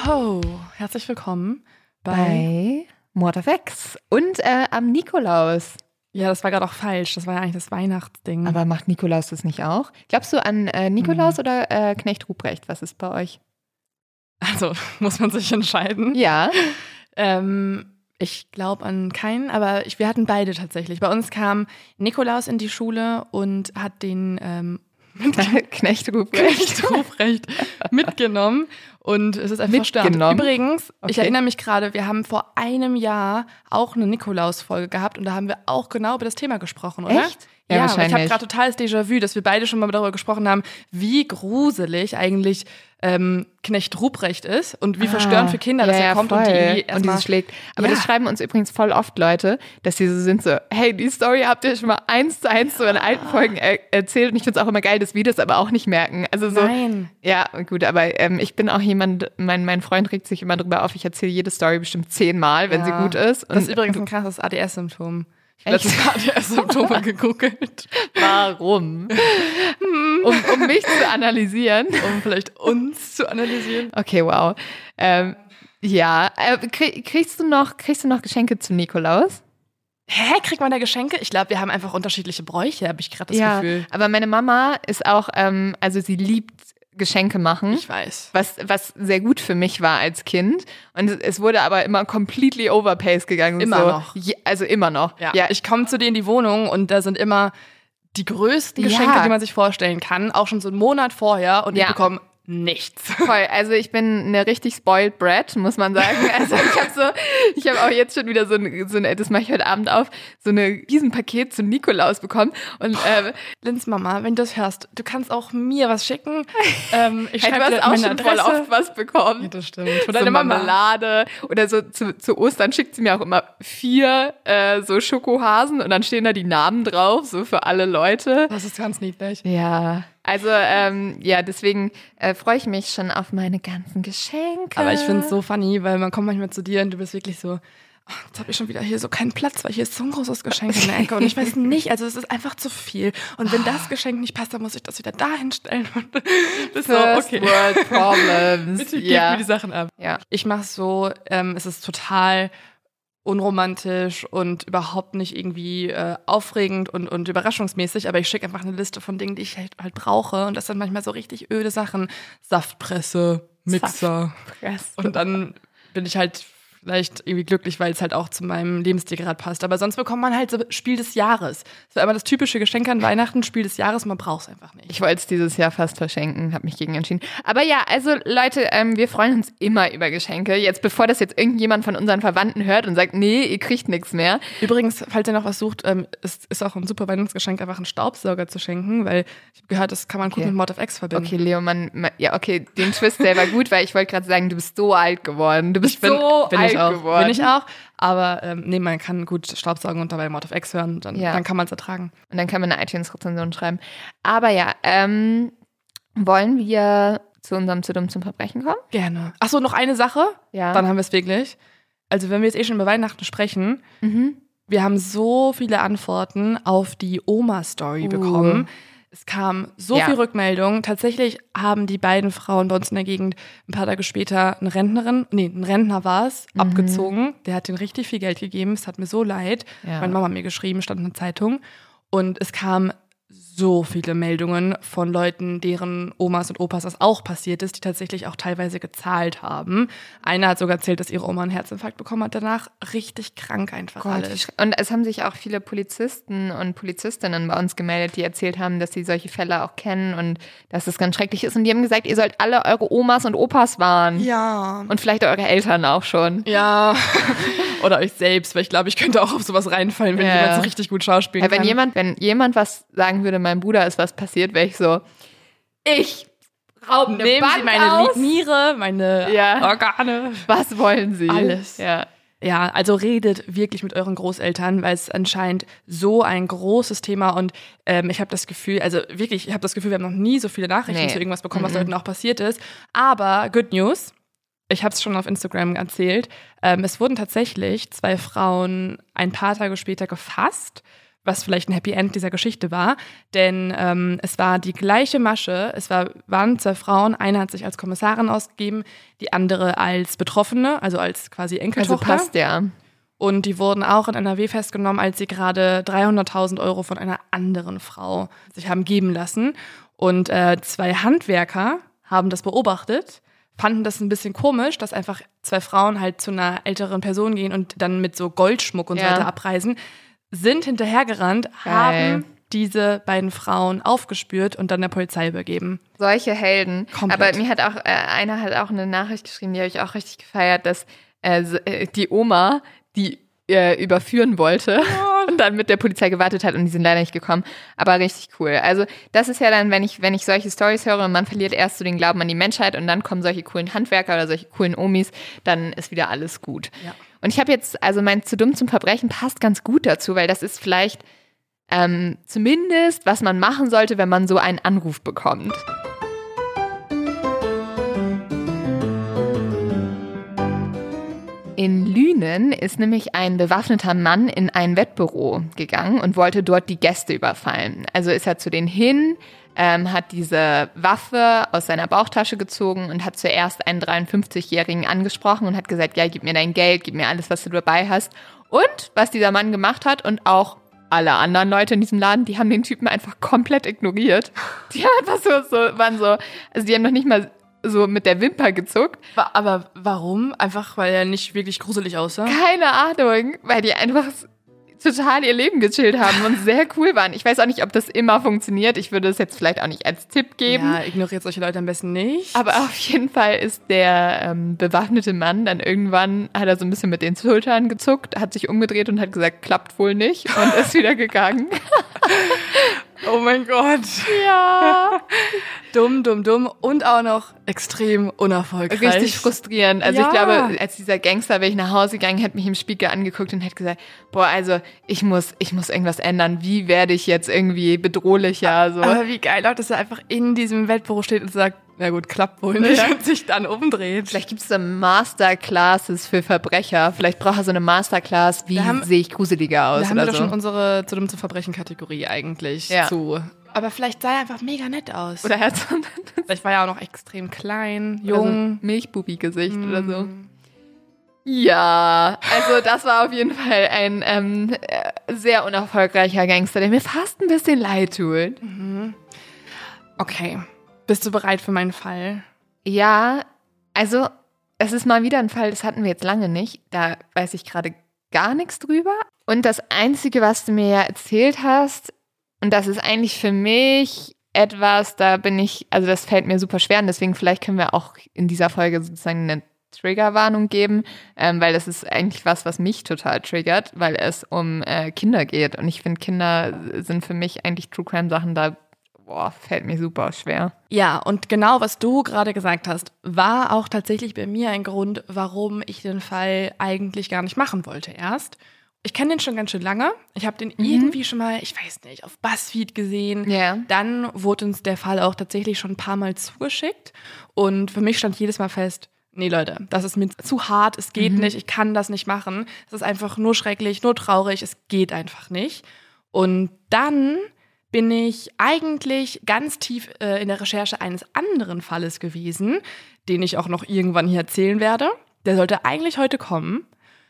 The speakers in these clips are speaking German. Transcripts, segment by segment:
Ho, herzlich willkommen bei Mord of X und am Nikolaus. Ja, das war gerade auch falsch. Das war ja eigentlich das Weihnachtsding. Aber macht Nikolaus das nicht auch? Glaubst du an Nikolaus oder Knecht Ruprecht? Was ist bei euch? Also, muss man sich entscheiden. Ja. Ich glaube an keinen, aber wir hatten beide tatsächlich. Bei uns kam Nikolaus in die Schule und hat den Knecht Ruprecht mitgenommen. Und es ist einfach verstörend. Übrigens, okay. Ich erinnere mich gerade, wir haben vor einem Jahr auch eine Nikolaus-Folge gehabt und da haben wir auch genau über das Thema gesprochen, oder? Echt? Ja, wahrscheinlich. Ich habe gerade totales Déjà-vu, dass wir beide schon mal darüber gesprochen haben, wie gruselig eigentlich Knecht Ruprecht ist und wie verstörend für Kinder, dass er kommt voll. und die irgendwie und dieses schlägt. Aber das schreiben uns übrigens voll oft Leute, dass sie so sind so, hey, die Story habt ihr schon mal 1:1 so in alten Folgen erzählt und ich finde es auch immer geil, dass wir das aber auch nicht merken. Also so, Nein. Ja, gut, aber ich bin auch jemand, mein Freund regt sich immer drüber auf, ich erzähle jede Story bestimmt 10-mal, wenn sie gut ist. Und das ist übrigens ein krasses ADS-Symptom. Ich habe letztens ADS-Symptome gegoogelt. Warum? Um mich zu analysieren. Um vielleicht uns zu analysieren. Okay, wow. Kriegst du noch Geschenke zu Nikolaus? Hä, kriegt man da Geschenke? Ich glaube, wir haben einfach unterschiedliche Bräuche, habe ich gerade das Gefühl. Aber meine Mama ist auch, also sie liebt Geschenke machen. Ich weiß. Was sehr gut für mich war als Kind. Und es wurde aber immer completely overpaced gegangen. Immer noch. Also immer noch. Ja. Ich komme zu dir in die Wohnung und da sind immer die größten Geschenke, die man sich vorstellen kann. Auch schon so einen Monat vorher und ich bekomme nichts. Voll, also ich bin eine richtig spoiled brat, muss man sagen. Also ich habe auch jetzt schon wieder so ein, das mache ich heute Abend auf, so ein Riesenpaket zu Nikolaus bekommen. Und Lins Mama, wenn du das hörst, du kannst auch mir was schicken. Ich du hast auch schon voll oft was bekommen. Ja, das stimmt. Von deiner Marmelade. Oder so zu Ostern schickt sie mir auch immer 4 so Schokohasen und dann stehen da die Namen drauf, so für alle Leute. Das ist ganz niedlich. Ja. Also, deswegen freue ich mich schon auf meine ganzen Geschenke. Aber ich finde es so funny, weil man kommt manchmal zu dir und du bist wirklich so, jetzt habe ich schon wieder hier so keinen Platz, weil hier ist so ein großes Geschenk in der Ecke und ich weiß nicht, also es ist einfach zu viel. Und wenn das Geschenk nicht passt, dann muss ich das wieder dahin stellen. Und das so, okay. World Problems. Bitte gib mir die Sachen ab. Ja. Ich mache so, es ist total unromantisch und überhaupt nicht irgendwie aufregend und überraschungsmäßig, aber ich schicke einfach eine Liste von Dingen, die ich halt brauche und das sind manchmal so richtig öde Sachen. Saftpresse, Mixer. Und dann bin ich halt vielleicht irgendwie glücklich, weil es halt auch zu meinem Lebensstil gerade passt. Aber sonst bekommt man halt so Spiel des Jahres. Das war immer das typische Geschenk an Weihnachten, Spiel des Jahres, man braucht es einfach nicht. Ich wollte es dieses Jahr fast verschenken, habe mich gegen entschieden. Aber ja, also Leute, wir freuen uns immer über Geschenke. Jetzt, bevor das jetzt irgendjemand von unseren Verwandten hört und sagt, nee, ihr kriegt nichts mehr. Übrigens, falls ihr noch was sucht, ist auch ein super Weihnachtsgeschenk, einfach einen Staubsauger zu schenken, weil ich habe gehört, das kann man gut mit Mord of X verbinden. Okay, Leo, den Twist, der war gut, weil ich wollte gerade sagen, du bist so alt geworden. Du bist so alt geworden. Bin ich auch. Aber man kann gut Staubsaugen und dabei Mord of X hören. Dann kann man es ertragen. Und dann kann man eine iTunes-Rezension schreiben. Aber ja, wollen wir zu unserem Zu dumm zum Verbrechen kommen? Gerne. Achso, noch eine Sache. Ja. Dann haben wir es wirklich. Also wenn wir jetzt schon über Weihnachten sprechen, wir haben so viele Antworten auf die Oma-Story bekommen. Es kam so viel Rückmeldung. Tatsächlich haben die beiden Frauen bei uns in der Gegend ein paar Tage später ein Rentner war es, abgezogen. Der hat denen richtig viel Geld gegeben. Es hat mir so leid. Ja. Meine Mama hat mir geschrieben, stand in der Zeitung. Und es kam so viele Meldungen von Leuten, deren Omas und Opas das auch passiert ist, die tatsächlich auch teilweise gezahlt haben. Einer hat sogar erzählt, dass ihre Oma einen Herzinfarkt bekommen hat danach. Richtig krank einfach alles. Und es haben sich auch viele Polizisten und Polizistinnen bei uns gemeldet, die erzählt haben, dass sie solche Fälle auch kennen und dass es ganz schrecklich ist. Und die haben gesagt, ihr sollt alle eure Omas und Opas warnen. Ja. Und vielleicht eure Eltern auch schon. Ja. Oder euch selbst, weil ich glaube, ich könnte auch auf sowas reinfallen, wenn jemand so richtig gut schauspielen kann. Wenn jemand was sagen würde, mein Bruder ist was passiert, wäre ich so, ich raube eine Nehmen Bank Sie meine aus. Niere, meine Organe. Was wollen Sie? Alles. Ja, also redet wirklich mit euren Großeltern, weil es anscheinend so ein großes Thema und ich habe das Gefühl, wir haben noch nie so viele Nachrichten zu irgendwas bekommen, was Leuten auch passiert ist. Aber Good News, ich habe es schon auf Instagram erzählt, es wurden tatsächlich 2 Frauen ein paar Tage später gefasst, was vielleicht ein Happy End dieser Geschichte war. Denn es war die gleiche Masche. Waren 2 Frauen. Eine hat sich als Kommissarin ausgegeben, die andere als Betroffene, also als quasi Enkeltochter. Also passt ja. Und die wurden auch in NRW festgenommen, als sie gerade 300.000 € von einer anderen Frau sich haben geben lassen. Und 2 Handwerker haben das beobachtet, fanden das ein bisschen komisch, dass einfach 2 Frauen halt zu einer älteren Person gehen und dann mit so Goldschmuck und so weiter abreisen, sind hinterhergerannt, haben diese beiden Frauen aufgespürt und dann der Polizei übergeben. Solche Helden. Komplett. Aber mir hat auch, einer hat auch eine Nachricht geschrieben, die habe ich auch richtig gefeiert, dass die Oma die überführen wollte und dann mit der Polizei gewartet hat und die sind leider nicht gekommen. Aber richtig cool. Also das ist ja dann, wenn ich solche Storys höre und man verliert erst so den Glauben an die Menschheit und dann kommen solche coolen Handwerker oder solche coolen Omis, dann ist wieder alles gut. Ja. Und ich habe jetzt, also mein Zu dumm zum Verbrechen passt ganz gut dazu, weil das ist vielleicht zumindest, was man machen sollte, wenn man so einen Anruf bekommt. In Lünen ist nämlich ein bewaffneter Mann in ein Wettbüro gegangen und wollte dort die Gäste überfallen. Also ist er zu denen hin, hat diese Waffe aus seiner Bauchtasche gezogen und hat zuerst einen 53-Jährigen angesprochen und hat gesagt, ja, gib mir dein Geld, gib mir alles, was du dabei hast. Und was dieser Mann gemacht hat und auch alle anderen Leute in diesem Laden, die haben den Typen einfach komplett ignoriert. Die haben einfach also die haben noch nicht mal so mit der Wimper gezuckt. Aber warum? Einfach, weil er nicht wirklich gruselig aussah? Keine Ahnung, weil die einfach total ihr Leben gechillt haben und sehr cool waren. Ich weiß auch nicht, ob das immer funktioniert. Ich würde es jetzt vielleicht auch nicht als Tipp geben. Ja, ignoriert solche Leute am besten nicht. Aber auf jeden Fall ist der bewaffnete Mann dann irgendwann, hat er so ein bisschen mit den Schultern gezuckt, hat sich umgedreht und hat gesagt, klappt wohl nicht und ist wieder gegangen. Oh mein Gott. Ja. Dumm und auch noch extrem unerfolgreich. Richtig frustrierend. Also Ja. ich glaube, als dieser Gangster wäre ich nach Hause gegangen, hätte mich im Spiegel angeguckt und hätte gesagt, boah, also ich muss irgendwas ändern. Wie werde ich jetzt irgendwie bedrohlicher? So. Aber wie geil auch, dass er einfach in diesem Wettbüro steht und sagt, na gut, klappt wohl nicht, und sich dann umdreht. Vielleicht gibt es da Masterclasses für Verbrecher. Vielleicht braucht er so eine Masterclass, wie sehe ich gruseliger aus Da haben oder wir doch so. schon unsere zu dumm zu Verbrechen-Kategorie eigentlich zu. Aber vielleicht sah er einfach mega nett aus. Oder er hat so Vielleicht war er auch noch extrem klein, Oder so jung. ein Milchbubi-Gesicht oder so. Ja, also das war auf jeden Fall ein sehr unerfolgreicher Gangster, der mir fast ein bisschen leid tut. Okay, bist du bereit für meinen Fall? Ja, also es ist mal wieder ein Fall, das hatten wir jetzt lange nicht. Da weiß ich gerade gar nichts drüber. Und das Einzige, was du mir ja erzählt hast, und das ist eigentlich für mich etwas, also das fällt mir super schwer und deswegen vielleicht können wir auch in dieser Folge sozusagen eine Triggerwarnung geben, weil das ist eigentlich was mich total triggert, weil es um Kinder geht und ich finde, Kinder sind für mich eigentlich True-Crime-Sachen, fällt mir super schwer. Ja, und genau, was du gerade gesagt hast, war auch tatsächlich bei mir ein Grund, warum ich den Fall eigentlich gar nicht machen wollte erst. Ich kenne den schon ganz schön lange. Ich habe den irgendwie schon mal, ich weiß nicht, auf BuzzFeed gesehen. Ja. Dann wurde uns der Fall auch tatsächlich schon ein paar Mal zugeschickt. Und für mich stand jedes Mal fest, nee Leute, das ist mir zu hart, es geht nicht, ich kann das nicht machen. Es ist einfach nur schrecklich, nur traurig, es geht einfach nicht. Und dann bin ich eigentlich ganz tief in der Recherche eines anderen Falles gewesen, den ich auch noch irgendwann hier erzählen werde. Der sollte eigentlich heute kommen.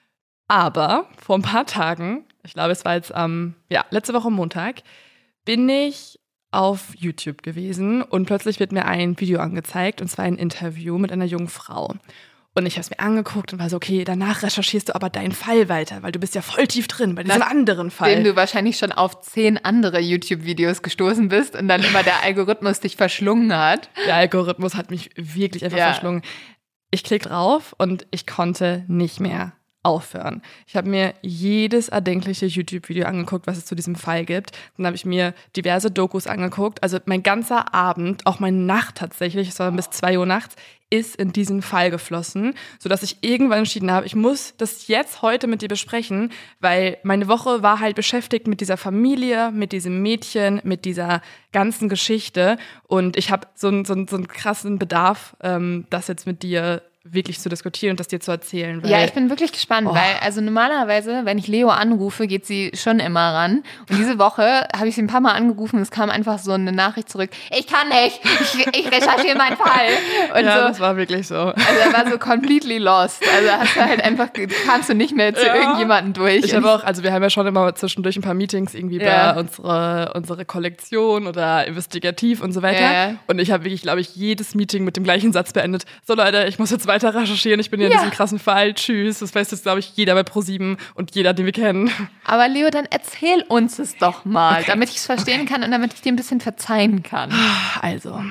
Aber vor ein paar Tagen, ich glaube, es war jetzt letzte Woche Montag, bin ich auf YouTube gewesen und plötzlich wird mir ein Video angezeigt, und zwar ein Interview mit einer jungen Frau. Und ich habe es mir angeguckt und war so, okay, danach recherchierst du aber deinen Fall weiter, weil du bist ja voll tief drin bei diesem anderen Fall. Dem du wahrscheinlich schon auf 10 andere YouTube-Videos gestoßen bist und dann immer der Algorithmus dich verschlungen hat. Der Algorithmus hat mich wirklich einfach verschlungen. Ich klicke drauf und ich konnte nicht mehr aufhören. Ich habe mir jedes erdenkliche YouTube-Video angeguckt, was es zu diesem Fall gibt. Dann habe ich mir diverse Dokus angeguckt. Also mein ganzer Abend, auch meine Nacht tatsächlich, es war bis 2 Uhr nachts, ist in diesen Fall geflossen, sodass ich irgendwann entschieden habe, ich muss das jetzt heute mit dir besprechen, weil meine Woche war halt beschäftigt mit dieser Familie, mit diesem Mädchen, mit dieser ganzen Geschichte, und ich habe so einen krassen Bedarf, das jetzt mit dir wirklich zu diskutieren und das dir zu erzählen. Weil, ja, ich bin wirklich gespannt, weil also normalerweise, wenn ich Leo anrufe, geht sie schon immer ran. Und diese Woche habe ich sie ein paar Mal angerufen und es kam einfach so eine Nachricht zurück, ich kann nicht, ich recherchiere meinen Fall. Und ja, so, das war wirklich so. Also er war so completely lost. Also hast du halt einfach, kamst du nicht mehr zu irgendjemandem durch. Ich habe auch, also wir haben ja schon immer zwischendurch ein paar Meetings irgendwie bei unsere Kollektion oder investigativ und so weiter. Ja. Und ich habe wirklich, glaube ich, jedes Meeting mit dem gleichen Satz beendet. So Leute, ich muss jetzt weiter recherchieren, ich bin hier in diesem krassen Fall, tschüss. Das weiß jetzt, glaube ich, jeder bei ProSieben und jeder, den wir kennen. Aber Leo, dann erzähl uns es doch mal, damit ich es verstehen kann und damit ich dir ein bisschen verzeihen kann. Also,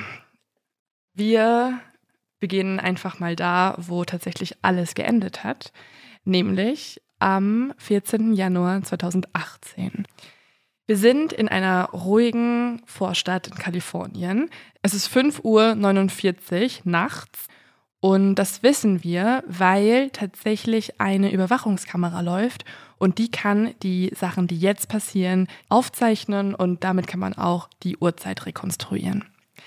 wir beginnen einfach mal da, wo tatsächlich alles geendet hat, nämlich am 14. Januar 2018. Wir sind in einer ruhigen Vorstadt in Kalifornien. Es ist 5:49 Uhr nachts und das wissen wir, weil tatsächlich eine Überwachungskamera läuft und die kann die Sachen, die jetzt passieren, aufzeichnen und damit kann man auch die Uhrzeit rekonstruieren.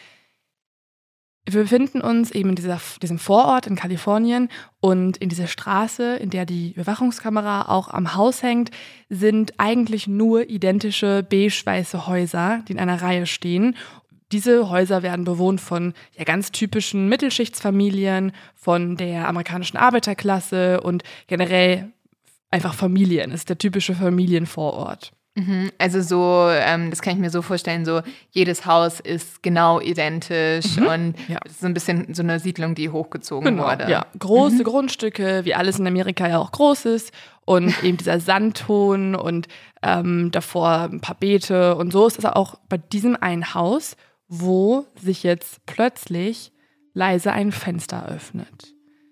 Wir befinden uns eben in diesem Vorort in Kalifornien und in dieser Straße, in der die Überwachungskamera auch am Haus hängt, sind eigentlich nur identische beige-weiße Häuser, die in einer Reihe stehen. Diese Häuser werden bewohnt von ganz typischen Mittelschichtsfamilien, von der amerikanischen Arbeiterklasse und generell einfach Familien. Es ist der typische Familienvorort. Also so, das kann ich mir so vorstellen, so jedes Haus ist genau identisch und es ist so ein bisschen so eine Siedlung, die hochgezogen wurde. Ja, große Grundstücke, wie alles in Amerika ja auch groß ist und eben dieser Sandton und davor ein paar Beete und so ist es auch bei diesem einen Haus, wo sich jetzt plötzlich leise ein Fenster öffnet.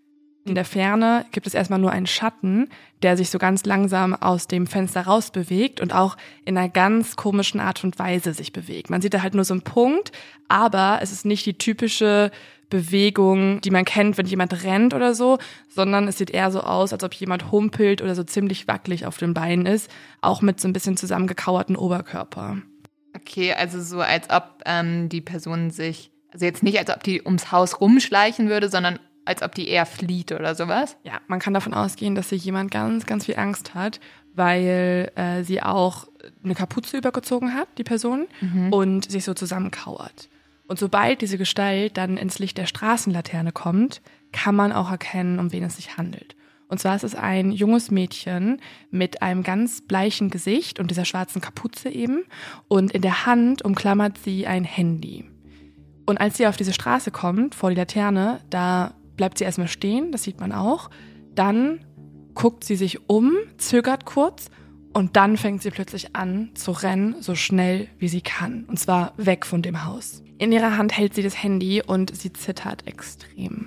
In der Ferne gibt es erstmal nur einen Schatten, der sich so ganz langsam aus dem Fenster rausbewegt und auch in einer ganz komischen Art und Weise sich bewegt. Man sieht da halt nur so einen Punkt, aber es ist nicht die typische Bewegung, die man kennt, wenn jemand rennt oder so, sondern es sieht eher so aus, als ob jemand humpelt oder so ziemlich wackelig auf den Beinen ist, auch mit so ein bisschen zusammengekauerten Oberkörper. Okay, also so als ob die Person sich, also jetzt nicht als ob die ums Haus rumschleichen würde, sondern als ob die eher flieht oder sowas? Ja, man kann davon ausgehen, dass sich jemand ganz, ganz viel Angst hat, weil sie auch eine Kapuze übergezogen hat, die Person, und sich so zusammenkauert. Und sobald diese Gestalt dann ins Licht der Straßenlaterne kommt, kann man auch erkennen, um wen es sich handelt. Und zwar ist es ein junges Mädchen mit einem ganz bleichen Gesicht und dieser schwarzen Kapuze eben. Und in der Hand umklammert sie ein Handy. Und als sie auf diese Straße kommt, vor die Laterne, da bleibt sie erstmal stehen, das sieht man auch. Dann guckt sie sich um, zögert kurz und dann fängt sie plötzlich an zu rennen, so schnell wie sie kann. Und zwar weg von dem Haus. In ihrer Hand hält sie das Handy und sie zittert extrem.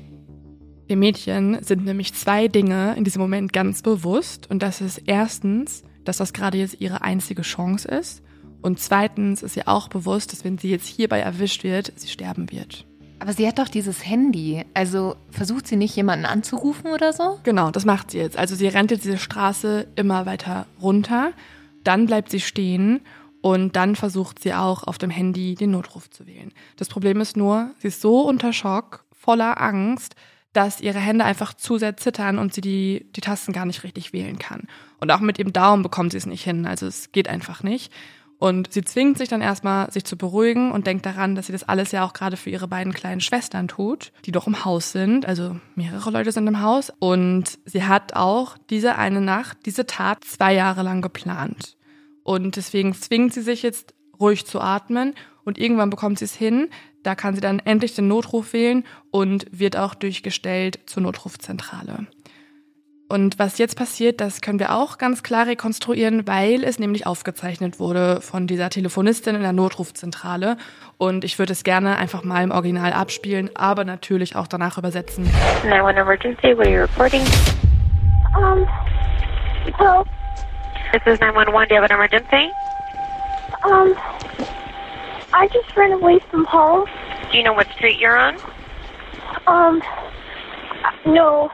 Dem Mädchen sind nämlich 2 Dinge in diesem Moment ganz bewusst. Und das ist erstens, dass das gerade jetzt ihre einzige Chance ist. Und zweitens ist ihr auch bewusst, dass wenn sie jetzt hierbei erwischt wird, sie sterben wird. Aber sie hat doch dieses Handy. Also versucht sie nicht, jemanden anzurufen oder so? Genau, das macht sie jetzt. Also sie rennt jetzt diese Straße immer weiter runter. Dann bleibt sie stehen und dann versucht sie auch auf dem Handy den Notruf zu wählen. Das Problem ist nur, sie ist so unter Schock, voller Angst, dass ihre Hände einfach zu sehr zittern und sie die Tasten gar nicht richtig wählen kann. Und auch mit ihrem Daumen bekommt sie es nicht hin. Also es geht einfach nicht. Und sie zwingt sich dann erstmal, sich zu beruhigen und denkt daran, dass sie das alles ja auch gerade für ihre beiden kleinen Schwestern tut, die doch im Haus sind. Also mehrere Leute sind im Haus. Und sie hat auch diese eine Nacht, diese Tat 2 Jahre lang geplant. Und deswegen zwingt sie sich jetzt ruhig zu atmen und irgendwann bekommt sie es hin. Da kann sie dann endlich den Notruf wählen und wird auch durchgestellt zur Notrufzentrale. Und was jetzt passiert, das können wir auch ganz klar rekonstruieren, weil es nämlich aufgezeichnet wurde von dieser Telefonistin in der Notrufzentrale. Und ich würde es gerne einfach mal im Original abspielen, aber natürlich auch danach übersetzen. 911 emergency, what are you reporting? Help. This is 911, do you have an emergency? I just ran away from home. Do you know what street you're on? No.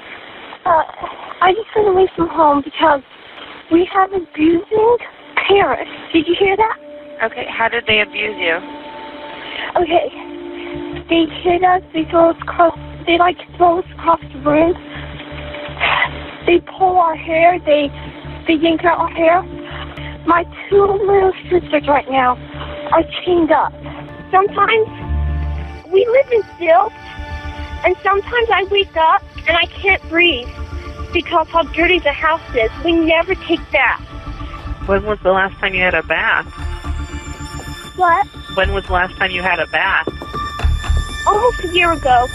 I just ran away from home because we have abusing parents. Did you hear that? Okay, how did they abuse you? Okay. They hit us, they threw us across they like throw us across the room. They pull our hair. They yank out our hair. My 2 little sisters right now are chained up. Sometimes we live in stilts, and sometimes I wake up and I can't breathe because how dirty the house is. We never take baths. When was the last time you had a bath? What? When was the last time you had a bath? Almost a year ago.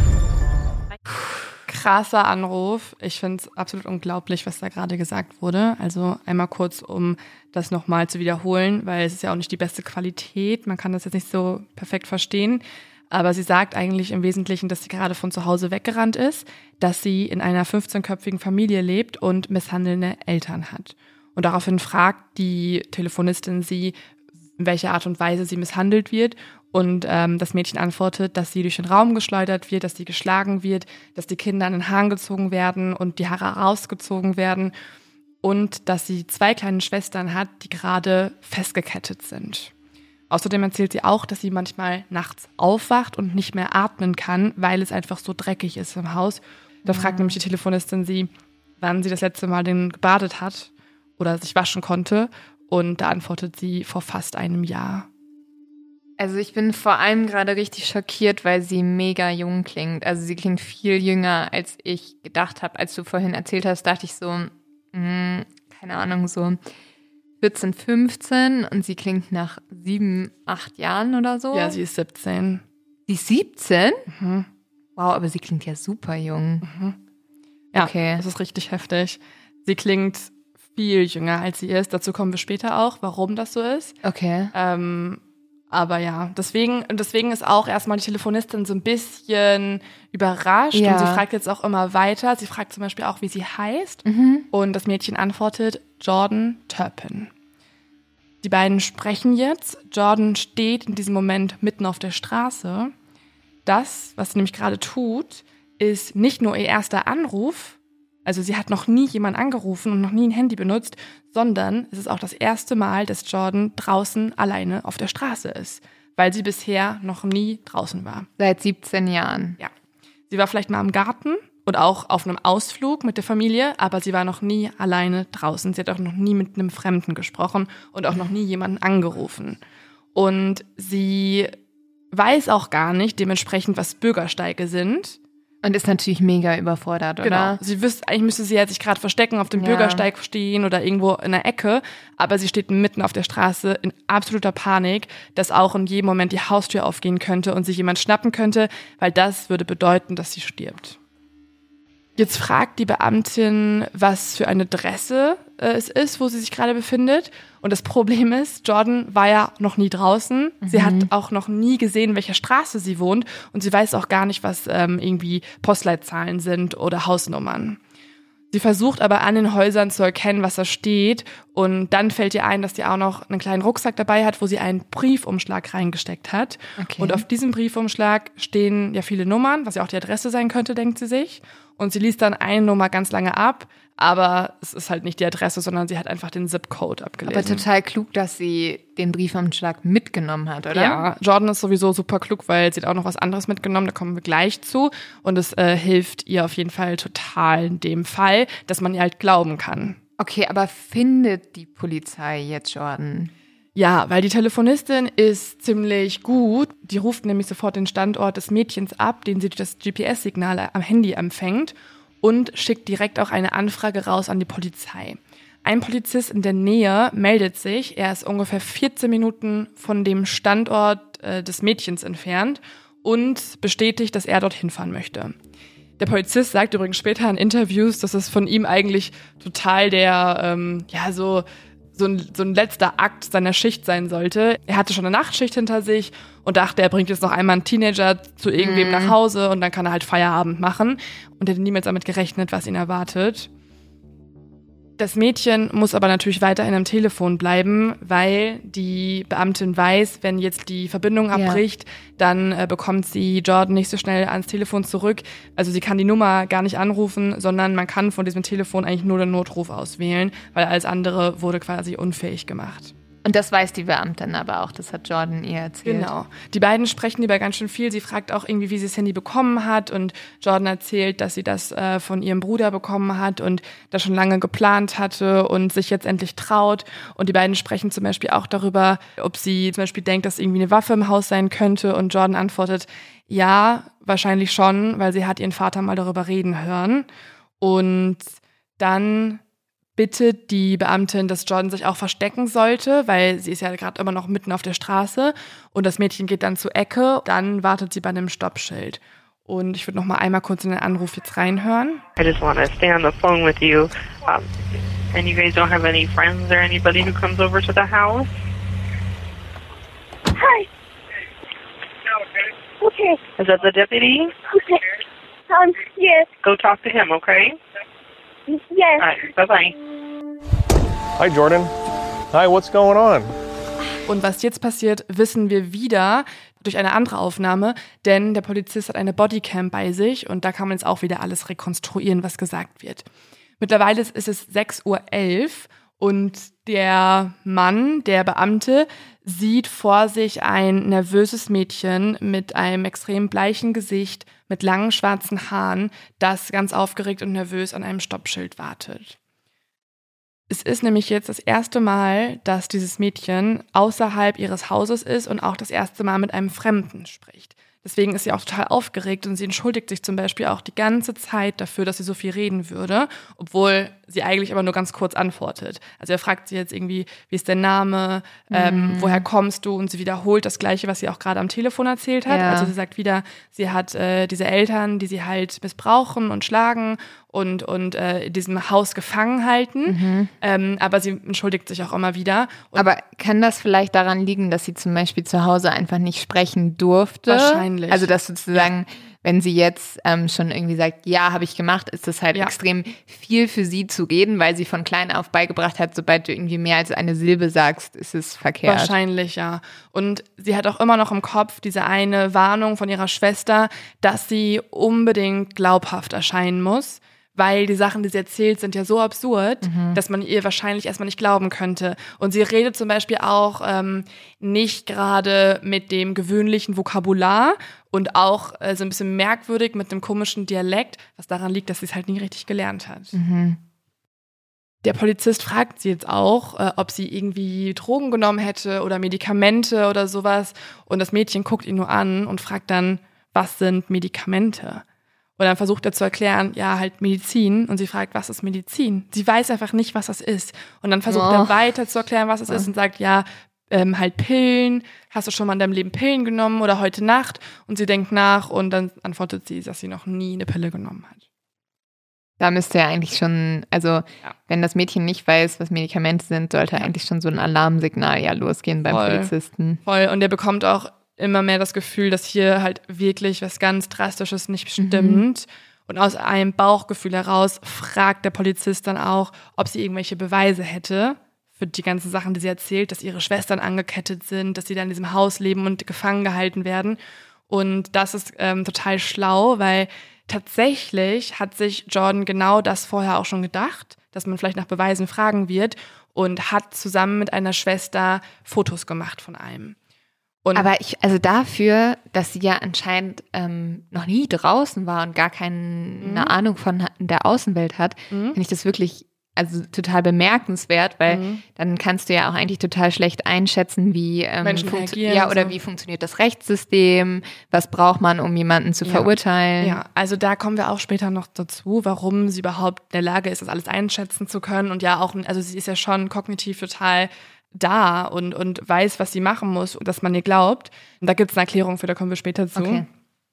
Krasser Anruf. Ich finde es absolut unglaublich, was da gerade gesagt wurde. Also einmal kurz, um das nochmal zu wiederholen, weil es ist ja auch nicht die beste Qualität. Man kann das jetzt nicht so perfekt verstehen. Aber sie sagt eigentlich im Wesentlichen, dass sie gerade von zu Hause weggerannt ist, dass sie in einer 15-köpfigen Familie lebt und misshandelnde Eltern hat. Und daraufhin fragt die Telefonistin sie, in welcher Art und Weise sie misshandelt wird. Und das Mädchen antwortet, dass sie durch den Raum geschleudert wird, dass sie geschlagen wird, dass die Kinder an den Haaren gezogen werden und die Haare rausgezogen werden und dass sie 2 kleine Schwestern hat, die gerade festgekettet sind. Außerdem erzählt sie auch, dass sie manchmal nachts aufwacht und nicht mehr atmen kann, weil es einfach so dreckig ist im Haus. Da fragt nämlich die Telefonistin sie, wann sie das letzte Mal denn gebadet hat oder sich waschen konnte. Und da antwortet sie, vor fast einem Jahr. Also ich bin vor allem gerade richtig schockiert, weil sie mega jung klingt. Also sie klingt viel jünger, als ich gedacht habe. Als du vorhin erzählt hast, dachte ich so, keine Ahnung, so 14, 15 und sie klingt nach 7, 8 Jahren oder so. Ja, sie ist 17. Sie ist 17? Mhm. Wow, aber sie klingt ja super jung. Mhm. Ja, okay. Das ist richtig heftig. Sie klingt viel jünger, als sie ist. Dazu kommen wir später auch, warum das so ist. Okay. Aber ja, deswegen ist auch erstmal die Telefonistin so ein bisschen überrascht und sie fragt jetzt auch immer weiter. Sie fragt zum Beispiel auch, wie sie heißt und das Mädchen antwortet Jordan Turpin. Die beiden sprechen jetzt. Jordan steht in diesem Moment mitten auf der Straße. Das, was sie nämlich gerade tut, ist nicht nur ihr erster Anruf, also sie hat noch nie jemanden angerufen und noch nie ein Handy benutzt, sondern es ist auch das erste Mal, dass Jordan draußen alleine auf der Straße ist, weil sie bisher noch nie draußen war. Seit 17 Jahren. Ja. Sie war vielleicht mal im Garten und auch auf einem Ausflug mit der Familie, aber sie war noch nie alleine draußen. Sie hat auch noch nie mit einem Fremden gesprochen und auch noch nie jemanden angerufen. Und sie weiß auch gar nicht dementsprechend, was Bürgersteige sind. Und ist natürlich mega überfordert, oder? Genau. Sie wüsste, eigentlich müsste sie jetzt sich gerade verstecken, auf dem Bürgersteig stehen oder irgendwo in der Ecke. Aber sie steht mitten auf der Straße in absoluter Panik, dass auch in jedem Moment die Haustür aufgehen könnte und sich jemand schnappen könnte, weil das würde bedeuten, dass sie stirbt. Jetzt fragt die Beamtin, was für eine Adresse es ist, wo sie sich gerade befindet. Und das Problem ist, Jordan war ja noch nie draußen. Sie hat auch noch nie gesehen, in welcher Straße sie wohnt. Und sie weiß auch gar nicht, was irgendwie Postleitzahlen sind oder Hausnummern. Sie versucht aber an den Häusern zu erkennen, was da steht. Und dann fällt ihr ein, dass sie auch noch einen kleinen Rucksack dabei hat, wo sie einen Briefumschlag reingesteckt hat. Okay. Und auf diesem Briefumschlag stehen ja viele Nummern, was ja auch die Adresse sein könnte, denkt sie sich. Und sie liest dann eine Nummer ganz lange ab, aber es ist halt nicht die Adresse, sondern sie hat einfach den Zip-Code abgelesen. Aber total klug, dass sie den Briefumschlag mitgenommen hat, oder? Ja, Jordan ist sowieso super klug, weil sie hat auch noch was anderes mitgenommen, da kommen wir gleich zu. Und es hilft ihr auf jeden Fall total in dem Fall, dass man ihr halt glauben kann. Okay, aber findet die Polizei jetzt Jordan? Ja, weil die Telefonistin ist ziemlich gut. Die ruft nämlich sofort den Standort des Mädchens ab, den sie durch das GPS-Signal am Handy empfängt und schickt direkt auch eine Anfrage raus an die Polizei. Ein Polizist in der Nähe meldet sich. Er ist ungefähr 14 Minuten von dem Standort des Mädchens entfernt und bestätigt, dass er dorthin fahren möchte. Der Polizist sagt übrigens später in Interviews, dass es von ihm eigentlich total der, so ein letzter Akt seiner Schicht sein sollte. Er hatte schon eine Nachtschicht hinter sich und dachte, er bringt jetzt noch einmal einen Teenager zu irgendwem nach Hause und dann kann er halt Feierabend machen. Und er hat niemals damit gerechnet, was ihn erwartet. Das Mädchen muss aber natürlich weiterhin am Telefon bleiben, weil die Beamtin weiß, wenn jetzt die Verbindung abbricht, dann bekommt sie Jordan nicht so schnell ans Telefon zurück. Also sie kann die Nummer gar nicht anrufen, sondern man kann von diesem Telefon eigentlich nur den Notruf auswählen, weil alles andere wurde quasi unfähig gemacht. Und das weiß die Beamtin aber auch, das hat Jordan ihr erzählt. Genau. Die beiden sprechen über ganz schön viel. Sie fragt auch irgendwie, wie sie das Handy bekommen hat und Jordan erzählt, dass sie das von ihrem Bruder bekommen hat und das schon lange geplant hatte und sich jetzt endlich traut. Und die beiden sprechen zum Beispiel auch darüber, ob sie zum Beispiel denkt, dass irgendwie eine Waffe im Haus sein könnte und Jordan antwortet, ja, wahrscheinlich schon, weil sie hat ihren Vater mal darüber reden hören. Und dann bittet die Beamtin, dass Jordan sich auch verstecken sollte, weil sie ist ja gerade immer noch mitten auf der Straße und das Mädchen geht dann zur Ecke, dann wartet sie bei einem Stoppschild. Und ich würde noch mal einmal kurz in den Anruf jetzt reinhören. I just want to stay on the phone with you. And you guys don't have any friends or anybody who comes over to the house? Hi. Okay. Is that the deputy? Okay. Yes. Go talk to him, okay? Yes. All right, bye-bye. Hi, Jordan. Hi, what's going on? Und was jetzt passiert, wissen wir wieder durch eine andere Aufnahme, denn der Polizist hat eine Bodycam bei sich und da kann man jetzt auch wieder alles rekonstruieren, was gesagt wird. Mittlerweile ist es 6:11 Uhr und der Mann, der Beamte, sieht vor sich ein nervöses Mädchen mit einem extrem bleichen Gesicht, mit langen schwarzen Haaren, das ganz aufgeregt und nervös an einem Stoppschild wartet. Es ist nämlich jetzt das erste Mal, dass dieses Mädchen außerhalb ihres Hauses ist und auch das erste Mal mit einem Fremden spricht. Deswegen ist sie auch total aufgeregt und sie entschuldigt sich zum Beispiel auch die ganze Zeit dafür, dass sie so viel reden würde, obwohl sie eigentlich aber nur ganz kurz antwortet. Also er fragt sie jetzt irgendwie, wie ist dein Name, woher kommst du? Und sie wiederholt das Gleiche, was sie auch gerade am Telefon erzählt hat. Ja. Also sie sagt wieder, sie hat diese Eltern, die sie halt missbrauchen und schlagen und in diesem Haus gefangen halten. Aber sie entschuldigt sich auch immer wieder. Und Aber kann das vielleicht daran liegen, dass sie zum Beispiel zu Hause einfach nicht sprechen durfte? Wahrscheinlich. Also dass sozusagen, wenn sie jetzt schon irgendwie sagt, ja, habe ich gemacht, ist das halt extrem viel für sie zu reden, weil sie von klein auf beigebracht hat, sobald du irgendwie mehr als eine Silbe sagst, ist es verkehrt. Wahrscheinlich, ja. Und sie hat auch immer noch im Kopf diese eine Warnung von ihrer Schwester, dass sie unbedingt glaubhaft erscheinen muss, weil die Sachen, die sie erzählt, sind ja so absurd, dass man ihr wahrscheinlich erstmal nicht glauben könnte. Und sie redet zum Beispiel auch nicht gerade mit dem gewöhnlichen Vokabular und auch so ein bisschen merkwürdig mit einem komischen Dialekt, was daran liegt, dass sie es halt nie richtig gelernt hat. Der Polizist fragt sie jetzt auch, ob sie irgendwie Drogen genommen hätte oder Medikamente oder sowas. Und das Mädchen guckt ihn nur an und fragt dann, was sind Medikamente? Und dann versucht er zu erklären, ja, halt Medizin. Und sie fragt, was ist Medizin? Sie weiß einfach nicht, was das ist. Und dann versucht er weiter zu erklären, was es ist und sagt, ja, halt Pillen. Hast du schon mal in deinem Leben Pillen genommen oder heute Nacht? Und sie denkt nach und dann antwortet sie, dass sie noch nie eine Pille genommen hat. Da müsste ja eigentlich schon, also wenn das Mädchen nicht weiß, was Medikamente sind, sollte eigentlich schon so ein Alarmsignal ja losgehen beim Polizisten. Voll. Und der bekommt auch immer mehr das Gefühl, dass hier halt wirklich was ganz Drastisches nicht stimmt. Und aus einem Bauchgefühl heraus fragt der Polizist dann auch, ob sie irgendwelche Beweise hätte für die ganzen Sachen, die sie erzählt, dass ihre Schwestern angekettet sind, dass sie da in diesem Haus leben und gefangen gehalten werden. Und das ist total schlau, weil tatsächlich hat sich Jordan genau das vorher auch schon gedacht, dass man vielleicht nach Beweisen fragen wird und hat zusammen mit einer Schwester Fotos gemacht von einem. Aber also dafür, dass sie ja anscheinend noch nie draußen war und gar keine Ahnung von der Außenwelt hat, finde ich das wirklich also total bemerkenswert, weil dann kannst du ja auch eigentlich total schlecht einschätzen, wie Menschen reagieren. Ja, oder wie funktioniert das Rechtssystem, was braucht man, um jemanden zu verurteilen. Ja, also da kommen wir auch später noch dazu, warum sie überhaupt in der Lage ist, das alles einschätzen zu können und ja auch, also sie ist ja schon kognitiv total da und weiß, was sie machen muss und dass man ihr glaubt. Und da gibt es eine Erklärung für, da kommen wir später zu. Okay.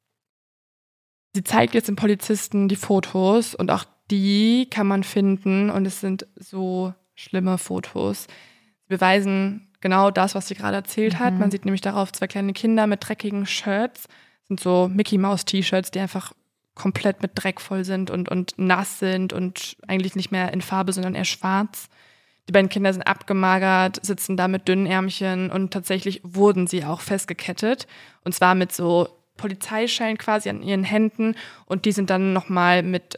Sie zeigt jetzt den Polizisten die Fotos und auch die kann man finden und es sind so schlimme Fotos. Sie beweisen genau das, was sie gerade erzählt hat. Man sieht nämlich darauf 2 kleine Kinder mit dreckigen Shirts. Das sind so Mickey-Maus-T-Shirts, die einfach komplett mit Dreck voll sind und nass sind und eigentlich nicht mehr in Farbe, sondern eher schwarz. Die beiden Kinder sind abgemagert, sitzen da mit dünnen Ärmchen und tatsächlich wurden sie auch festgekettet. Und zwar mit so Polizeischellen quasi an ihren Händen und die sind dann nochmal mit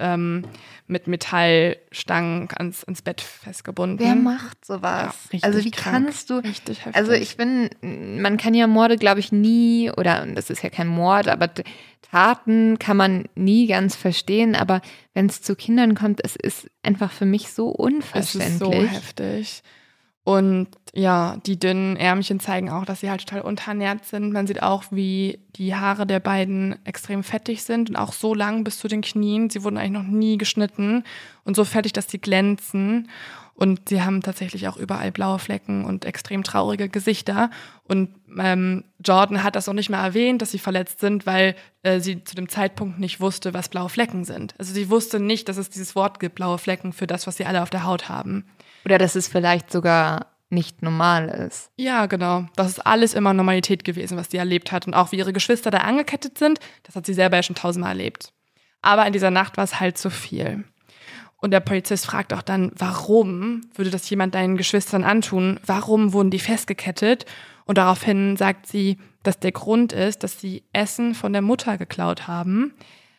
Metallstangen ans Bett festgebunden. Wer macht sowas? Ja, also wie krank. kannst du, Richtig heftig. also man kann ja Morde, glaube ich, nie, oder das ist ja kein Mord, aber Taten kann man nie ganz verstehen, aber wenn es zu Kindern kommt, es ist einfach für mich so unverständlich. Es ist so heftig. Und ja, die dünnen Ärmchen zeigen auch, dass sie halt total unterernährt sind. Man sieht auch, wie die Haare der beiden extrem fettig sind und auch so lang bis zu den Knien. Sie wurden eigentlich noch nie geschnitten und so fettig, dass sie glänzen. Und sie haben tatsächlich auch überall blaue Flecken und extrem traurige Gesichter. Und Jordan hat das auch nicht mal erwähnt, dass sie verletzt sind, weil sie zu dem Zeitpunkt nicht wusste, was blaue Flecken sind. Also sie wusste nicht, dass es dieses Wort gibt, blaue Flecken, für das, was sie alle auf der Haut haben. Oder dass es vielleicht sogar nicht normal ist. Ja, genau. Das ist alles immer Normalität gewesen, was sie erlebt hat. Und auch wie ihre Geschwister da angekettet sind, das hat sie selber ja schon 1000-mal erlebt. Aber in dieser Nacht war es halt zu viel. Und der Polizist fragt auch dann, warum würde das jemand deinen Geschwistern antun? Warum wurden die festgekettet? Und daraufhin sagt sie, dass der Grund ist, dass sie Essen von der Mutter geklaut haben.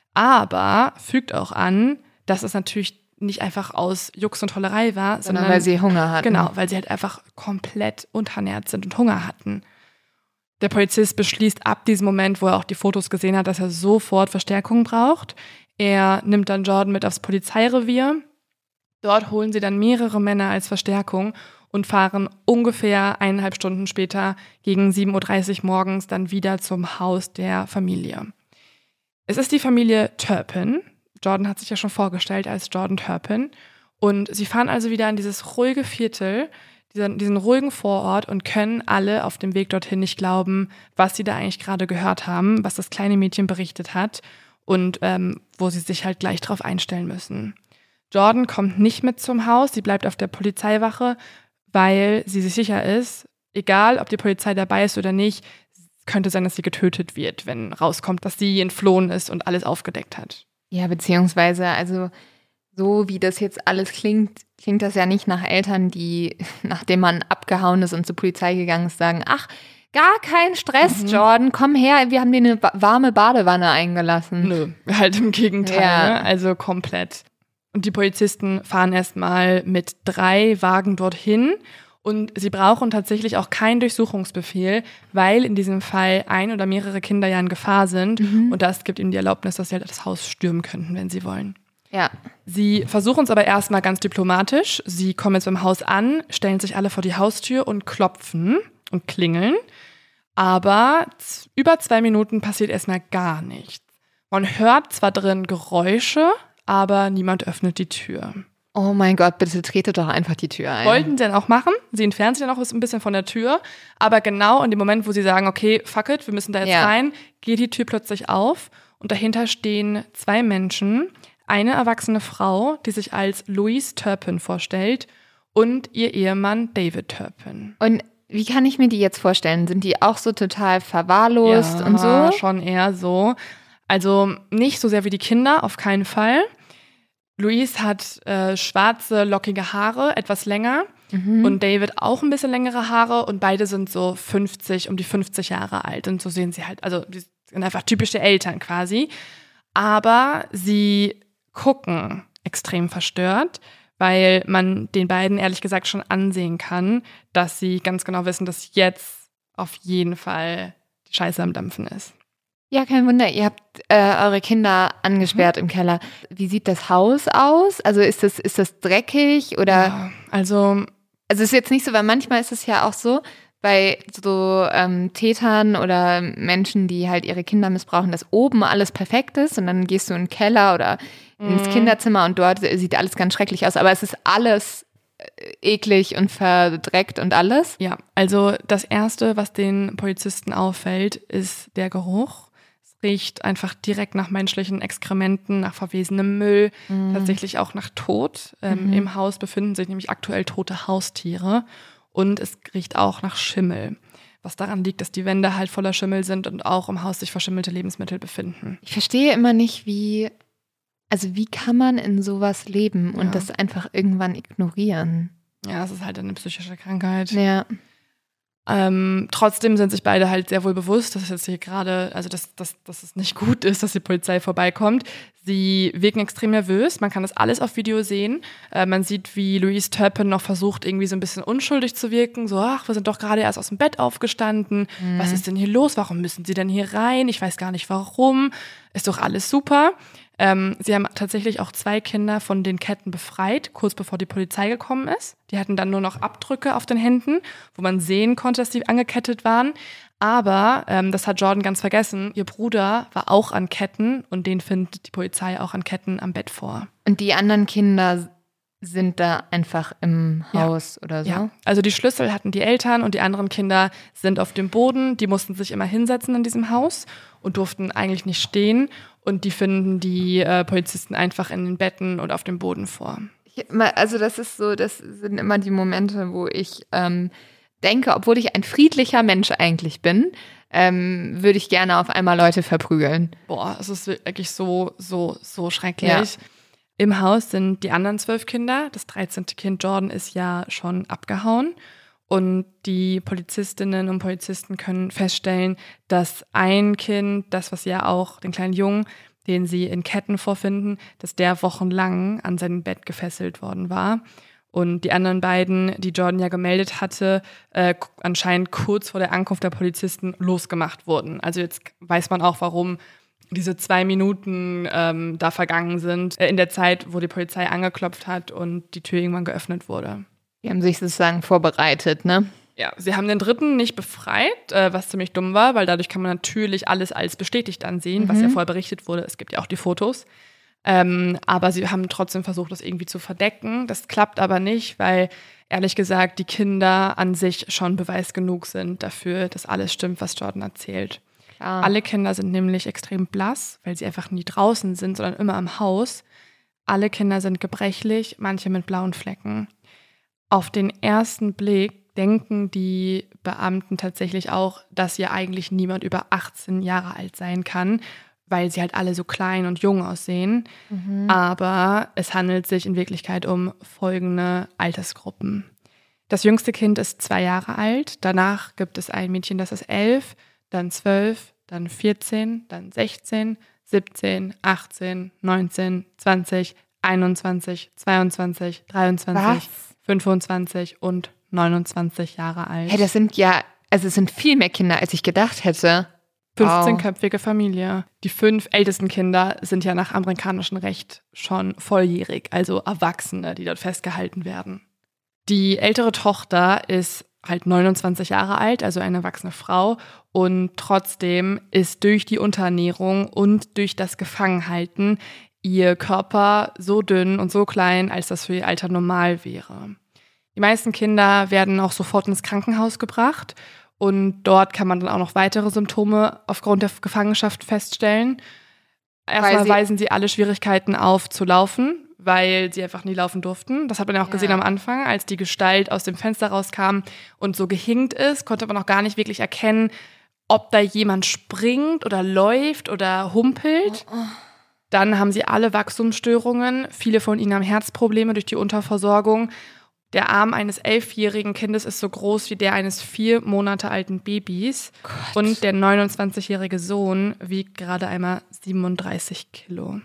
Aber fügt auch an, dass es natürlich nicht einfach aus Jux und Tollerei war, sondern weil sie Hunger hatten. Genau, weil sie halt einfach komplett unterernährt sind und Hunger hatten. Der Polizist beschließt ab diesem Moment, wo er auch die Fotos gesehen hat, dass er sofort Verstärkung braucht. Er nimmt dann Jordan mit aufs Polizeirevier. Dort holen sie dann mehrere Männer als Verstärkung und fahren ungefähr 1,5 Stunden später gegen 7:30 Uhr morgens dann wieder zum Haus der Familie. Es ist die Familie Turpin. Jordan hat sich ja schon vorgestellt als Jordan Turpin. Und sie fahren also wieder in dieses ruhige Viertel, diesen ruhigen Vorort und können alle auf dem Weg dorthin nicht glauben, was sie da eigentlich gerade gehört haben, was das kleine Mädchen berichtet hat und wo sie sich halt gleich drauf einstellen müssen. Jordan kommt nicht mit zum Haus, sie bleibt auf der Polizeiwache, weil sie sich sicher ist, egal ob die Polizei dabei ist oder nicht, könnte sein, dass sie getötet wird, wenn rauskommt, dass sie entflohen ist und alles aufgedeckt hat. Ja, beziehungsweise, also so wie das jetzt alles klingt das ja nicht nach Eltern, die, nachdem man abgehauen ist und zur Polizei gegangen ist, sagen, ach, gar kein Stress, Jordan, komm her, wir haben dir eine warme Badewanne eingelassen. Nö, halt im Gegenteil, Ja. ne? Also komplett. Und die Polizisten fahren erstmal mit 3 Wagen dorthin und sie brauchen tatsächlich auch keinen Durchsuchungsbefehl, weil in diesem Fall ein oder mehrere Kinder ja in Gefahr sind und das gibt ihnen die Erlaubnis, dass sie halt das Haus stürmen könnten, wenn sie wollen. Ja. Sie versuchen es aber erstmal ganz diplomatisch. Sie kommen jetzt beim Haus an, stellen sich alle vor die Haustür und klopfen und klingeln. Aber über 2 Minuten passiert erstmal gar nichts. Man hört zwar drin Geräusche, aber niemand öffnet die Tür. Oh mein Gott, bitte trete doch einfach die Tür ein. Wollten sie dann auch machen. Sie entfernen sich dann auch ein bisschen von der Tür. Aber genau in dem Moment, wo sie sagen, okay, fuck it, wir müssen da jetzt rein, geht die Tür plötzlich auf. Und dahinter stehen 2 Menschen. Eine erwachsene Frau, die sich als Louise Turpin vorstellt und ihr Ehemann David Turpin. Und wie kann ich mir die jetzt vorstellen? Sind die auch so total verwahrlost und so? Schon eher so. Also nicht so sehr wie die Kinder, auf keinen Fall. Louise hat schwarze, lockige Haare, etwas länger. Und David auch ein bisschen längere Haare. Und beide sind so um die 50 Jahre alt. Und so sehen sie halt, also die sind einfach typische Eltern quasi. Aber sie gucken extrem verstört, weil man den beiden ehrlich gesagt schon ansehen kann, dass sie ganz genau wissen, dass jetzt auf jeden Fall die Scheiße am Dampfen ist. Ja, kein Wunder, ihr habt eure Kinder angesperrt im Keller. Wie sieht das Haus aus? Also ist das dreckig oder? Ja, also es ist jetzt nicht so, weil manchmal ist es ja auch so, bei so Tätern oder Menschen, die halt ihre Kinder missbrauchen, dass oben alles perfekt ist und dann gehst du in den Keller oder ins Kinderzimmer und dort sieht alles ganz schrecklich aus. Aber es ist alles eklig und verdreckt und alles. Ja, also das Erste, was den Polizisten auffällt, ist der Geruch. Es riecht einfach direkt nach menschlichen Exkrementen, nach verwesenem Müll, tatsächlich auch nach Tod. Im Haus befinden sich nämlich aktuell tote Haustiere. Und es riecht auch nach Schimmel, was daran liegt, dass die Wände halt voller Schimmel sind und auch im Haus sich verschimmelte Lebensmittel befinden. Ich verstehe immer nicht, wie kann man in sowas leben und das einfach irgendwann ignorieren? Ja, es ist halt eine psychische Krankheit. Ja. Trotzdem sind sich beide halt sehr wohl bewusst, dass es jetzt hier gerade, also dass es nicht gut ist, dass die Polizei vorbeikommt. Sie wirken extrem nervös. Man kann das alles auf Video sehen. Man sieht, wie Louise Turpin noch versucht, irgendwie so ein bisschen unschuldig zu wirken. So, ach, wir sind doch gerade erst aus dem Bett aufgestanden. Was ist denn hier los? Warum müssen sie denn hier rein? Ich weiß gar nicht, warum. Ist doch alles super. Sie haben tatsächlich auch 2 Kinder von den Ketten befreit, kurz bevor die Polizei gekommen ist. Die hatten dann nur noch Abdrücke auf den Händen, wo man sehen konnte, dass die angekettet waren. Aber, das hat Jordan ganz vergessen, ihr Bruder war auch an Ketten und den findet die Polizei auch an Ketten am Bett vor. Und die anderen Kinder sind da einfach im Haus oder so? Ja, also die Schlüssel hatten die Eltern und die anderen Kinder sind auf dem Boden. Die mussten sich immer hinsetzen in diesem Haus und durften eigentlich nicht stehen. Und die finden die Polizisten einfach in den Betten und auf dem Boden vor. Also das sind immer die Momente, wo ich denke, obwohl ich ein friedlicher Mensch eigentlich bin, würde ich gerne auf einmal Leute verprügeln. Boah, es ist wirklich so schrecklich. Ja. Im Haus sind die anderen 12 Kinder. Das 13. Kind Jordan ist ja schon abgehauen. Und die Polizistinnen und Polizisten können feststellen, dass ein Kind, das was ja auch, den kleinen Jungen, den sie in Ketten vorfinden, dass der wochenlang an sein Bett gefesselt worden war. Und die anderen beiden, die Jordan ja gemeldet hatte, anscheinend kurz vor der Ankunft der Polizisten losgemacht wurden. Also jetzt weiß man auch, warum diese 2 Minuten da vergangen sind, in der Zeit, wo die Polizei angeklopft hat und die Tür irgendwann geöffnet wurde. Die haben sich sozusagen vorbereitet, ne? Ja, sie haben den 3. nicht befreit, was ziemlich dumm war, weil dadurch kann man natürlich alles als bestätigt ansehen, was ja vorher berichtet wurde. Es gibt ja auch die Fotos. Aber sie haben trotzdem versucht, das irgendwie zu verdecken. Das klappt aber nicht, weil ehrlich gesagt die Kinder an sich schon Beweis genug sind dafür, dass alles stimmt, was Jordan erzählt. Klar. Alle Kinder sind nämlich extrem blass, weil sie einfach nie draußen sind, sondern immer im Haus. Alle Kinder sind gebrechlich, manche mit blauen Flecken. Auf den ersten Blick denken die Beamten tatsächlich auch, dass hier eigentlich niemand über 18 Jahre alt sein kann, weil sie halt alle so klein und jung aussehen. Aber es handelt sich in Wirklichkeit um folgende Altersgruppen. Das jüngste Kind ist 2 Jahre alt, danach gibt es ein Mädchen, das ist 11, dann 12, dann 14, dann 16, 17, 18, 19, 20, 21, 22, 23, 25 und 29 Jahre alt. Hey, es sind viel mehr Kinder, als ich gedacht hätte. 15-köpfige Familie. Die 5 ältesten Kinder sind ja nach amerikanischem Recht schon volljährig, also Erwachsene, die dort festgehalten werden. Die ältere Tochter ist halt 29 Jahre alt, also eine erwachsene Frau. Und trotzdem ist durch die Unterernährung und durch das Gefangenhalten ihr Körper so dünn und so klein, als das für ihr Alter normal wäre. Die meisten Kinder werden auch sofort ins Krankenhaus gebracht. Und dort kann man dann auch noch weitere Symptome aufgrund der Gefangenschaft feststellen. Erstmal weisen sie alle Schwierigkeiten auf zu laufen, weil sie einfach nie laufen durften. Das hat man ja auch gesehen am Anfang, als die Gestalt aus dem Fenster rauskam und so gehinkt ist, konnte man auch gar nicht wirklich erkennen, ob da jemand springt oder läuft oder humpelt. Dann haben sie alle Wachstumsstörungen. Viele von ihnen haben Herzprobleme durch die Unterversorgung. Der Arm eines 11-jährigen Kindes ist so groß wie der eines 4 Monate alten Babys. Gott. Und der 29-jährige Sohn wiegt gerade einmal 37 Kilo.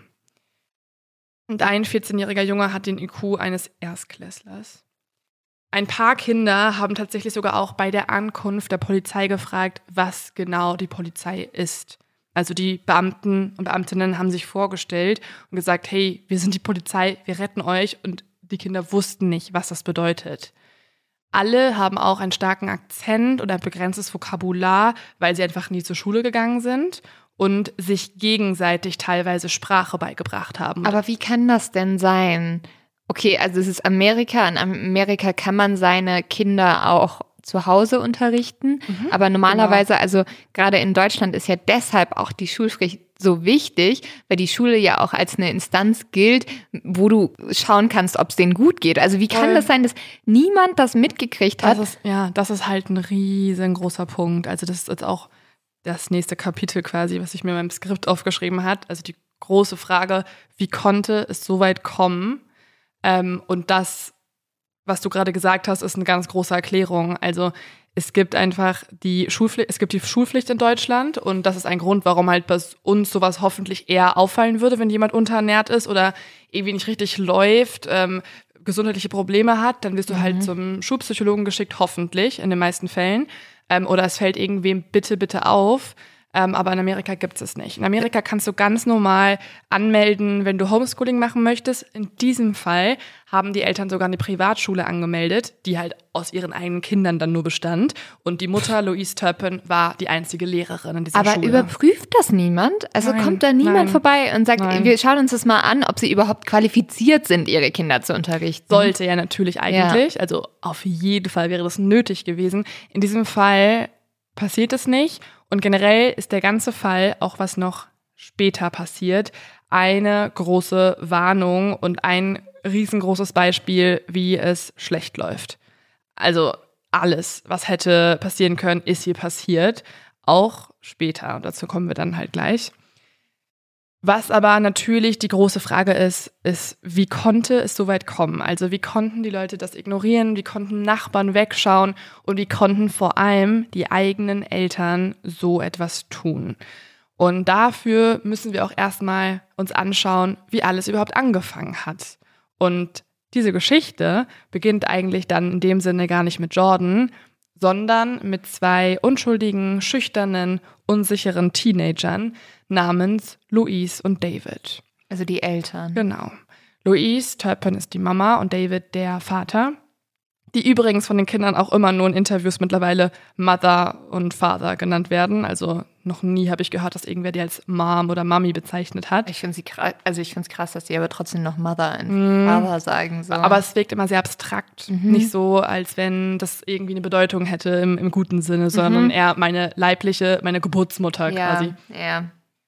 Und ein 14-jähriger Junge hat den IQ eines Erstklässlers. Ein paar Kinder haben tatsächlich sogar auch bei der Ankunft der Polizei gefragt, was genau die Polizei ist. Also die Beamten und Beamtinnen haben sich vorgestellt und gesagt, hey, wir sind die Polizei, wir retten euch. Und die Kinder wussten nicht, was das bedeutet. Alle haben auch einen starken Akzent und ein begrenztes Vokabular, weil sie einfach nie zur Schule gegangen sind und sich gegenseitig teilweise Sprache beigebracht haben. Aber wie kann das denn sein? Okay, also es ist Amerika. In Amerika kann man seine Kinder auch zu Hause unterrichten. Aber normalerweise, also gerade in Deutschland ist ja deshalb auch die Schulpflicht so wichtig, weil die Schule ja auch als eine Instanz gilt, wo du schauen kannst, ob es denen gut geht. Also wie kann das sein, dass niemand das mitgekriegt hat? Das ist halt ein riesengroßer Punkt. Also das ist jetzt auch das nächste Kapitel quasi, was ich mir in meinem Skript aufgeschrieben habe. Also die große Frage, wie konnte es so weit kommen? Und das was du gerade gesagt hast, ist eine ganz große Erklärung. Also es gibt einfach die Schulpflicht in Deutschland und das ist ein Grund, warum halt bei uns sowas hoffentlich eher auffallen würde, wenn jemand unterernährt ist oder irgendwie nicht richtig läuft, gesundheitliche Probleme hat, dann wirst du halt zum Schulpsychologen geschickt, hoffentlich, in den meisten Fällen. Oder es fällt irgendwem bitte auf. Aber in Amerika gibt es nicht. In Amerika kannst du ganz normal anmelden, wenn du Homeschooling machen möchtest. In diesem Fall haben die Eltern sogar eine Privatschule angemeldet, die halt aus ihren eigenen Kindern dann nur bestand. Und die Mutter, Louise Turpin, war die einzige Lehrerin in dieser Schule. Aber überprüft das niemand? Also Nein, kommt da niemand vorbei und sagt, nein. Wir schauen uns das mal an, ob sie überhaupt qualifiziert sind, ihre Kinder zu unterrichten? Sollte ja natürlich eigentlich. Ja. Also auf jeden Fall wäre das nötig gewesen. In diesem Fall passiert es nicht. Und generell ist der ganze Fall, auch was noch später passiert, eine große Warnung und ein riesengroßes Beispiel, wie es schlecht läuft. Also alles, was hätte passieren können, ist hier passiert. Auch später. Und dazu kommen wir dann halt gleich. Was aber natürlich die große Frage ist, wie konnte es so weit kommen? Also wie konnten die Leute das ignorieren? Wie konnten Nachbarn wegschauen? Und wie konnten vor allem die eigenen Eltern so etwas tun? Und dafür müssen wir auch erstmal uns anschauen, wie alles überhaupt angefangen hat. Und diese Geschichte beginnt eigentlich dann in dem Sinne gar nicht mit Jordan, sondern mit 2 unschuldigen, schüchternen, unsicheren Teenagern namens Louise und David. Also die Eltern. Genau. Louise Turpin ist die Mama und David der Vater, die übrigens von den Kindern auch immer nur in Interviews mittlerweile Mother und Father genannt werden. Also noch nie habe ich gehört, dass irgendwer die als Mom oder Mami bezeichnet hat. Ich finde es krass, dass die aber trotzdem noch Mother und Father sagen. So. Aber es wirkt immer sehr abstrakt. Nicht so, als wenn das irgendwie eine Bedeutung hätte im guten Sinne, sondern eher meine Geburtsmutter quasi. Ja.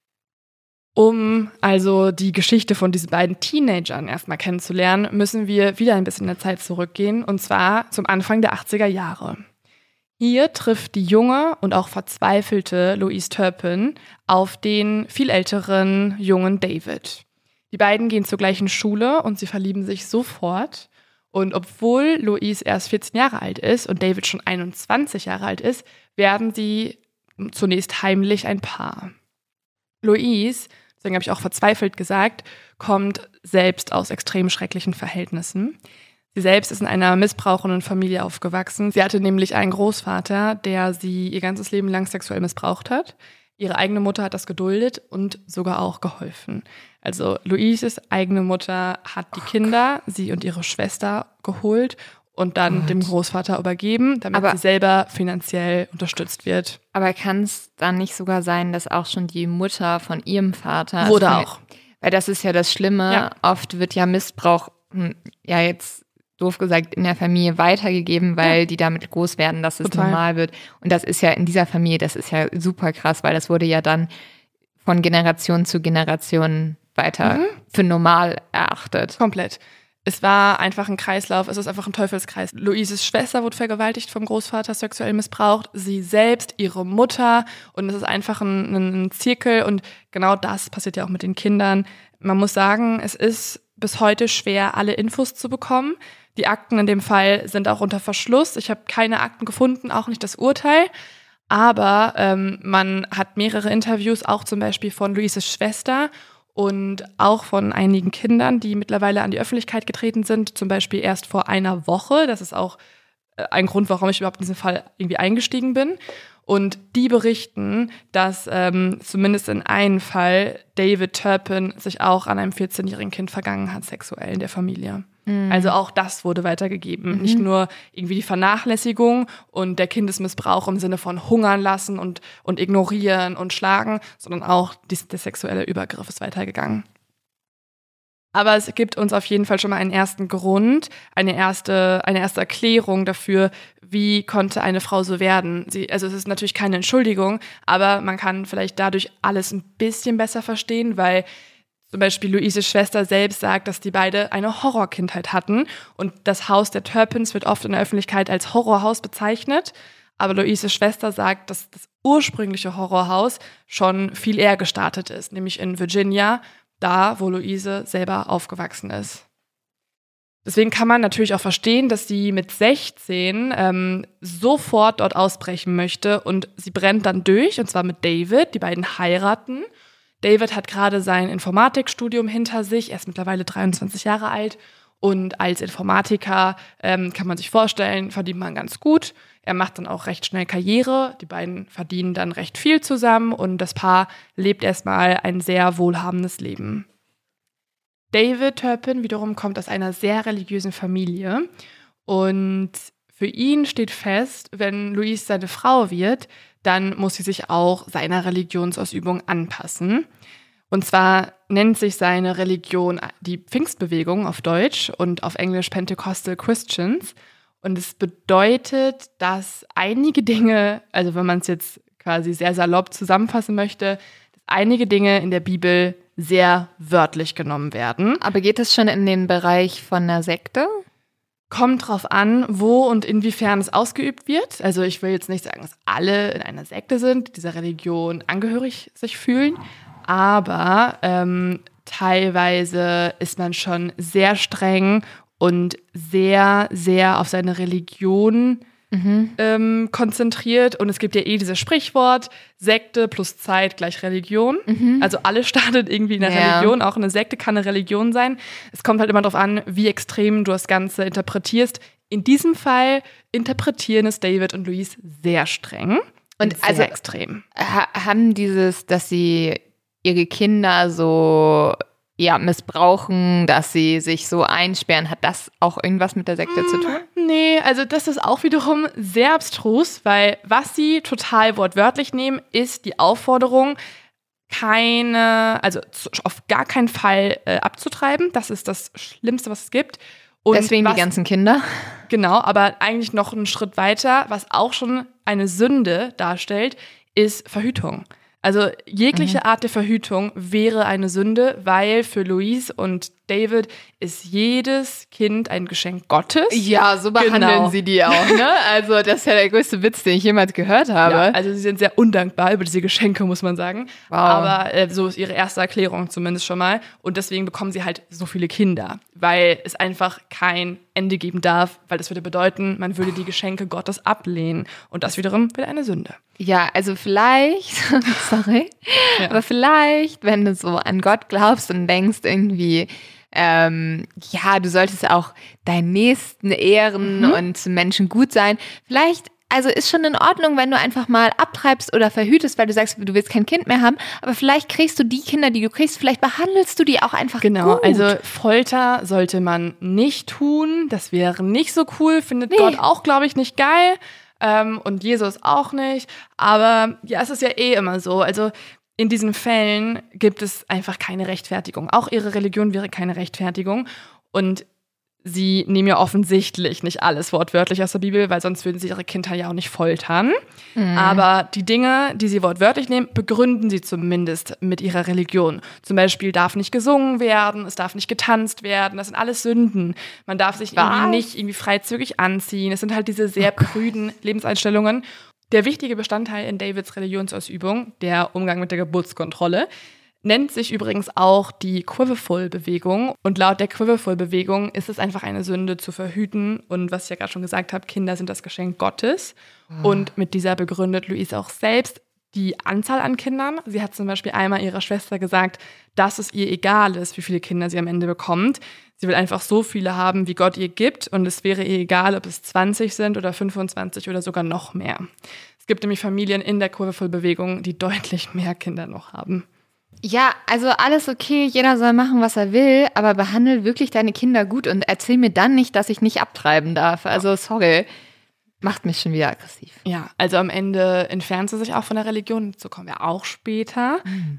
Um also die Geschichte von diesen beiden Teenagern erstmal kennenzulernen, müssen wir wieder ein bisschen in der Zeit zurückgehen, und zwar zum Anfang der 80er Jahre. Hier trifft die junge und auch verzweifelte Louise Turpin auf den viel älteren jungen David. Die beiden gehen zur gleichen Schule und sie verlieben sich sofort. Und obwohl Louise erst 14 Jahre alt ist und David schon 21 Jahre alt ist, werden sie zunächst heimlich ein Paar. Louise, deswegen habe ich auch verzweifelt gesagt, kommt selbst aus extrem schrecklichen Verhältnissen. Sie selbst ist in einer missbrauchenden Familie aufgewachsen. Sie hatte nämlich einen Großvater, der sie ihr ganzes Leben lang sexuell missbraucht hat. Ihre eigene Mutter hat das geduldet und sogar auch geholfen. Also Louises eigene Mutter hat die Kinder, sie und ihre Schwester geholt und dann dem Großvater übergeben, damit sie selber finanziell unterstützt wird. Aber kann es dann nicht sogar sein, dass auch schon die Mutter von ihrem Vater... Wurde auch. Weil das ist ja das Schlimme. Ja. Oft wird ja Missbrauch, jetzt doof gesagt, in der Familie weitergegeben, weil die damit groß werden, dass es normal wird. Und das ist ja in dieser Familie, das ist ja super krass, weil das wurde ja dann von Generation zu Generation weiter für normal erachtet. Komplett. Es war einfach ein Kreislauf, es ist einfach ein Teufelskreis. Louises Schwester wurde vergewaltigt vom Großvater, sexuell missbraucht, sie selbst, ihre Mutter, und es ist einfach ein Zirkel, und genau das passiert ja auch mit den Kindern. Man muss sagen, es ist bis heute schwer, alle Infos zu bekommen. Die Akten in dem Fall sind auch unter Verschluss. Ich habe keine Akten gefunden, auch nicht das Urteil. Aber man hat mehrere Interviews, auch zum Beispiel von Louises Schwester und auch von einigen Kindern, die mittlerweile an die Öffentlichkeit getreten sind, zum Beispiel erst vor einer Woche. Das ist auch ein Grund, warum ich überhaupt in diesen Fall irgendwie eingestiegen bin. Und die berichten, dass zumindest in einem Fall David Turpin sich auch an einem 14-jährigen Kind vergangen hat, sexuell in der Familie. Also auch das wurde weitergegeben. Nicht nur irgendwie die Vernachlässigung und der Kindesmissbrauch im Sinne von hungern lassen und ignorieren und schlagen, sondern auch der sexuelle Übergriff ist weitergegangen. Aber es gibt uns auf jeden Fall schon mal einen ersten Grund, eine erste Erklärung dafür, wie konnte eine Frau so werden. Also es ist natürlich keine Entschuldigung, aber man kann vielleicht dadurch alles ein bisschen besser verstehen, weil zum Beispiel Louises Schwester selbst sagt, dass die beide eine Horrorkindheit hatten. Und das Haus der Turpins wird oft in der Öffentlichkeit als Horrorhaus bezeichnet. Aber Louises Schwester sagt, dass das ursprüngliche Horrorhaus schon viel eher gestartet ist, nämlich in Virginia, da, wo Louise selber aufgewachsen ist. Deswegen kann man natürlich auch verstehen, dass sie mit 16 sofort dort ausbrechen möchte und sie brennt dann durch, und zwar mit David. Die beiden heiraten. David hat gerade sein Informatikstudium hinter sich, er ist mittlerweile 23 Jahre alt und als Informatiker kann man sich vorstellen, verdient man ganz gut. Er macht dann auch recht schnell Karriere, die beiden verdienen dann recht viel zusammen und das Paar lebt erstmal ein sehr wohlhabendes Leben. David Turpin wiederum kommt aus einer sehr religiösen Familie und für ihn steht fest, wenn Louise seine Frau wird, dann muss sie sich auch seiner Religionsausübung anpassen. Und zwar nennt sich seine Religion die Pfingstbewegung auf Deutsch und auf Englisch Pentecostal Christians. Und es bedeutet, dass einige Dinge, also wenn man es jetzt quasi sehr salopp zusammenfassen möchte, dass einige Dinge in der Bibel sehr wörtlich genommen werden. Aber geht es schon in den Bereich von einer Sekte? Kommt drauf an, wo und inwiefern es ausgeübt wird. Also ich will jetzt nicht sagen, dass alle in einer Sekte sind, dieser Religion angehörig sich fühlen, aber teilweise ist man schon sehr streng und sehr, sehr auf seine Religion konzentriert. Und es gibt ja dieses Sprichwort, Sekte plus Zeit gleich Religion. Also alles startet irgendwie in der Religion. Auch eine Sekte kann eine Religion sein. Es kommt halt immer darauf an, wie extrem du das Ganze interpretierst. In diesem Fall interpretieren es David und Louise sehr streng und sehr also extrem. Haben dieses, dass sie ihre Kinder so missbrauchen, dass sie sich so einsperren, hat das auch irgendwas mit der Sekte zu tun? Nee, also das ist auch wiederum sehr abstrus, weil was sie total wortwörtlich nehmen, ist die Aufforderung, auf gar keinen Fall abzutreiben. Das ist das Schlimmste, was es gibt. Und deswegen die ganzen Kinder? Genau, aber eigentlich noch einen Schritt weiter, was auch schon eine Sünde darstellt, ist Verhütung. Also jegliche Art der Verhütung wäre eine Sünde, weil für Louise und David ist jedes Kind ein Geschenk Gottes. Ja, so behandeln sie die auch, ne? Also das ist ja der größte Witz, den ich jemals gehört habe. Ja, also sie sind sehr undankbar über diese Geschenke, muss man sagen. Wow. Aber so ist ihre erste Erklärung zumindest schon mal. Und deswegen bekommen sie halt so viele Kinder, weil es einfach kein Ende geben darf, weil das würde bedeuten, man würde die Geschenke Gottes ablehnen. Und das wiederum wäre eine Sünde. Ja, also vielleicht, sorry, aber vielleicht, wenn du so an Gott glaubst und denkst irgendwie, du solltest auch deinen Nächsten ehren und Menschen gut sein. Vielleicht, also ist schon in Ordnung, wenn du einfach mal abtreibst oder verhütest, weil du sagst, du willst kein Kind mehr haben. Aber vielleicht kriegst du die Kinder, die du kriegst, vielleicht behandelst du die auch einfach gut. Also Folter sollte man nicht tun. Das wäre nicht so cool, findet Gott auch, glaube ich, nicht geil. Und Jesus auch nicht. Aber ja, es ist ja immer so. Also in diesen Fällen gibt es einfach keine Rechtfertigung. Auch ihre Religion wäre keine Rechtfertigung. Und sie nehmen ja offensichtlich nicht alles wortwörtlich aus der Bibel, weil sonst würden sie ihre Kinder ja auch nicht foltern. Aber die Dinge, die sie wortwörtlich nehmen, begründen sie zumindest mit ihrer Religion. Zum Beispiel darf nicht gesungen werden, es darf nicht getanzt werden, das sind alles Sünden. Man darf sich nicht irgendwie freizügig anziehen. Es sind halt diese sehr prüden Lebenseinstellungen. Der wichtige Bestandteil in Davids Religionsausübung, der Umgang mit der Geburtskontrolle, nennt sich übrigens auch die Quiverful-Bewegung. Und laut der Quiverful-Bewegung ist es einfach eine Sünde zu verhüten. Und was ich ja gerade schon gesagt habe, Kinder sind das Geschenk Gottes. Und mit dieser begründet Louise auch selbst die Anzahl an Kindern. Sie hat zum Beispiel einmal ihrer Schwester gesagt, dass es ihr egal ist, wie viele Kinder sie am Ende bekommt. Sie will einfach so viele haben, wie Gott ihr gibt. Und es wäre ihr egal, ob es 20 sind oder 25 oder sogar noch mehr. Es gibt nämlich Familien in der Quiverful-Bewegung, die deutlich mehr Kinder noch haben. Ja, also alles okay, jeder soll machen, was er will, aber behandle wirklich deine Kinder gut und erzähl mir dann nicht, dass ich nicht abtreiben darf. Also sorry, macht mich schon wieder aggressiv. Ja, also am Ende entfernt sie sich auch von der Religion, dazu kommen wir auch später.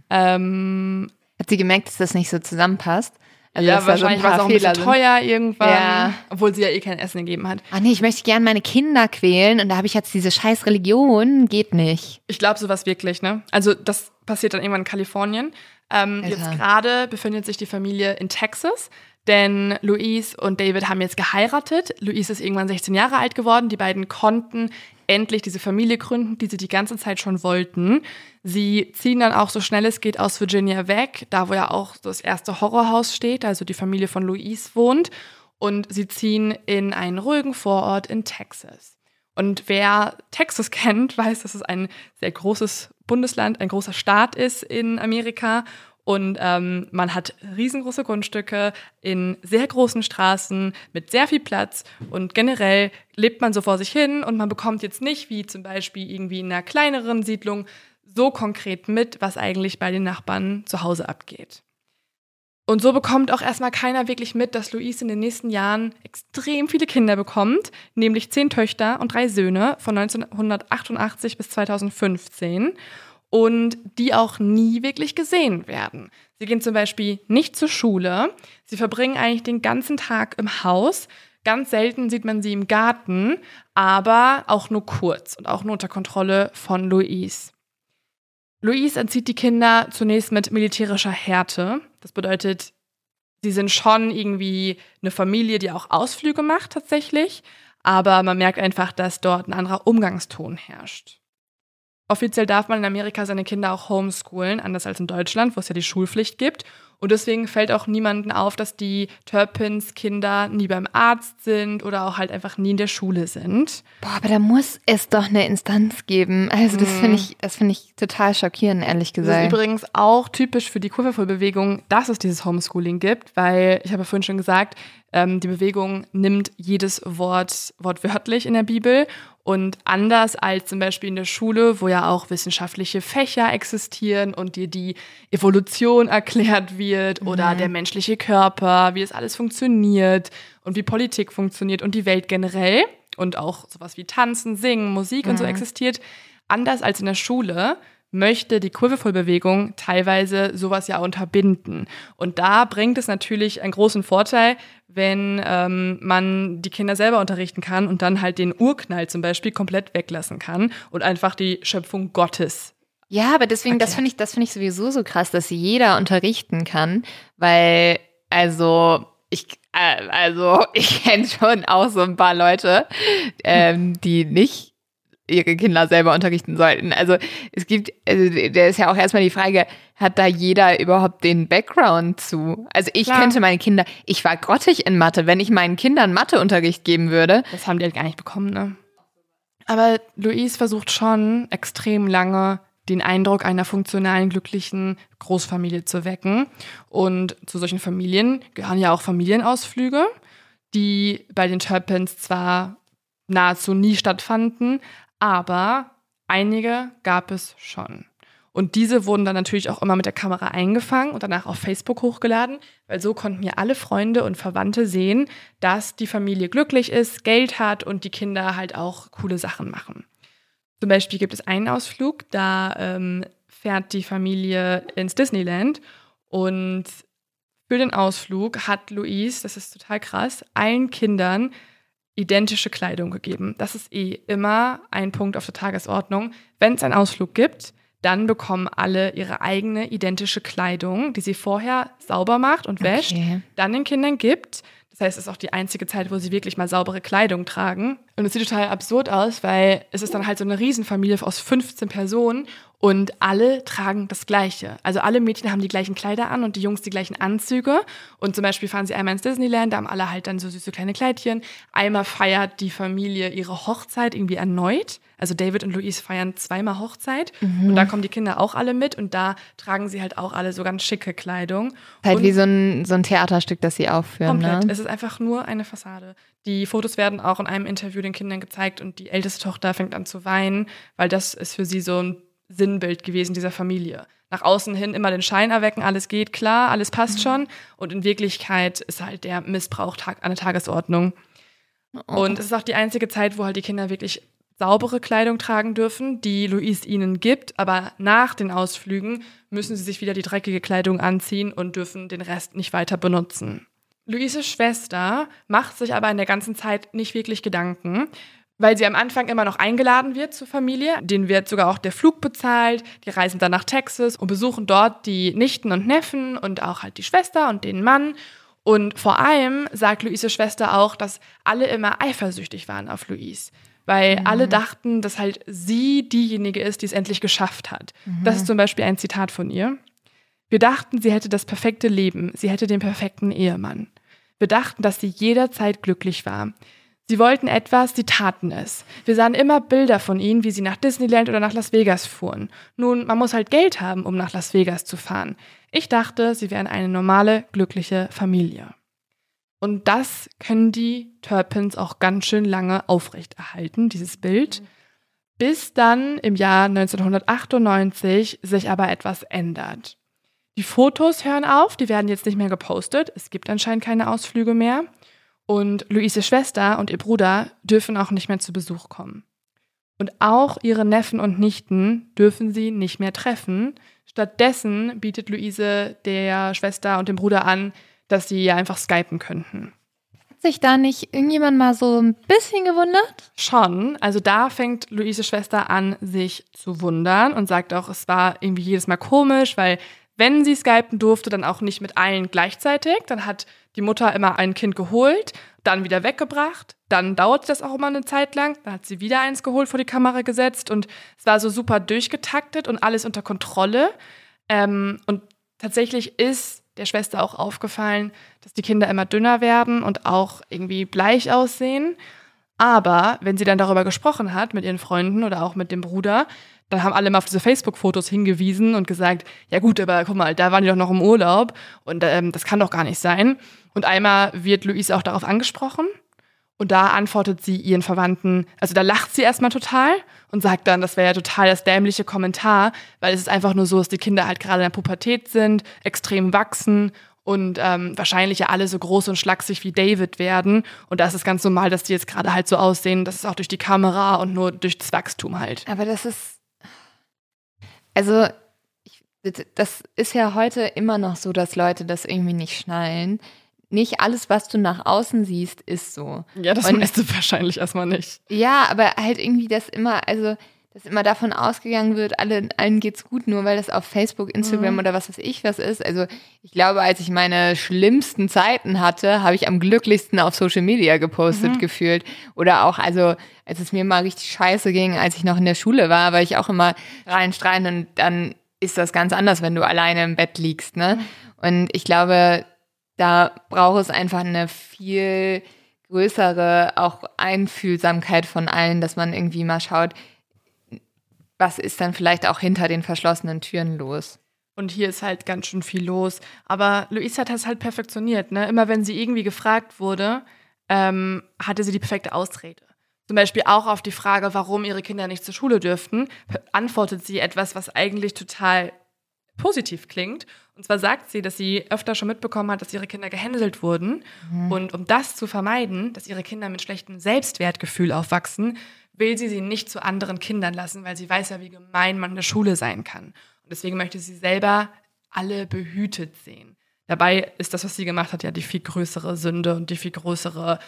Hat sie gemerkt, dass das nicht so zusammenpasst? Also ja, wahrscheinlich war es auch ein bisschen teuer irgendwann, obwohl sie ja kein Essen gegeben hat. Ah nee, ich möchte gerne meine Kinder quälen und da habe ich jetzt diese scheiß Religion, geht nicht. Ich glaube sowas wirklich, ne? Also das passiert dann irgendwann in Kalifornien. Jetzt gerade befindet sich die Familie in Texas, denn Louise und David haben jetzt geheiratet. Louise ist irgendwann 16 Jahre alt geworden. Die beiden konnten endlich diese Familie gründen, die sie die ganze Zeit schon wollten. Sie ziehen dann auch so schnell es geht aus Virginia weg, da wo ja auch das erste Horrorhaus steht, also die Familie von Louise wohnt. und sie ziehen in einen ruhigen Vorort in Texas. Und wer Texas kennt, weiß, dass es ein sehr großes Bundesland, ein großer Staat ist in Amerika. Und man hat riesengroße Grundstücke in sehr großen Straßen mit sehr viel Platz. Und generell lebt man so vor sich hin und man bekommt jetzt nicht, wie zum Beispiel irgendwie in einer kleineren Siedlung, so konkret mit, was eigentlich bei den Nachbarn zu Hause abgeht. Und so bekommt auch erstmal keiner wirklich mit, dass Louise in den nächsten Jahren extrem viele Kinder bekommt, nämlich 10 Töchter und 3 Söhne von 1988 bis 2015 und die auch nie wirklich gesehen werden. Sie gehen zum Beispiel nicht zur Schule, sie verbringen eigentlich den ganzen Tag im Haus, ganz selten sieht man sie im Garten, aber auch nur kurz und auch nur unter Kontrolle von Louise. Louise erzieht die Kinder zunächst mit militärischer Härte. Das bedeutet, sie sind schon irgendwie eine Familie, die auch Ausflüge macht tatsächlich, aber man merkt einfach, dass dort ein anderer Umgangston herrscht. Offiziell darf man in Amerika seine Kinder auch homeschoolen, anders als in Deutschland, wo es ja die Schulpflicht gibt. Und deswegen fällt auch niemandem auf, dass die Turpins-Kinder nie beim Arzt sind oder auch halt einfach nie in der Schule sind. Boah, aber da muss es doch eine Instanz geben. Also das finde ich total schockierend, ehrlich gesagt. Das ist übrigens auch typisch für die Quiverful-Bewegung, dass es dieses Homeschooling gibt, weil, ich habe ja vorhin schon gesagt, die Bewegung nimmt jedes Wort wortwörtlich in der Bibel. Und anders als zum Beispiel in der Schule, wo ja auch wissenschaftliche Fächer existieren und dir die Evolution erklärt wird oder der menschliche Körper, wie es alles funktioniert und wie Politik funktioniert und die Welt generell und auch sowas wie Tanzen, Singen, Musik und so existiert. Anders als in der Schule möchte die Quiverful-Bewegung teilweise sowas ja unterbinden. Und da bringt es natürlich einen großen Vorteil, wenn man die Kinder selber unterrichten kann und dann halt den Urknall zum Beispiel komplett weglassen kann und einfach die Schöpfung Gottes. Ja, aber deswegen, das finde ich sowieso so krass, dass jeder unterrichten kann, weil, ich kenne schon auch so ein paar Leute, die nicht ihre Kinder selber unterrichten sollten. Also da ist ja auch erstmal die Frage, hat da jeder überhaupt den Background zu? Also ich könnte meine Kinder, ich war grottig in Mathe, wenn ich meinen Kindern Matheunterricht geben würde. Das haben die halt gar nicht bekommen, ne? Aber Louise versucht schon extrem lange, den Eindruck einer funktionalen, glücklichen Großfamilie zu wecken. Und zu solchen Familien gehören ja auch Familienausflüge, die bei den Turpins zwar nahezu nie stattfanden, aber einige gab es schon. Und diese wurden dann natürlich auch immer mit der Kamera eingefangen und danach auf Facebook hochgeladen, weil so konnten ja alle Freunde und Verwandte sehen, dass die Familie glücklich ist, Geld hat und die Kinder halt auch coole Sachen machen. Zum Beispiel gibt es einen Ausflug, da fährt die Familie ins Disneyland und für den Ausflug hat Louise, das ist total krass, allen Kindern identische Kleidung gegeben. Das ist immer ein Punkt auf der Tagesordnung. Wenn es einen Ausflug gibt, dann bekommen alle ihre eigene identische Kleidung, die sie vorher sauber macht und wäscht, dann den Kindern gibt. Das heißt, es ist auch die einzige Zeit, wo sie wirklich mal saubere Kleidung tragen. Und es sieht total absurd aus, weil es ist dann halt so eine Riesenfamilie aus 15 Personen und alle tragen das Gleiche. Also alle Mädchen haben die gleichen Kleider an und die Jungs die gleichen Anzüge. Und zum Beispiel fahren sie einmal ins Disneyland, da haben alle halt dann so süße kleine Kleidchen. Einmal feiert die Familie ihre Hochzeit irgendwie erneut. Also David und Louise feiern 2-mal Hochzeit. Und da kommen die Kinder auch alle mit und da tragen sie halt auch alle so ganz schicke Kleidung. Halt und wie so ein Theaterstück, das sie aufführen. Komplett. Ne? Es ist einfach nur eine Fassade. Die Fotos werden auch in einem Interview den Kindern gezeigt und die älteste Tochter fängt an zu weinen, weil das ist für sie so ein Sinnbild gewesen dieser Familie. Nach außen hin immer den Schein erwecken, alles geht klar, alles passt schon. Und in Wirklichkeit ist halt der Missbrauch an der Tagesordnung. Und es ist auch die einzige Zeit, wo halt die Kinder wirklich saubere Kleidung tragen dürfen, die Louise ihnen gibt. Aber nach den Ausflügen müssen sie sich wieder die dreckige Kleidung anziehen und dürfen den Rest nicht weiter benutzen. Louises Schwester macht sich aber in der ganzen Zeit nicht wirklich Gedanken, weil sie am Anfang immer noch eingeladen wird zur Familie. Denen wird sogar auch der Flug bezahlt. Die reisen dann nach Texas und besuchen dort die Nichten und Neffen und auch halt die Schwester und den Mann. Und vor allem sagt Louises Schwester auch, dass alle immer eifersüchtig waren auf Louise. Weil alle dachten, dass halt sie diejenige ist, die es endlich geschafft hat. Das ist zum Beispiel ein Zitat von ihr. Wir dachten, sie hätte das perfekte Leben. Sie hätte den perfekten Ehemann. Wir dachten, dass sie jederzeit glücklich war. Sie wollten etwas, sie taten es. Wir sahen immer Bilder von ihnen, wie sie nach Disneyland oder nach Las Vegas fuhren. Nun, man muss halt Geld haben, um nach Las Vegas zu fahren. Ich dachte, sie wären eine normale, glückliche Familie. Und das können die Turpins auch ganz schön lange aufrechterhalten, dieses Bild. Bis dann im Jahr 1998 sich aber etwas ändert. Die Fotos hören auf, die werden jetzt nicht mehr gepostet. Es gibt anscheinend keine Ausflüge mehr. Und Louises Schwester und ihr Bruder dürfen auch nicht mehr zu Besuch kommen. Und auch ihre Neffen und Nichten dürfen sie nicht mehr treffen. Stattdessen bietet Louise der Schwester und dem Bruder an, dass sie ja einfach skypen könnten. Hat sich da nicht irgendjemand mal so ein bisschen gewundert? Schon. Also da fängt Louises Schwester an, sich zu wundern und sagt auch, es war irgendwie jedes Mal komisch, weil wenn sie skypen durfte, dann auch nicht mit allen gleichzeitig. Dann hat die Mutter immer ein Kind geholt, dann wieder weggebracht. Dann dauerte das auch immer eine Zeit lang. Dann hat sie wieder eins geholt, vor die Kamera gesetzt. Und es war so super durchgetaktet und alles unter Kontrolle. Und tatsächlich ist der Schwester auch aufgefallen, dass die Kinder immer dünner werden und auch irgendwie bleich aussehen. Aber wenn sie dann darüber gesprochen hat mit ihren Freunden oder auch mit dem Bruder, dann haben alle mal auf diese Facebook-Fotos hingewiesen und gesagt, ja gut, aber guck mal, da waren die doch noch im Urlaub und das kann doch gar nicht sein. Und einmal wird Louise auch darauf angesprochen und da antwortet sie ihren Verwandten, also da lacht sie erstmal total und sagt dann, das wäre ja total das dämliche Kommentar, weil es ist einfach nur so, dass die Kinder halt gerade in der Pubertät sind, extrem wachsen und wahrscheinlich ja alle so groß und schlaksig wie David werden. Und da ist es ganz normal, dass die jetzt gerade halt so aussehen. Das ist auch durch die Kamera und nur durch das Wachstum halt. Aber das ist, also das ist ja heute immer noch so, dass Leute das irgendwie nicht schnallen. Nicht alles, was du nach außen siehst, ist so. Ja, das weißt du wahrscheinlich erstmal nicht. Ja, aber halt irgendwie dass immer davon ausgegangen wird, allen geht's gut, nur weil das auf Facebook, Instagram oder was weiß ich was ist. Also ich glaube, als ich meine schlimmsten Zeiten hatte, habe ich am glücklichsten auf Social Media gepostet gefühlt. Oder auch, also als es mir mal richtig scheiße ging, als ich noch in der Schule war ich auch immer reinstrahlen und dann ist das ganz anders, wenn du alleine im Bett liegst, ne? Und ich glaube, da braucht es einfach eine viel größere auch Einfühlsamkeit von allen, dass man irgendwie mal schaut, was ist dann vielleicht auch hinter den verschlossenen Türen los? Und hier ist halt ganz schön viel los. Aber Louise hat das halt perfektioniert, ne? Immer wenn sie irgendwie gefragt wurde, hatte sie die perfekte Ausrede. Zum Beispiel auch auf die Frage, warum ihre Kinder nicht zur Schule dürften, antwortet sie etwas, was eigentlich total positiv klingt. Und zwar sagt sie, dass sie öfter schon mitbekommen hat, dass ihre Kinder gehänselt wurden. Und um das zu vermeiden, dass ihre Kinder mit schlechtem Selbstwertgefühl aufwachsen, will sie nicht zu anderen Kindern lassen, weil sie weiß ja, wie gemein man in der Schule sein kann. Und deswegen möchte sie selber alle behütet sehen. Dabei ist das, was sie gemacht hat, ja die viel größere Sünde und der viel größere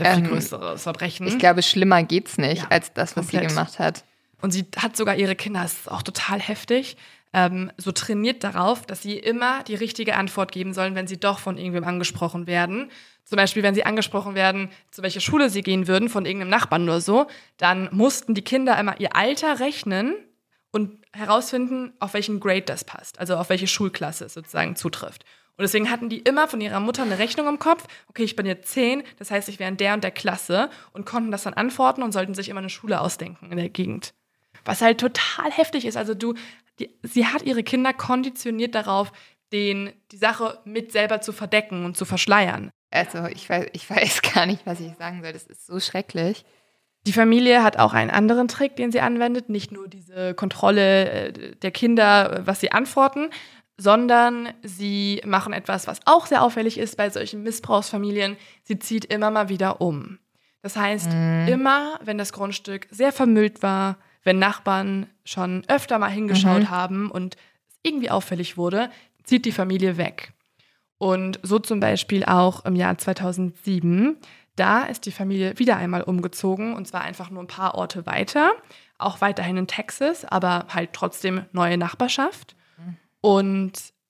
Verbrechen. Ich glaube, schlimmer geht's nicht, Ja, als das, was komplett. sie gemacht hat. Und sie hat sogar ihre Kinder, das ist auch total heftig, so trainiert darauf, dass sie immer die richtige Antwort geben sollen, wenn sie doch von irgendwem angesprochen werden. Zum Beispiel, wenn sie angesprochen werden, zu welcher Schule sie gehen würden, von irgendeinem Nachbarn oder so, dann mussten die Kinder immer ihr Alter rechnen und herausfinden, auf welchen Grade das passt, also auf welche Schulklasse es sozusagen zutrifft. Und deswegen hatten die immer von ihrer Mutter eine Rechnung im Kopf, okay, ich bin jetzt 10, das heißt, ich wäre in der und der Klasse und konnten das dann antworten und sollten sich immer eine Schule ausdenken in der Gegend. Was halt total heftig ist, also sie hat ihre Kinder konditioniert darauf, die Sache mit selber zu verdecken und zu verschleiern. Also ich weiß gar nicht, was ich sagen soll. Das ist so schrecklich. Die Familie hat auch einen anderen Trick, den sie anwendet. Nicht nur diese Kontrolle der Kinder, was sie antworten, sondern sie machen etwas, was auch sehr auffällig ist bei solchen Missbrauchsfamilien. Sie zieht immer mal wieder um. Das heißt, immer, wenn das Grundstück sehr vermüllt war, wenn Nachbarn schon öfter mal hingeschaut haben und es irgendwie auffällig wurde, zieht die Familie weg. Und so zum Beispiel auch im Jahr 2007. Da ist die Familie wieder einmal umgezogen und zwar einfach nur ein paar Orte weiter. Auch weiterhin in Texas, aber halt trotzdem neue Nachbarschaft. Und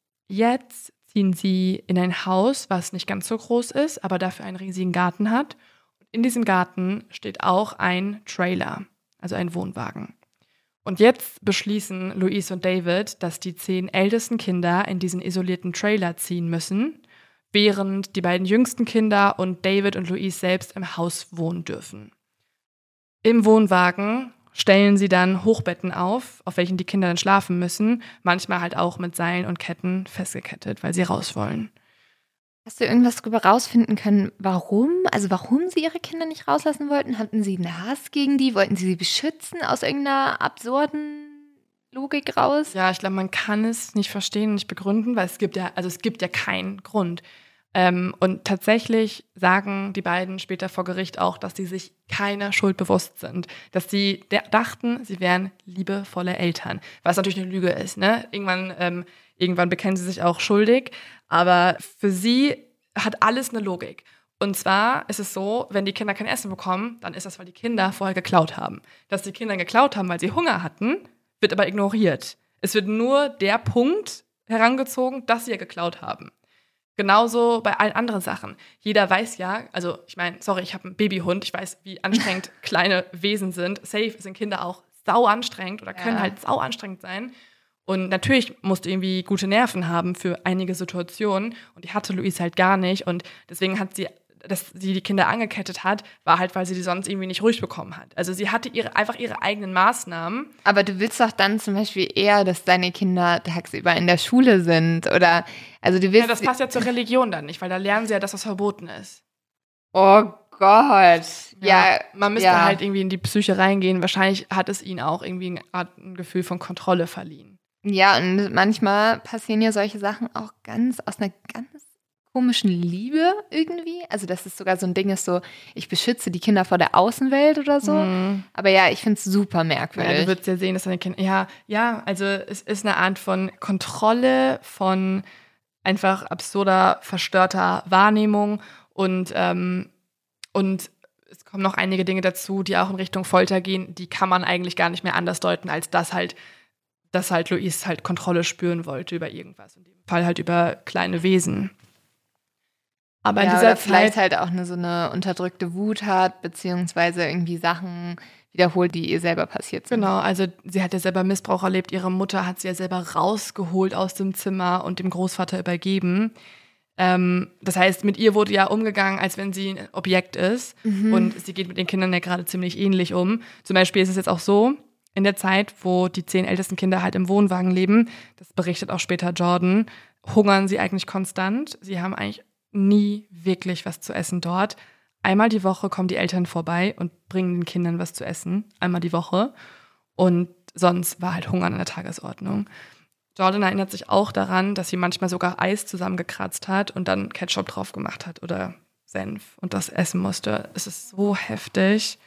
jetzt ziehen sie in ein Haus, was nicht ganz so groß ist, aber dafür einen riesigen Garten hat. Und in diesem Garten steht auch ein Trailer, also ein Wohnwagen. Und jetzt beschließen Louise und David, dass die 10 ältesten Kinder in diesen isolierten Trailer ziehen müssen, während die beiden jüngsten Kinder und David und Louise selbst im Haus wohnen dürfen. Im Wohnwagen stellen sie dann Hochbetten auf welchen die Kinder dann schlafen müssen, manchmal halt auch mit Seilen und Ketten festgekettet, weil sie raus wollen. Hast du irgendwas darüber rausfinden können, warum? Also warum sie ihre Kinder nicht rauslassen wollten? Hatten sie einen Hass gegen die? Wollten sie beschützen aus irgendeiner absurden Logik raus? Ja, ich glaube, man kann es nicht verstehen und nicht begründen, weil es gibt ja keinen Grund. Und tatsächlich sagen die beiden später vor Gericht auch, dass sie sich keiner Schuld bewusst sind. Dass sie dachten, sie wären liebevolle Eltern. Was natürlich eine Lüge ist, ne? Irgendwann bekennen sie sich auch schuldig. Aber für sie hat alles eine Logik. Und zwar ist es so, wenn die Kinder kein Essen bekommen, dann ist das, weil die Kinder vorher geklaut haben. Dass die Kinder geklaut haben, weil sie Hunger hatten, wird aber ignoriert. Es wird nur der Punkt herangezogen, dass sie ja geklaut haben. Genauso bei allen anderen Sachen. Jeder weiß ja, also ich meine, sorry, ich habe einen Babyhund, ich weiß, wie anstrengend kleine Wesen sind. Safe sind Kinder auch sau anstrengend oder können halt sau anstrengend sein. Und natürlich musste irgendwie gute Nerven haben für einige Situationen. Und die hatte Louise halt gar nicht. Und deswegen hat sie, dass sie die Kinder angekettet hat, war halt, weil sie die sonst irgendwie nicht ruhig bekommen hat. Also sie hatte einfach ihre eigenen Maßnahmen. Aber du willst doch dann zum Beispiel eher, dass deine Kinder tagsüber in der Schule sind, oder? Also du willst. Ja, das passt ja zur Religion dann nicht, weil da lernen sie ja, dass was verboten ist. Oh Gott. Ja, man müsste halt irgendwie in die Psyche reingehen. Wahrscheinlich hat es ihnen auch irgendwie ein Gefühl von Kontrolle verliehen. Ja, und manchmal passieren ja solche Sachen auch aus einer ganz komischen Liebe irgendwie. Also, dass es sogar so ein Ding ist, so, ich beschütze die Kinder vor der Außenwelt oder so. Aber ja, ich finde es super merkwürdig. Ja, du würdest ja sehen, dass deine Kinder, also es ist eine Art von Kontrolle, von einfach absurder, verstörter Wahrnehmung und es kommen noch einige Dinge dazu, die auch in Richtung Folter gehen, die kann man eigentlich gar nicht mehr anders deuten, als dass Louise halt Kontrolle spüren wollte über irgendwas. In dem Fall halt über kleine Wesen. Aber in dieser oder Zeit vielleicht halt auch so eine unterdrückte Wut hat, beziehungsweise irgendwie Sachen wiederholt, die ihr selber passiert sind. Genau, also sie hat ja selber Missbrauch erlebt. Ihre Mutter hat sie ja selber rausgeholt aus dem Zimmer und dem Großvater übergeben. Das heißt, mit ihr wurde ja umgegangen, als wenn sie ein Objekt ist. Und sie geht mit den Kindern ja gerade ziemlich ähnlich um. Zum Beispiel ist es jetzt auch so, in der Zeit, wo die 10 ältesten Kinder halt im Wohnwagen leben, das berichtet auch später Jordan, hungern sie eigentlich konstant. Sie haben eigentlich nie wirklich was zu essen dort. Einmal die Woche kommen die Eltern vorbei und bringen den Kindern was zu essen. Einmal die Woche. Und sonst war halt Hunger an der Tagesordnung. Jordan erinnert sich auch daran, dass sie manchmal sogar Eis zusammengekratzt hat und dann Ketchup drauf gemacht hat oder Senf und das essen musste. Es ist so heftig.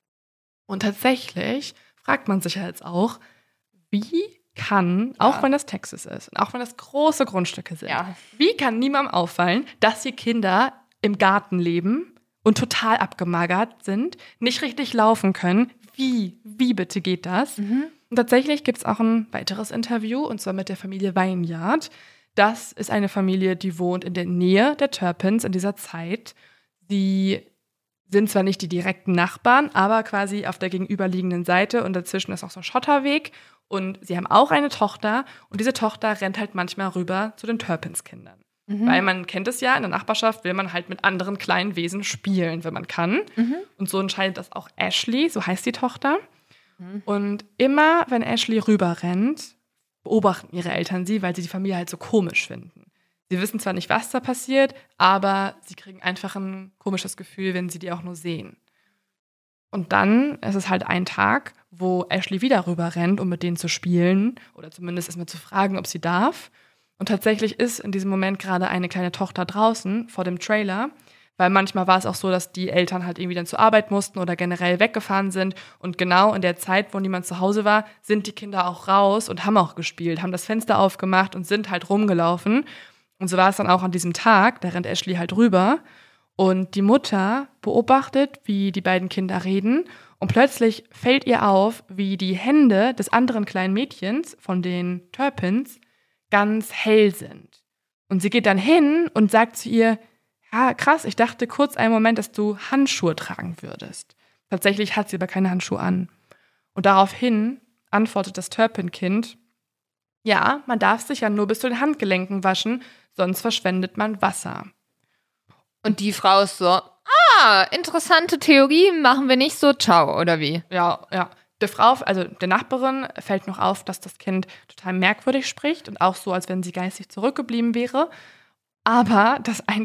Und tatsächlich fragt man sich ja jetzt auch, wie kann, auch wenn das Texas ist und auch wenn das große Grundstücke sind, wie kann niemandem auffallen, dass hier Kinder im Garten leben und total abgemagert sind, nicht richtig laufen können? Wie bitte geht das? Und tatsächlich gibt es auch ein weiteres Interview, und zwar mit der Familie Vineyard. Das ist eine Familie, die wohnt in der Nähe der Turpins in dieser Zeit. Sie sind zwar nicht die direkten Nachbarn, aber quasi auf der gegenüberliegenden Seite und dazwischen ist auch so ein Schotterweg und sie haben auch eine Tochter und diese Tochter rennt halt manchmal rüber zu den Turpins-Kindern. Weil man kennt es ja, in der Nachbarschaft will man halt mit anderen kleinen Wesen spielen, wenn man kann. Und so entscheidet das auch Ashley, so heißt die Tochter. Und immer, wenn Ashley rüber rennt, beobachten ihre Eltern sie, weil sie die Familie halt so komisch finden. Sie wissen zwar nicht, was da passiert, aber sie kriegen einfach ein komisches Gefühl, wenn sie die auch nur sehen. Und dann ist es halt ein Tag, wo Ashley wieder rüber rennt, um mit denen zu spielen oder zumindest erstmal zu fragen, ob sie darf. Und tatsächlich ist in diesem Moment gerade eine kleine Tochter draußen vor dem Trailer, weil manchmal war es auch so, dass die Eltern halt irgendwie dann zur Arbeit mussten oder generell weggefahren sind. Und genau in der Zeit, wo niemand zu Hause war, sind die Kinder auch raus und haben auch gespielt, haben das Fenster aufgemacht und sind halt rumgelaufen. Und so war es dann auch an diesem Tag, da rennt Ashley halt rüber und die Mutter beobachtet, wie die beiden Kinder reden und plötzlich fällt ihr auf, wie die Hände des anderen kleinen Mädchens von den Turpins ganz hell sind. Und sie geht dann hin und sagt zu ihr, ja krass, ich dachte kurz einen Moment, dass du Handschuhe tragen würdest. Tatsächlich hat sie aber keine Handschuhe an. Und daraufhin antwortet das Turpin-Kind, ja, man darf sich ja nur bis zu den Handgelenken waschen, sonst verschwendet man Wasser. Und die Frau ist so, interessante Theorie, machen wir nicht so, ciao, oder wie? Ja. Der Frau, also der Nachbarin, fällt noch auf, dass das Kind total merkwürdig spricht und auch so, als wenn sie geistig zurückgeblieben wäre. Aber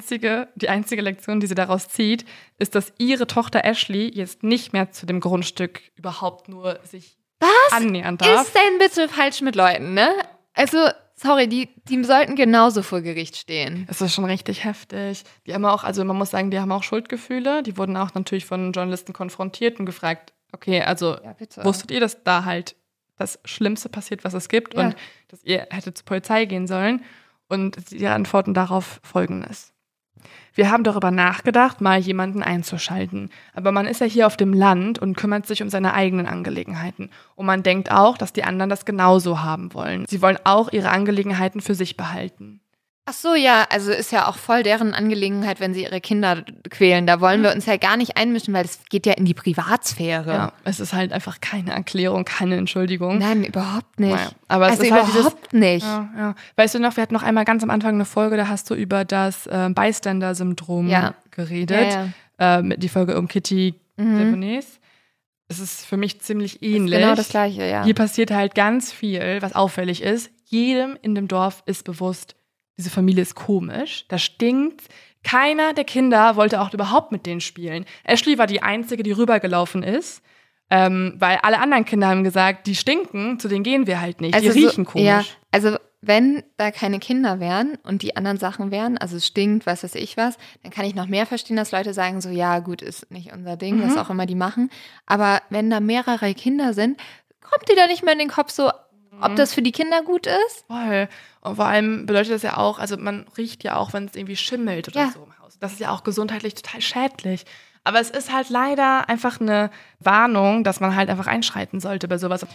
die einzige Lektion, die sie daraus zieht, ist, dass ihre Tochter Ashley jetzt nicht mehr zu dem Grundstück überhaupt nur sich annähern darf. Was ist denn bitte falsch mit Leuten, ne? Also, sorry, die sollten genauso vor Gericht stehen. Es ist schon richtig heftig. Die haben auch, also man muss sagen, die haben auch Schuldgefühle. Die wurden auch natürlich von Journalisten konfrontiert und gefragt, okay, also wusstet ihr, dass da halt das Schlimmste passiert, was es gibt und dass ihr hättet zur Polizei gehen sollen? Und die Antworten darauf folgendes. Wir haben darüber nachgedacht, mal jemanden einzuschalten. Aber man ist ja hier auf dem Land und kümmert sich um seine eigenen Angelegenheiten. Und man denkt auch, dass die anderen das genauso haben wollen. Sie wollen auch ihre Angelegenheiten für sich behalten. Ach so, ja, also ist ja auch voll deren Angelegenheit, wenn sie ihre Kinder quälen. Da wollen wir uns ja gar nicht einmischen, weil das geht ja in die Privatsphäre. Ja, es ist halt einfach keine Erklärung, keine Entschuldigung. Nein, überhaupt nicht. Naja, aber es also ist halt überhaupt nicht. Ja. Weißt du noch, wir hatten noch einmal ganz am Anfang eine Folge, da hast du über das Bystander-Syndrom geredet. Ja. Die Folge um Kitty Devones. Es ist für mich ziemlich ähnlich. Genau das Gleiche, ja. Hier passiert halt ganz viel, was auffällig ist. Jedem in dem Dorf ist bewusst, diese Familie ist komisch, da stinkt. Keiner der Kinder wollte auch überhaupt mit denen spielen. Ashley war die Einzige, die rübergelaufen ist, weil alle anderen Kinder haben gesagt, die stinken, zu denen gehen wir halt nicht, also die riechen komisch. Ja, also wenn da keine Kinder wären und die anderen Sachen wären, also es stinkt, was weiß ich was, dann kann ich noch mehr verstehen, dass Leute sagen so, ja gut, ist nicht unser Ding, was auch immer die machen. Aber wenn da mehrere Kinder sind, kommt dir da nicht mehr in den Kopf so, ob das für die Kinder gut ist? Voll. Und vor allem bedeutet das ja auch, also man riecht ja auch, wenn es irgendwie schimmelt oder so im Haus. Das ist ja auch gesundheitlich total schädlich. Aber es ist halt leider einfach eine Warnung, dass man halt einfach einschreiten sollte bei sowas.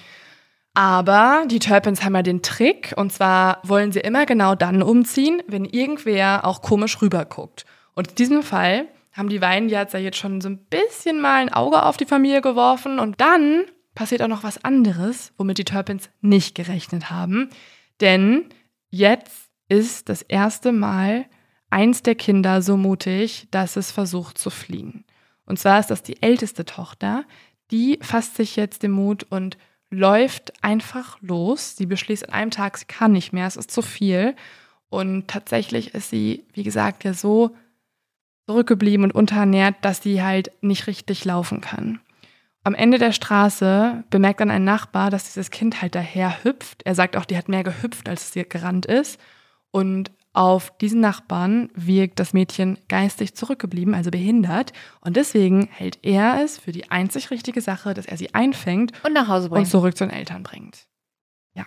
Aber die Turpins haben ja den Trick, und zwar wollen sie immer genau dann umziehen, wenn irgendwer auch komisch rüberguckt. Und in diesem Fall haben die Vineyards ja jetzt schon so ein bisschen mal ein Auge auf die Familie geworfen und dann passiert auch noch was anderes, womit die Turpins nicht gerechnet haben. Denn jetzt ist das erste Mal eins der Kinder so mutig, dass es versucht zu fliehen. Und zwar ist das die älteste Tochter, die fasst sich jetzt den Mut und läuft einfach los. Sie beschließt an einem Tag, sie kann nicht mehr, es ist zu viel. Und tatsächlich ist sie, wie gesagt, ja so zurückgeblieben und unterernährt, dass sie halt nicht richtig laufen kann. Am Ende der Straße bemerkt dann ein Nachbar, dass dieses Kind halt daher hüpft. Er sagt auch, die hat mehr gehüpft, als sie gerannt ist. Und auf diesen Nachbarn wirkt das Mädchen geistig zurückgeblieben, also behindert. Und deswegen hält er es für die einzig richtige Sache, dass er sie einfängt und nach Hause bringt und zurück zu den Eltern bringt. Ja.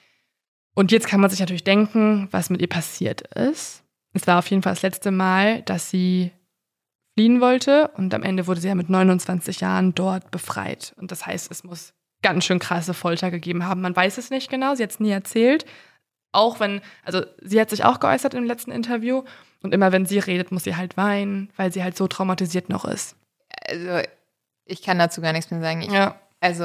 Und jetzt kann man sich natürlich denken, was mit ihr passiert ist. Es war auf jeden Fall das letzte Mal, dass sie fliehen wollte, und am Ende wurde sie ja mit 29 Jahren dort befreit. Und das heißt, es muss ganz schön krasse Folter gegeben haben. Man weiß es nicht genau, sie hat es nie erzählt. Auch wenn, also sie hat sich auch geäußert im letzten Interview, und immer wenn sie redet, muss sie halt weinen, weil sie halt so traumatisiert noch ist. Also ich kann dazu gar nichts mehr sagen. Ja.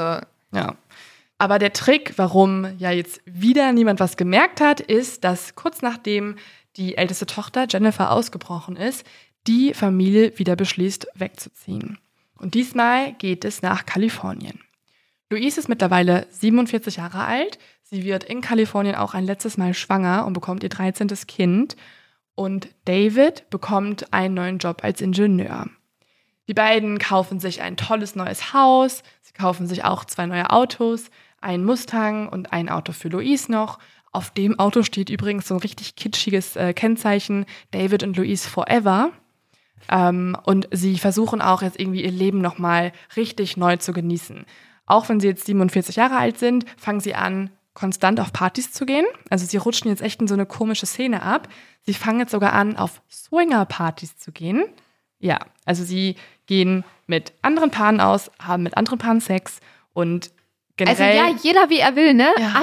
Aber der Trick, warum ja jetzt wieder niemand was gemerkt hat, ist, dass kurz nachdem die älteste Tochter Jennifer ausgebrochen ist, die Familie wieder beschließt, wegzuziehen. Und diesmal geht es nach Kalifornien. Louise ist mittlerweile 47 Jahre alt. Sie wird in Kalifornien auch ein letztes Mal schwanger und bekommt ihr 13. Kind. Und David bekommt einen neuen Job als Ingenieur. Die beiden kaufen sich ein tolles neues Haus. Sie kaufen sich auch 2 neue Autos, einen Mustang und ein Auto für Louise noch. Auf dem Auto steht übrigens so ein richtig kitschiges Kennzeichen, David und Louise Forever. Und sie versuchen auch jetzt irgendwie ihr Leben nochmal richtig neu zu genießen. Auch wenn sie jetzt 47 Jahre alt sind, fangen sie an, konstant auf Partys zu gehen. Also sie rutschen jetzt echt in so eine komische Szene ab. Sie fangen jetzt sogar an, auf Swinger-Partys zu gehen. Ja, also sie gehen mit anderen Paaren aus, haben mit anderen Paaren Sex und generell... Also ja, jeder wie er will, ne? Ja. Aber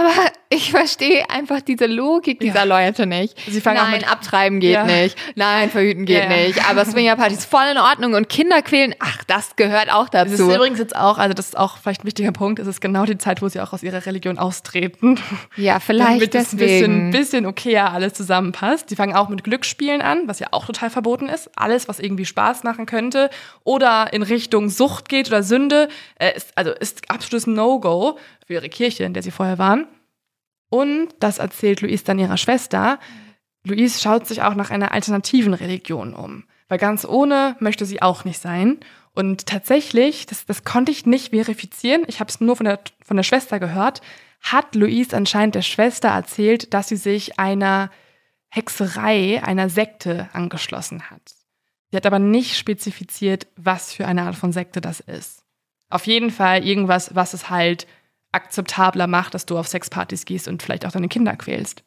Ich verstehe einfach diese Logik dieser Leute nicht. Sie fangen auch Nein, mit- abtreiben geht nicht. Nein, verhüten geht nicht. Aber Swingerparty ist voll in Ordnung und Kinder quälen, ach, das gehört auch Das ist dazu. übrigens jetzt auch, also das ist auch vielleicht ein wichtiger Punkt, es ist genau die Zeit, wo sie auch aus ihrer Religion austreten. Ja, vielleicht Damit es deswegen. ein bisschen okayer alles zusammenpasst. Die fangen auch mit Glücksspielen an, was ja auch total verboten ist. Alles, was irgendwie Spaß machen könnte oder in Richtung Sucht geht oder Sünde, ist absolutes No-Go für ihre Kirche, in der sie vorher waren. Und das erzählt Louise dann ihrer Schwester. Louise schaut sich auch nach einer alternativen Religion um. Weil ganz ohne möchte sie auch nicht sein. Und tatsächlich, das konnte ich nicht verifizieren, ich habe es nur von der Schwester gehört, hat Louise anscheinend der Schwester erzählt, dass sie sich einer Hexerei, einer Sekte angeschlossen hat. Sie hat aber nicht spezifiziert, was für eine Art von Sekte das ist. Auf jeden Fall irgendwas, was es halt akzeptabler macht, dass du auf Sexpartys gehst und vielleicht auch deine Kinder quälst.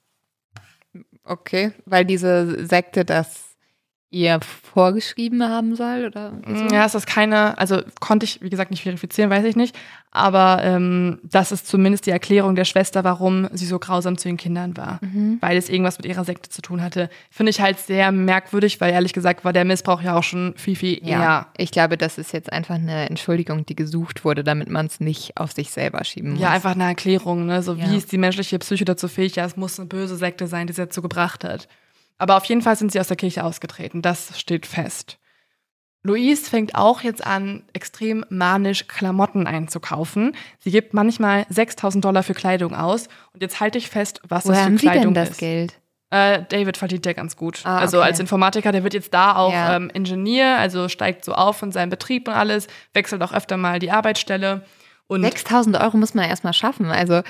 Okay, weil diese Sekte das ihr vorgeschrieben haben soll, oder? So? Ja, es ist keine, also konnte ich, wie gesagt, nicht verifizieren, weiß ich nicht. Aber das ist zumindest die Erklärung der Schwester, warum sie so grausam zu den Kindern war. Weil es irgendwas mit ihrer Sekte zu tun hatte. Finde ich halt sehr merkwürdig, weil ehrlich gesagt war der Missbrauch ja auch schon viel eher. Ja, ich glaube, das ist jetzt einfach eine Entschuldigung, die gesucht wurde, damit man es nicht auf sich selber schieben muss. Ja, einfach eine Erklärung, ne? So Ja. wie ist die menschliche Psyche dazu fähig? Ja, es muss eine böse Sekte sein, die sie dazu gebracht hat. Aber auf jeden Fall sind sie aus der Kirche ausgetreten. Das steht fest. Louise fängt auch jetzt an, extrem manisch Klamotten einzukaufen. Sie gibt manchmal $6.000 für Kleidung aus. Und jetzt halte ich fest, was Woher das für haben Sie Kleidung denn das ist. Geld? David verdient ja ganz gut. Ah, Also okay. als Informatiker, der wird jetzt da auch Ja. Ingenieur, also steigt so auf in seinem Betrieb und alles, wechselt auch öfter mal die Arbeitsstelle. Und 6.000 € muss man erstmal schaffen. Also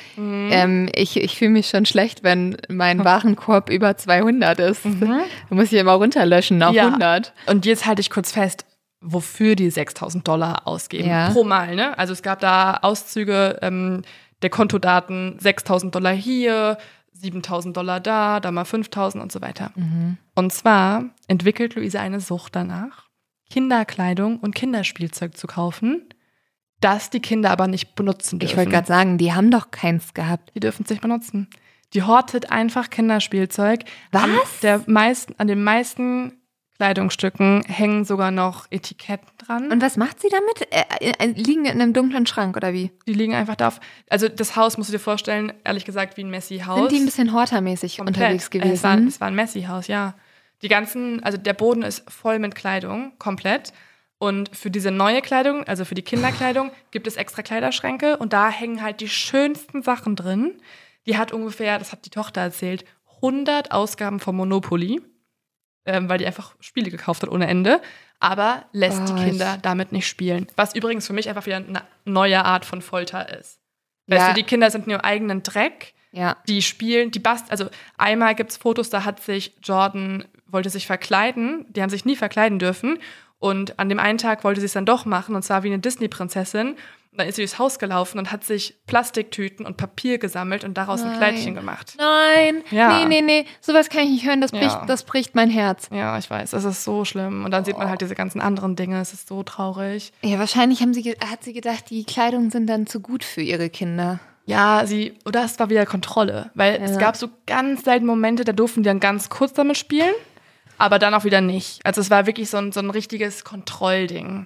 ich fühle mich schon schlecht, wenn mein Warenkorb über 200 ist. Da muss ich immer runterlöschen auf 100. Und jetzt halte ich kurz fest, wofür die $6.000 ausgeben. Ja. Pro Mal, ne? Also es gab da Auszüge der Kontodaten, $6.000 hier, $7.000 da mal 5.000 und so weiter. Und zwar entwickelt Luise eine Sucht danach, Kinderkleidung und Kinderspielzeug zu kaufen, das die Kinder aber nicht benutzen dürfen. Ich wollte gerade sagen, die haben doch keins gehabt. Die dürfen es nicht benutzen. Die hortet einfach Kinderspielzeug. Was? An den meisten Kleidungsstücken hängen sogar noch Etiketten dran. Und was macht sie damit? Liegen in einem dunklen Schrank oder wie? Die liegen einfach da. Also das Haus musst du dir vorstellen, ehrlich gesagt, wie ein Messi-Haus. Sind die ein bisschen hortermäßig Komplett. unterwegs gewesen? Es war ein Messi-Haus, ja. Also der Boden ist voll mit Kleidung, komplett. Und für diese neue Kleidung, also für die Kinderkleidung, gibt es extra Kleiderschränke und da hängen halt die schönsten Sachen drin. Die hat ungefähr, das hat die Tochter erzählt, 100 Ausgaben von Monopoly, weil die einfach Spiele gekauft hat ohne Ende, aber lässt die Kinder damit nicht spielen. Was übrigens für mich einfach wieder eine neue Art von Folter ist. Weißt du, die Kinder sind in ihrem eigenen Dreck, Ja. die spielen, also einmal gibt's Fotos, da hat sich Jordan, wollte sich verkleiden, die haben sich nie verkleiden dürfen. Und an dem einen Tag wollte sie es dann doch machen, und zwar wie eine Disney-Prinzessin. Und dann ist sie durchs Haus gelaufen und hat sich Plastiktüten und Papier gesammelt und daraus ein Kleidchen gemacht. Nein, Ja. nee. Sowas kann ich nicht hören, das Ja. bricht mein Herz. Ja, ich weiß, es ist so schlimm. Und dann sieht man halt diese ganzen anderen Dinge, es ist so traurig. Ja, wahrscheinlich hat sie gedacht, die Kleidung sind dann zu gut für ihre Kinder. Ja, oder es war wieder Kontrolle. Weil es gab so ganz selten Momente, da durften die dann ganz kurz damit spielen, aber dann auch wieder nicht. Also es war wirklich so ein richtiges Kontrollding.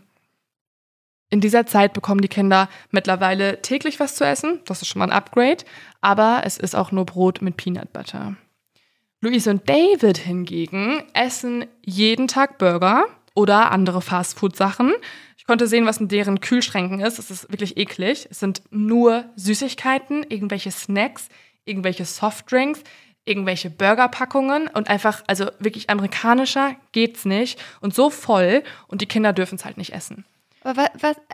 In dieser Zeit bekommen die Kinder mittlerweile täglich was zu essen. Das ist schon mal ein Upgrade. Aber es ist auch nur Brot mit Peanut Butter. Louise und David hingegen essen jeden Tag Burger oder andere Fastfood-Sachen. Ich konnte sehen, was in deren Kühlschränken ist. Es ist wirklich eklig. Es sind nur Süßigkeiten, irgendwelche Snacks, irgendwelche Softdrinks, irgendwelche Burgerpackungen und einfach, also wirklich amerikanischer geht's nicht. Und so voll und die Kinder dürfen es halt nicht essen. Aber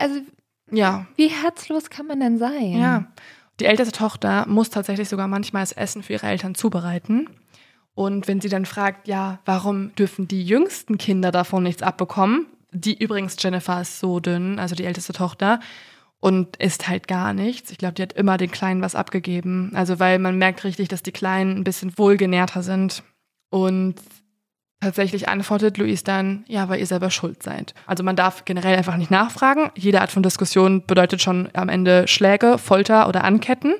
Ja. wie herzlos kann man denn sein? Ja. Die älteste Tochter muss tatsächlich sogar manchmal das Essen für ihre Eltern zubereiten. Und wenn sie dann fragt, ja, warum dürfen die jüngsten Kinder davon nichts abbekommen? Übrigens, Jennifer ist so dünn, also die älteste Tochter, und isst halt gar nichts. Ich glaube, die hat immer den Kleinen was abgegeben. Also weil man merkt richtig, dass die Kleinen ein bisschen wohlgenährter sind. Und tatsächlich antwortet Louise dann, ja, weil ihr selber schuld seid. Also man darf generell einfach nicht nachfragen. Jede Art von Diskussion bedeutet schon am Ende Schläge, Folter oder Anketten.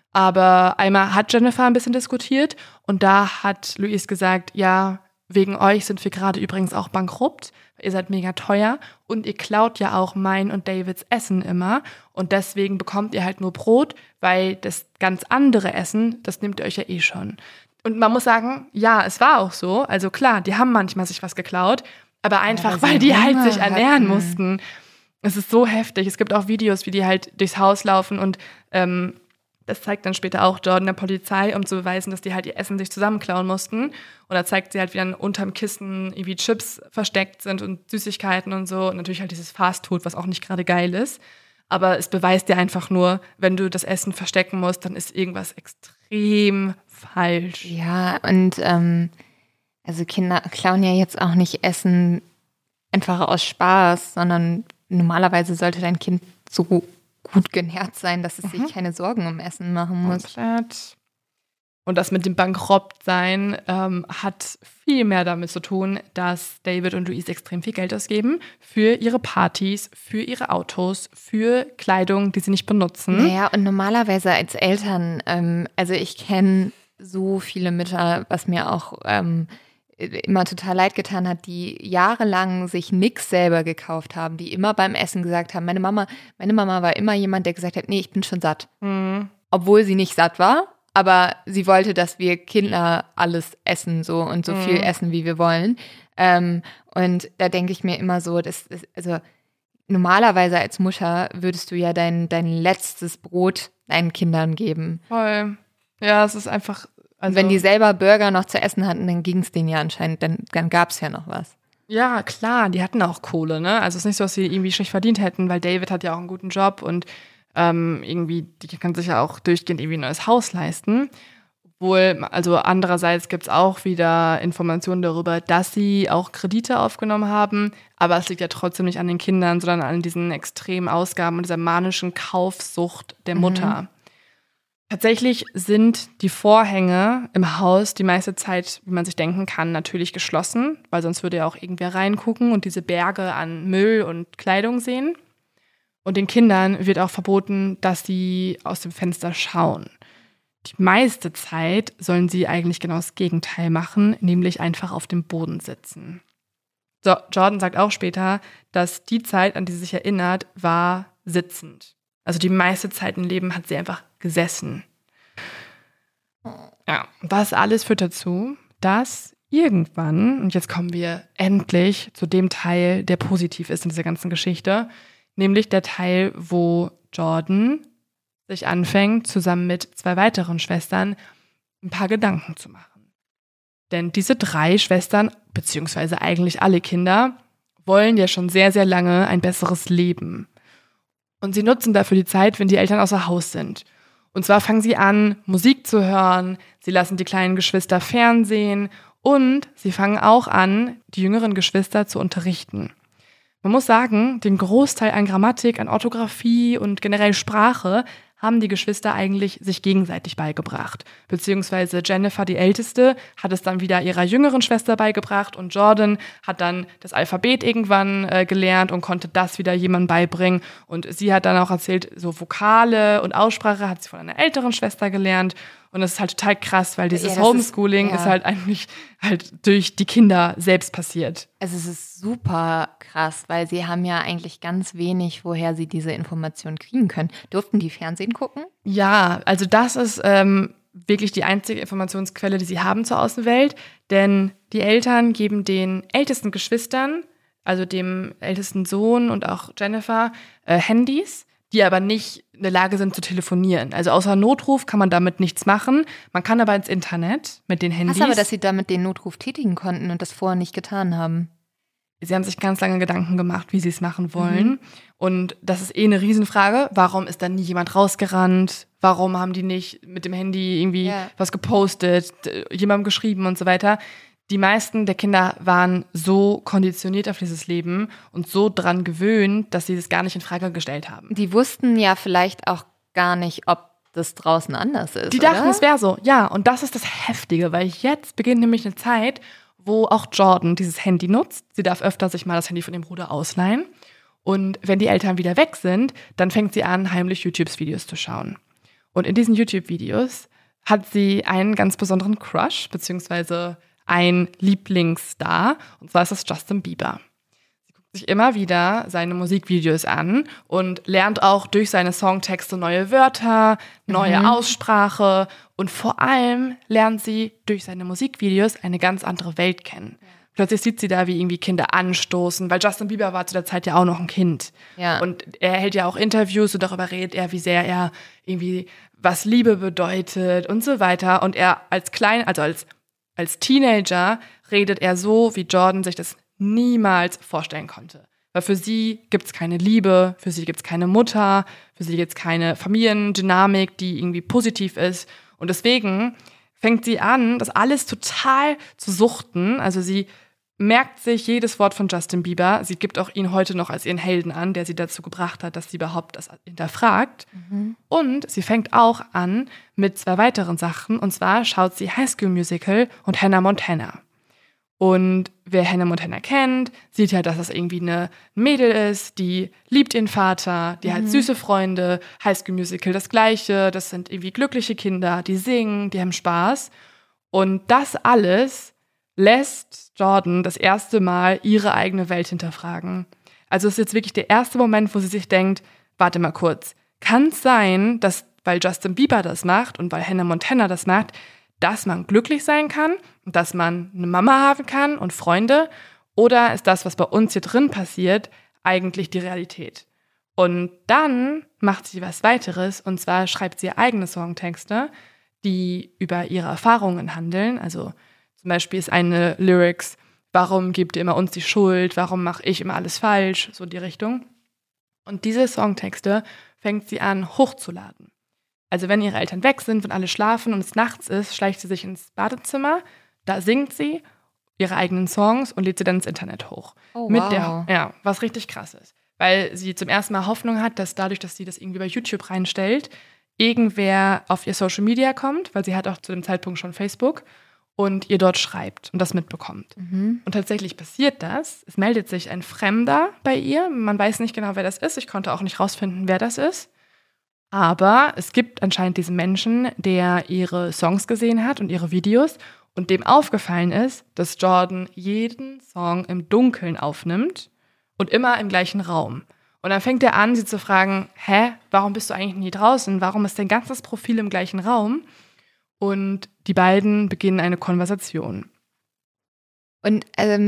Aber einmal hat Jennifer ein bisschen diskutiert und da hat Louise gesagt, ja, wegen euch sind wir gerade übrigens auch bankrupt. Ihr seid mega teuer und ihr klaut ja auch mein und Davids Essen immer. Und deswegen bekommt ihr halt nur Brot, weil das ganz andere Essen, das nehmt ihr euch ja eh schon. Und man muss sagen, ja, es war auch so. Also klar, die haben manchmal sich was geklaut, aber einfach, weil die halt sich ernähren mussten. Es ist so heftig. Es gibt auch Videos, wie die halt durchs Haus laufen und das zeigt dann später auch Jordan der Polizei, um zu beweisen, dass die halt ihr Essen sich zusammenklauen mussten. Und da zeigt sie halt, wie dann unterm Kissen irgendwie Chips versteckt sind und Süßigkeiten und so. Und natürlich halt dieses Fastfood, was auch nicht gerade geil ist. Aber es beweist dir einfach nur, wenn du das Essen verstecken musst, dann ist irgendwas extrem falsch. Ja, und also Kinder klauen ja jetzt auch nicht Essen einfach aus Spaß, sondern normalerweise sollte dein Kind so gut genährt sein, dass es sich keine Sorgen um Essen machen muss. Komplett. Und das mit dem Bankrottsein hat viel mehr damit zu tun, dass David und Louise extrem viel Geld ausgeben für ihre Partys, für ihre Autos, für Kleidung, die sie nicht benutzen. Naja, und normalerweise als Eltern, also ich kenne so viele Mütter, was mir auch immer total leid getan hat, die jahrelang sich nichts selber gekauft haben, die immer beim Essen gesagt haben, meine Mama war immer jemand, der gesagt hat, nee, ich bin schon satt. Obwohl sie nicht satt war, aber sie wollte, dass wir Kinder alles essen so und so viel essen, wie wir wollen. Und da denke ich mir immer so, also normalerweise als Mutter würdest du ja dein letztes Brot deinen Kindern geben. Voll. Ja, es ist einfach. Also, wenn die selber Burger noch zu essen hatten, dann ging es denen ja anscheinend, dann gab es ja noch was. Ja, klar, die hatten auch Kohle, ne? Also es ist nicht so, dass sie irgendwie schlecht verdient hätten, weil David hat ja auch einen guten Job und irgendwie, die kann sich ja auch durchgehend irgendwie ein neues Haus leisten. Obwohl, also andererseits gibt es auch wieder Informationen darüber, dass sie auch Kredite aufgenommen haben, aber es liegt ja trotzdem nicht an den Kindern, sondern an diesen extremen Ausgaben und dieser manischen Kaufsucht der Mutter. Tatsächlich sind die Vorhänge im Haus die meiste Zeit, wie man sich denken kann, natürlich geschlossen, weil sonst würde ja auch irgendwer reingucken und diese Berge an Müll und Kleidung sehen. Und den Kindern wird auch verboten, dass sie aus dem Fenster schauen. Die meiste Zeit sollen sie eigentlich genau das Gegenteil machen, nämlich einfach auf dem Boden sitzen. So, Jordan sagt auch später, dass die Zeit, an die sie sich erinnert, war sitzend. Also die meiste Zeit im Leben hat sie einfach gesessen. Ja, das alles führt dazu, dass irgendwann, und jetzt kommen wir endlich zu dem Teil, der positiv ist in dieser ganzen Geschichte, nämlich der Teil, wo Jordan sich anfängt, zusammen mit 2 weiteren Schwestern ein paar Gedanken zu machen. Denn diese 3 Schwestern, beziehungsweise eigentlich alle Kinder, wollen ja schon sehr, sehr lange ein besseres Leben. Und sie nutzen dafür die Zeit, wenn die Eltern außer Haus sind. Und zwar fangen sie an, Musik zu hören, sie lassen die kleinen Geschwister fernsehen und sie fangen auch an, die jüngeren Geschwister zu unterrichten. Man muss sagen, den Großteil an Grammatik, an Orthographie und generell Sprache haben die Geschwister eigentlich sich gegenseitig beigebracht. Beziehungsweise Jennifer, die Älteste, hat es dann wieder ihrer jüngeren Schwester beigebracht und Jordan hat dann das Alphabet irgendwann gelernt und konnte das wieder jemandem beibringen. Und sie hat dann auch erzählt, so Vokale und Aussprache hat sie von einer älteren Schwester gelernt. Und das ist halt total krass, weil dieses Homeschooling ist halt eigentlich halt durch die Kinder selbst passiert. Also es ist super krass, weil sie haben ja eigentlich ganz wenig, woher sie diese Informationen kriegen können. Durften die Fernsehen gucken? Ja, also das ist wirklich die einzige Informationsquelle, die sie haben zur Außenwelt. Denn die Eltern geben den ältesten Geschwistern, also dem ältesten Sohn und auch Jennifer, Handys, die aber nicht in der Lage sind zu telefonieren. Also außer Notruf kann man damit nichts machen. Man kann aber ins Internet mit den Handys. Krass aber, dass sie damit den Notruf tätigen konnten und das vorher nicht getan haben. Sie haben sich ganz lange Gedanken gemacht, wie sie es machen wollen. Und das ist eine Riesenfrage. Warum ist da nie jemand rausgerannt? Warum haben die nicht mit dem Handy irgendwie was gepostet, jemandem geschrieben und so weiter? Die meisten der Kinder waren so konditioniert auf dieses Leben und so dran gewöhnt, dass sie das gar nicht in Frage gestellt haben. Die wussten ja vielleicht auch gar nicht, ob das draußen anders ist, Die dachten, es wäre so. Ja, und das ist das Heftige, weil jetzt beginnt nämlich eine Zeit, wo auch Jordan dieses Handy nutzt. Sie darf öfter sich mal das Handy von dem Bruder ausleihen. Und wenn die Eltern wieder weg sind, dann fängt sie an, heimlich YouTube-Videos zu schauen. Und in diesen YouTube-Videos hat sie einen ganz besonderen Crush, beziehungsweise einen Lieblingsstar, und zwar ist das Justin Bieber. Sie guckt sich immer wieder seine Musikvideos an und lernt auch durch seine Songtexte neue Wörter, neue Aussprache und vor allem lernt sie durch seine Musikvideos eine ganz andere Welt kennen. Plötzlich sieht sie da, wie irgendwie Kinder anstoßen, weil Justin Bieber war zu der Zeit ja auch noch ein Kind. Ja. Und er hält ja auch Interviews und darüber redet er, wie sehr er irgendwie, was Liebe bedeutet und so weiter. Und er als Teenager redet er so, wie Jordan sich das niemals vorstellen konnte. Weil für sie gibt es keine Liebe, für sie gibt es keine Mutter, für sie gibt es keine Familiendynamik, die irgendwie positiv ist. Und deswegen fängt sie an, das alles total zu suchten. Also sie merkt sich jedes Wort von Justin Bieber. Sie gibt auch ihn heute noch als ihren Helden an, der sie dazu gebracht hat, dass sie überhaupt das hinterfragt. Und sie fängt auch an mit 2 weiteren Sachen. Und zwar schaut sie High School Musical und Hannah Montana. Und wer Hannah Montana kennt, sieht ja, dass das irgendwie ein Mädel ist, die liebt ihren Vater, die hat süße Freunde, High School Musical das Gleiche, das sind irgendwie glückliche Kinder, die singen, die haben Spaß. Und das alles lässt Jordan das erste Mal ihre eigene Welt hinterfragen. Also es ist jetzt wirklich der erste Moment, wo sie sich denkt, warte mal kurz, kann es sein, dass, weil Justin Bieber das macht und weil Hannah Montana das macht, dass man glücklich sein kann, dass man eine Mama haben kann und Freunde? Oder ist das, was bei uns hier drin passiert, eigentlich die Realität? Und dann macht sie was weiteres, und zwar schreibt sie eigene Songtexte, die über ihre Erfahrungen handeln. Also zum Beispiel ist eine Lyrics, warum gebt ihr immer uns die Schuld, warum mache ich immer alles falsch, so die Richtung. Und diese Songtexte fängt sie an hochzuladen. Also wenn ihre Eltern weg sind, wenn alle schlafen und es nachts ist, schleicht sie sich ins Badezimmer, da singt sie ihre eigenen Songs und lädt sie dann ins Internet hoch. Oh, wow. Was richtig krass ist. Weil sie zum ersten Mal Hoffnung hat, dass dadurch, dass sie das irgendwie bei YouTube reinstellt, irgendwer auf ihr Social Media kommt, weil sie hat auch zu dem Zeitpunkt schon Facebook, und ihr dort schreibt und das mitbekommt. Und tatsächlich passiert das. Es meldet sich ein Fremder bei ihr. Man weiß nicht genau, wer das ist. Ich konnte auch nicht rausfinden, wer das ist. Aber es gibt anscheinend diesen Menschen, der ihre Songs gesehen hat und ihre Videos und dem aufgefallen ist, dass Jordan jeden Song im Dunkeln aufnimmt und immer im gleichen Raum. Und dann fängt er an, sie zu fragen, warum bist du eigentlich nie draußen? Warum ist dein ganzes Profil im gleichen Raum? Und die beiden beginnen eine Konversation. Und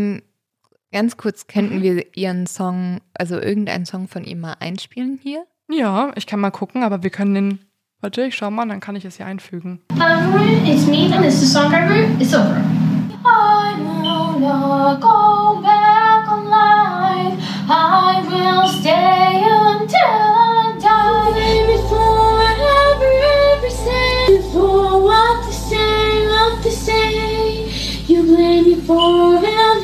ganz kurz, könnten wir ihren Song, also irgendeinen Song von ihm mal einspielen hier? Ja, ich kann mal gucken, aber wir können den. Warte, ich schau mal, dann kann ich es hier einfügen. Everyone, it's me, and this is the song I wrote. It's over. I will not go back alive. I will stay until I die. Blame it for every sin. For what to say. You blame me for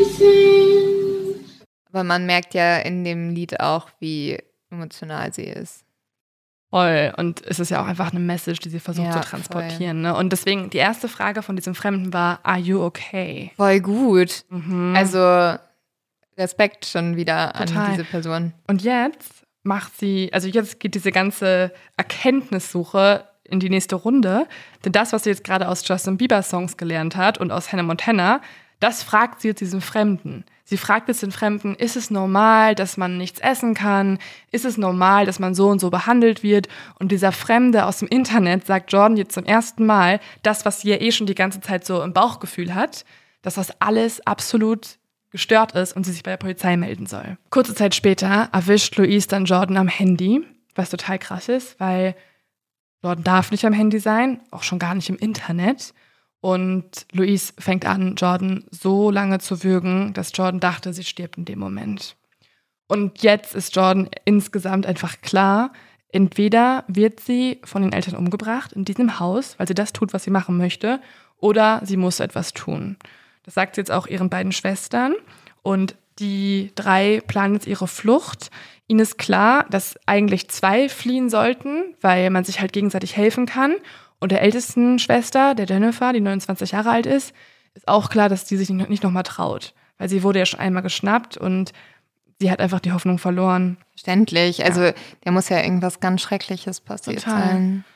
everything. Aber man merkt ja in dem Lied auch, wie emotional sie ist. Voll. Und es ist ja auch einfach eine Message, die sie versucht zu transportieren. Ne? Und deswegen, die erste Frage von diesem Fremden war, are you okay? Voll gut. Also Respekt schon wieder Total. an diese Person. Und jetzt jetzt geht diese ganze Erkenntnissuche in die nächste Runde. Denn das, was sie jetzt gerade aus Justin Bieber Songs gelernt hat und aus Hannah Montana, das fragt sie jetzt diesen Fremden. Sie fragt jetzt den Fremden, ist es normal, dass man nichts essen kann? Ist es normal, dass man so und so behandelt wird? Und dieser Fremde aus dem Internet sagt Jordan jetzt zum ersten Mal, das, was sie ja schon die ganze Zeit so im Bauchgefühl hat, dass das alles absolut gestört ist und sie sich bei der Polizei melden soll. Kurze Zeit später erwischt Louise dann Jordan am Handy, was total krass ist, weil Jordan darf nicht am Handy sein, auch schon gar nicht im Internet. Und Louise fängt an, Jordan so lange zu würgen, dass Jordan dachte, sie stirbt in dem Moment. Und jetzt ist Jordan insgesamt einfach klar, entweder wird sie von den Eltern umgebracht in diesem Haus, weil sie das tut, was sie machen möchte, oder sie muss etwas tun. Das sagt sie jetzt auch ihren beiden Schwestern. Und die 3 planen jetzt ihre Flucht. Ihnen ist klar, dass eigentlich 2 fliehen sollten, weil man sich halt gegenseitig helfen kann. Und der ältesten Schwester, der Jennifer, die 29 Jahre alt ist auch klar, dass die sich nicht nochmal traut. Weil sie wurde ja schon einmal geschnappt und sie hat einfach die Hoffnung verloren. Verständlich. Also der muss ja irgendwas ganz Schreckliches passiert sein.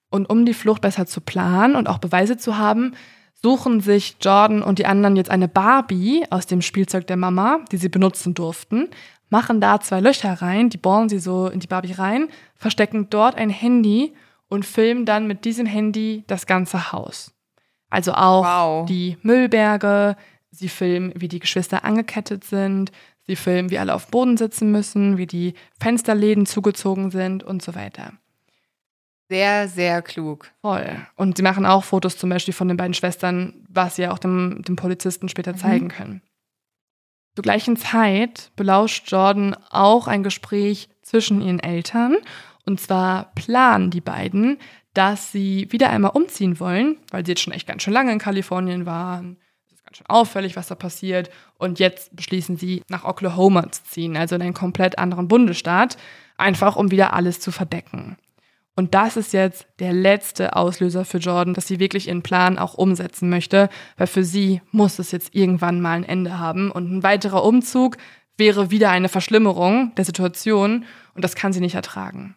Und um die Flucht besser zu planen und auch Beweise zu haben, suchen sich Jordan und die anderen jetzt eine Barbie aus dem Spielzeug der Mama, die sie benutzen durften, machen da 2 Löcher rein, die bohren sie so in die Barbie rein, verstecken dort ein Handy und filmen dann mit diesem Handy das ganze Haus. Also auch die Müllberge, sie filmen, wie die Geschwister angekettet sind, sie filmen, wie alle auf Boden sitzen müssen, wie die Fensterläden zugezogen sind und so weiter. Sehr, sehr klug. Voll. Und sie machen auch Fotos zum Beispiel von den beiden Schwestern, was sie ja auch dem Polizisten später zeigen können. Zur gleichen Zeit belauscht Jordan auch ein Gespräch zwischen ihren Eltern. Und zwar planen die beiden, dass sie wieder einmal umziehen wollen, weil sie jetzt schon echt ganz schön lange in Kalifornien waren. Es ist ganz schön auffällig, was da passiert. Und jetzt beschließen sie, nach Oklahoma zu ziehen, also in einen komplett anderen Bundesstaat, einfach um wieder alles zu verdecken. Und das ist jetzt der letzte Auslöser für Jordan, dass sie wirklich ihren Plan auch umsetzen möchte, weil für sie muss es jetzt irgendwann mal ein Ende haben. Und ein weiterer Umzug wäre wieder eine Verschlimmerung der Situation und das kann sie nicht ertragen.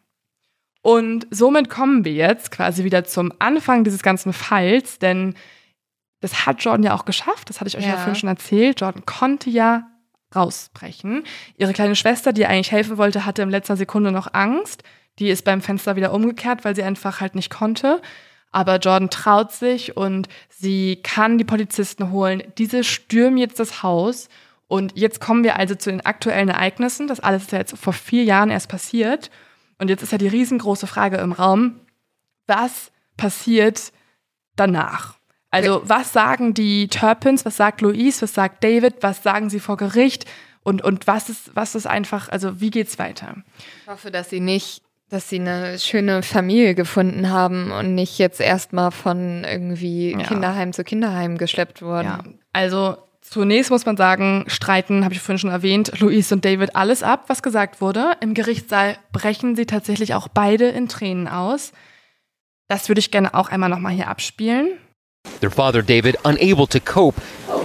Und somit kommen wir jetzt quasi wieder zum Anfang dieses ganzen Falls, denn das hat Jordan ja auch geschafft, das hatte ich euch ja vorhin schon erzählt. Jordan konnte ja rausbrechen. Ihre kleine Schwester, die ihr eigentlich helfen wollte, hatte in letzter Sekunde noch Angst. Die ist beim Fenster wieder umgekehrt, weil sie einfach halt nicht konnte. Aber Jordan traut sich und sie kann die Polizisten holen. Diese stürmen jetzt das Haus. Und jetzt kommen wir also zu den aktuellen Ereignissen. Das alles ist ja jetzt vor 4 Jahren erst passiert. Und jetzt ist ja die riesengroße Frage im Raum, was passiert danach? Also was sagen die Turpins, was sagt Louise, was sagt David, was sagen sie vor Gericht? Und was ist einfach, also wie geht's weiter? Ich hoffe, dass sie eine schöne Familie gefunden haben und nicht jetzt erstmal von irgendwie Kinderheim zu Kinderheim geschleppt wurden. Ja. Also zunächst muss man sagen, streiten, habe ich vorhin schon erwähnt, Louise und David alles ab, was gesagt wurde. Im Gerichtssaal brechen sie tatsächlich auch beide in Tränen aus. Das würde ich gerne auch einmal nochmal hier abspielen. Their father, David, unable to cope,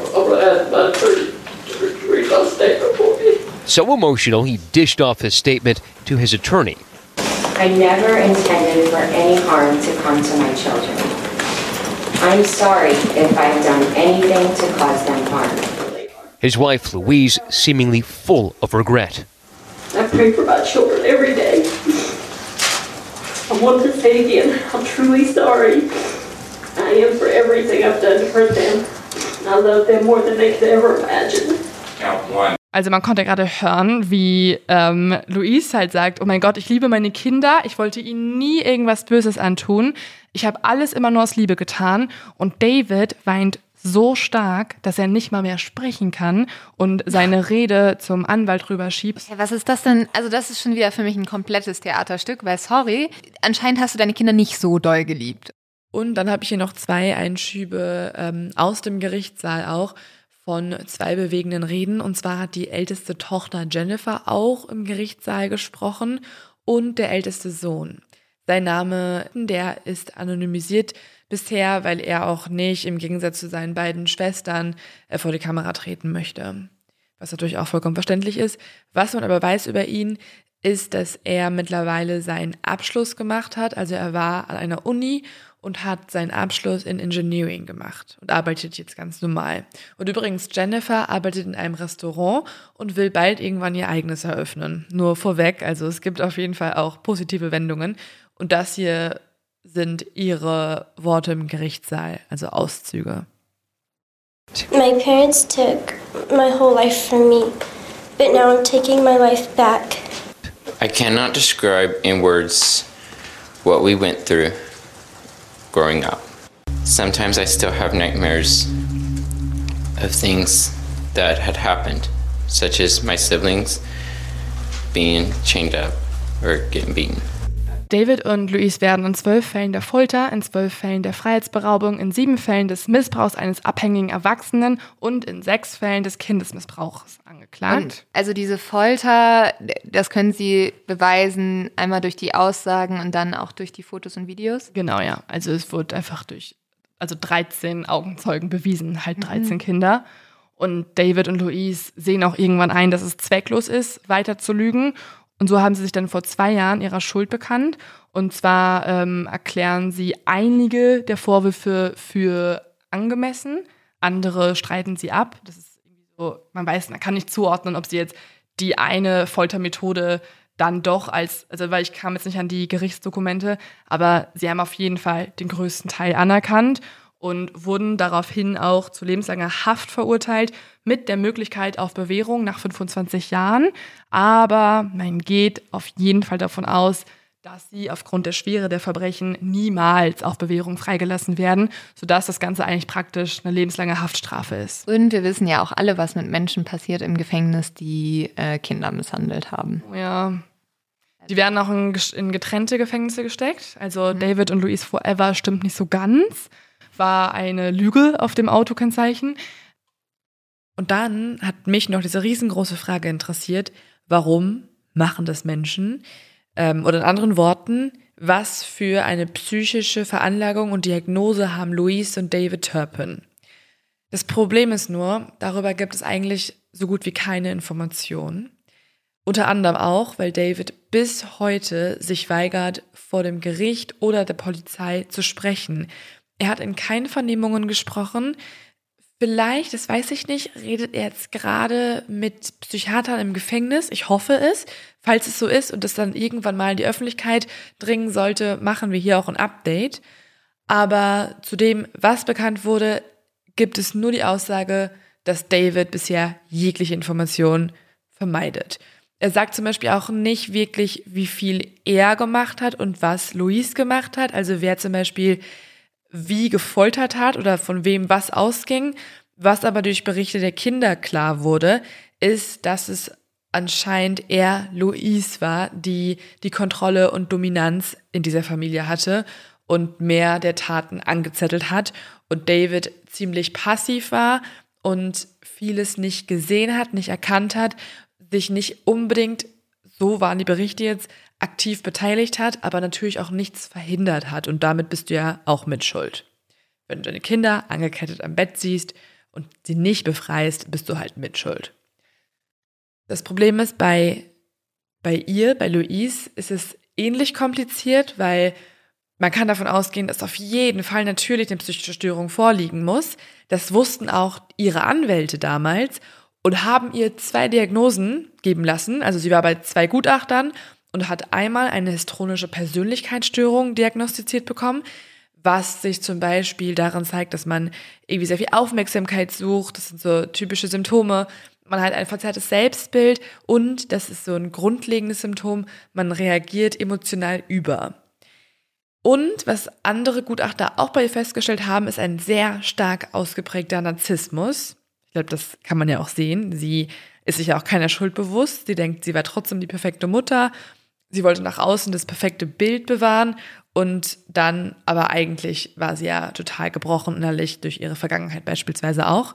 so emotional he dished off his statement to his attorney. I never intended for any harm to come to my children. I'm sorry if I've done anything to cause them harm. His wife, Louise, seemingly full of regret. I pray for my children every day. I want to say again, I'm truly sorry. I am for everything I've done to hurt them. I love them more than they could ever imagine. Also man konnte gerade hören, wie Louise halt sagt, oh mein Gott, ich liebe meine Kinder, ich wollte ihnen nie irgendwas Böses antun. Ich habe alles immer nur aus Liebe getan. Und David weint so stark, dass er nicht mal mehr sprechen kann und seine Rede zum Anwalt rüberschiebt. Ja, was ist das denn? Also das ist schon wieder für mich ein komplettes Theaterstück, weil sorry, anscheinend hast du deine Kinder nicht so doll geliebt. Und dann habe ich hier noch 2 Einschübe aus dem Gerichtssaal auch von 2 bewegenden Reden. Und zwar hat die älteste Tochter Jennifer auch im Gerichtssaal gesprochen und der älteste Sohn. Sein Name, der ist anonymisiert bisher, weil er auch nicht, im Gegensatz zu seinen beiden Schwestern, vor die Kamera treten möchte. Was natürlich auch vollkommen verständlich ist. Was man aber weiß über ihn, ist, dass er mittlerweile seinen Abschluss gemacht hat. Also er war an einer Uni und hat seinen Abschluss in Engineering gemacht und arbeitet jetzt ganz normal. Und übrigens, Jennifer arbeitet in einem Restaurant und will bald irgendwann ihr eigenes eröffnen. Nur vorweg, also es gibt auf jeden Fall auch positive Wendungen. Und das hier sind ihre Worte im Gerichtssaal, also Auszüge. My parents took my whole life from me, but now I'm taking my life back. I cannot describe in words what we went through growing up. Sometimes I still have nightmares of things that had happened, such as my siblings being chained up or getting beaten. David und Louise werden in 12 Fällen der Folter, in 12 Fällen der Freiheitsberaubung, in 7 Fällen des Missbrauchs eines abhängigen Erwachsenen und in 6 Fällen des Kindesmissbrauchs angeklagt. Und also diese Folter, das können sie beweisen, einmal durch die Aussagen und dann auch durch die Fotos und Videos? Genau, ja. Also es wurde einfach durch 13 Augenzeugen bewiesen, halt 13 Kinder. Und David und Louise sehen auch irgendwann ein, dass es zwecklos ist, weiter zu lügen. Und so haben sie sich dann vor 2 Jahren ihrer Schuld bekannt. Und zwar erklären sie einige der Vorwürfe für angemessen. Andere streiten sie ab. Das ist irgendwie so, man kann nicht zuordnen, ob sie jetzt die eine Foltermethode dann doch weil ich kam jetzt nicht an die Gerichtsdokumente, aber sie haben auf jeden Fall den größten Teil anerkannt und wurden daraufhin auch zu lebenslanger Haft verurteilt mit der Möglichkeit auf Bewährung nach 25 Jahren. Aber man geht auf jeden Fall davon aus, dass sie aufgrund der Schwere der Verbrechen niemals auf Bewährung freigelassen werden, sodass das Ganze eigentlich praktisch eine lebenslange Haftstrafe ist. Und wir wissen ja auch alle, was mit Menschen passiert im Gefängnis, die Kinder misshandelt haben. Ja. Die werden auch in getrennte Gefängnisse gesteckt. Also David und Louise Forever stimmt nicht so ganz. War eine Lüge auf dem Autokennzeichen. Und dann hat mich noch diese riesengroße Frage interessiert, warum machen das Menschen? Oder in anderen Worten, was für eine psychische Veranlagung und Diagnose haben Louise und David Turpin? Das Problem ist nur, darüber gibt es eigentlich so gut wie keine Informationen. Unter anderem auch, weil David bis heute sich weigert, vor dem Gericht oder der Polizei zu sprechen. Er hat in keinen Vernehmungen gesprochen. Vielleicht, das weiß ich nicht, redet er jetzt gerade mit Psychiatern im Gefängnis. Ich hoffe es. Falls es so ist und es dann irgendwann mal in die Öffentlichkeit dringen sollte, machen wir hier auch ein Update. Aber zu dem, was bekannt wurde, gibt es nur die Aussage, dass David bisher jegliche Information vermeidet. Er sagt zum Beispiel auch nicht wirklich, wie viel er gemacht hat und was Louise gemacht hat. Also wer zum Beispiel wie gefoltert hat oder von wem was ausging. Was aber durch Berichte der Kinder klar wurde, ist, dass es anscheinend eher Louise war, die die Kontrolle und Dominanz in dieser Familie hatte und mehr der Taten angezettelt hat und David ziemlich passiv war und vieles nicht gesehen hat, nicht erkannt hat, sich nicht unbedingt, so waren die Berichte jetzt, aktiv beteiligt hat, aber natürlich auch nichts verhindert hat. Und damit bist du ja auch mitschuld. Wenn du deine Kinder angekettet am Bett siehst und sie nicht befreist, bist du halt mitschuld. Das Problem ist, bei Louise, ist es ähnlich kompliziert, weil man kann davon ausgehen, dass auf jeden Fall natürlich eine psychische Störung vorliegen muss. Das wussten auch ihre Anwälte damals und haben ihr 2 Diagnosen geben lassen. Also sie war bei 2 Gutachtern und hat einmal eine histrionische Persönlichkeitsstörung diagnostiziert bekommen, was sich zum Beispiel daran zeigt, dass man irgendwie sehr viel Aufmerksamkeit sucht. Das sind so typische Symptome. Man hat ein verzerrtes Selbstbild und, das ist so ein grundlegendes Symptom, man reagiert emotional über. Und was andere Gutachter auch bei ihr festgestellt haben, ist ein sehr stark ausgeprägter Narzissmus. Ich glaube, das kann man ja auch sehen. Sie ist sich ja auch keiner Schuld bewusst. Sie denkt, sie war trotzdem die perfekte Mutter. Sie wollte nach außen das perfekte Bild bewahren und dann, aber eigentlich war sie ja total gebrochen innerlich durch ihre Vergangenheit beispielsweise auch.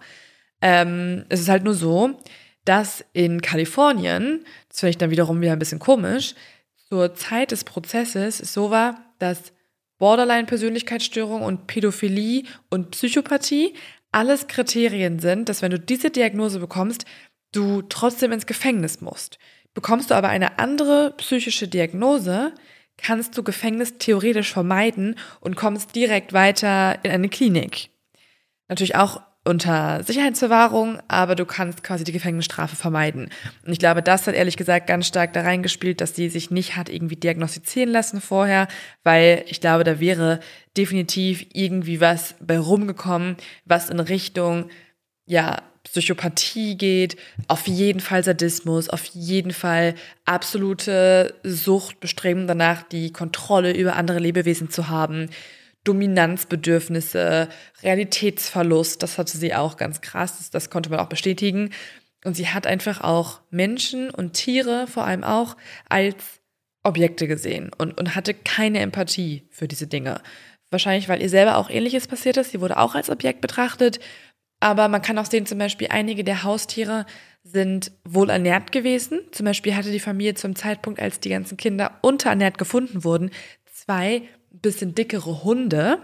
Es ist halt nur so, dass in Kalifornien, das finde ich dann wiederum wieder ein bisschen komisch, zur Zeit des Prozesses es so war, dass Borderline-Persönlichkeitsstörung und Pädophilie und Psychopathie alles Kriterien sind, dass wenn du diese Diagnose bekommst, du trotzdem ins Gefängnis musst. Bekommst du aber eine andere psychische Diagnose, kannst du Gefängnis theoretisch vermeiden und kommst direkt weiter in eine Klinik. Natürlich auch unter Sicherheitsverwahrung, aber du kannst quasi die Gefängnisstrafe vermeiden. Und ich glaube, das hat ehrlich gesagt ganz stark da reingespielt, dass sie sich nicht hat irgendwie diagnostizieren lassen vorher, weil ich glaube, da wäre definitiv irgendwie was bei rumgekommen, was in Richtung, ja, Psychopathie geht, auf jeden Fall Sadismus, auf jeden Fall absolute Sucht, Bestreben danach, die Kontrolle über andere Lebewesen zu haben, Dominanzbedürfnisse, Realitätsverlust, das hatte sie auch ganz krass, das konnte man auch bestätigen. Und sie hat einfach auch Menschen und Tiere vor allem auch als Objekte gesehen und hatte keine Empathie für diese Dinge. Wahrscheinlich, weil ihr selber auch Ähnliches passiert ist, sie wurde auch als Objekt betrachtet. Aber man kann auch sehen, zum Beispiel einige der Haustiere sind wohl ernährt gewesen. Zum Beispiel hatte die Familie zum Zeitpunkt, als die ganzen Kinder unterernährt gefunden wurden, 2 bisschen dickere Hunde.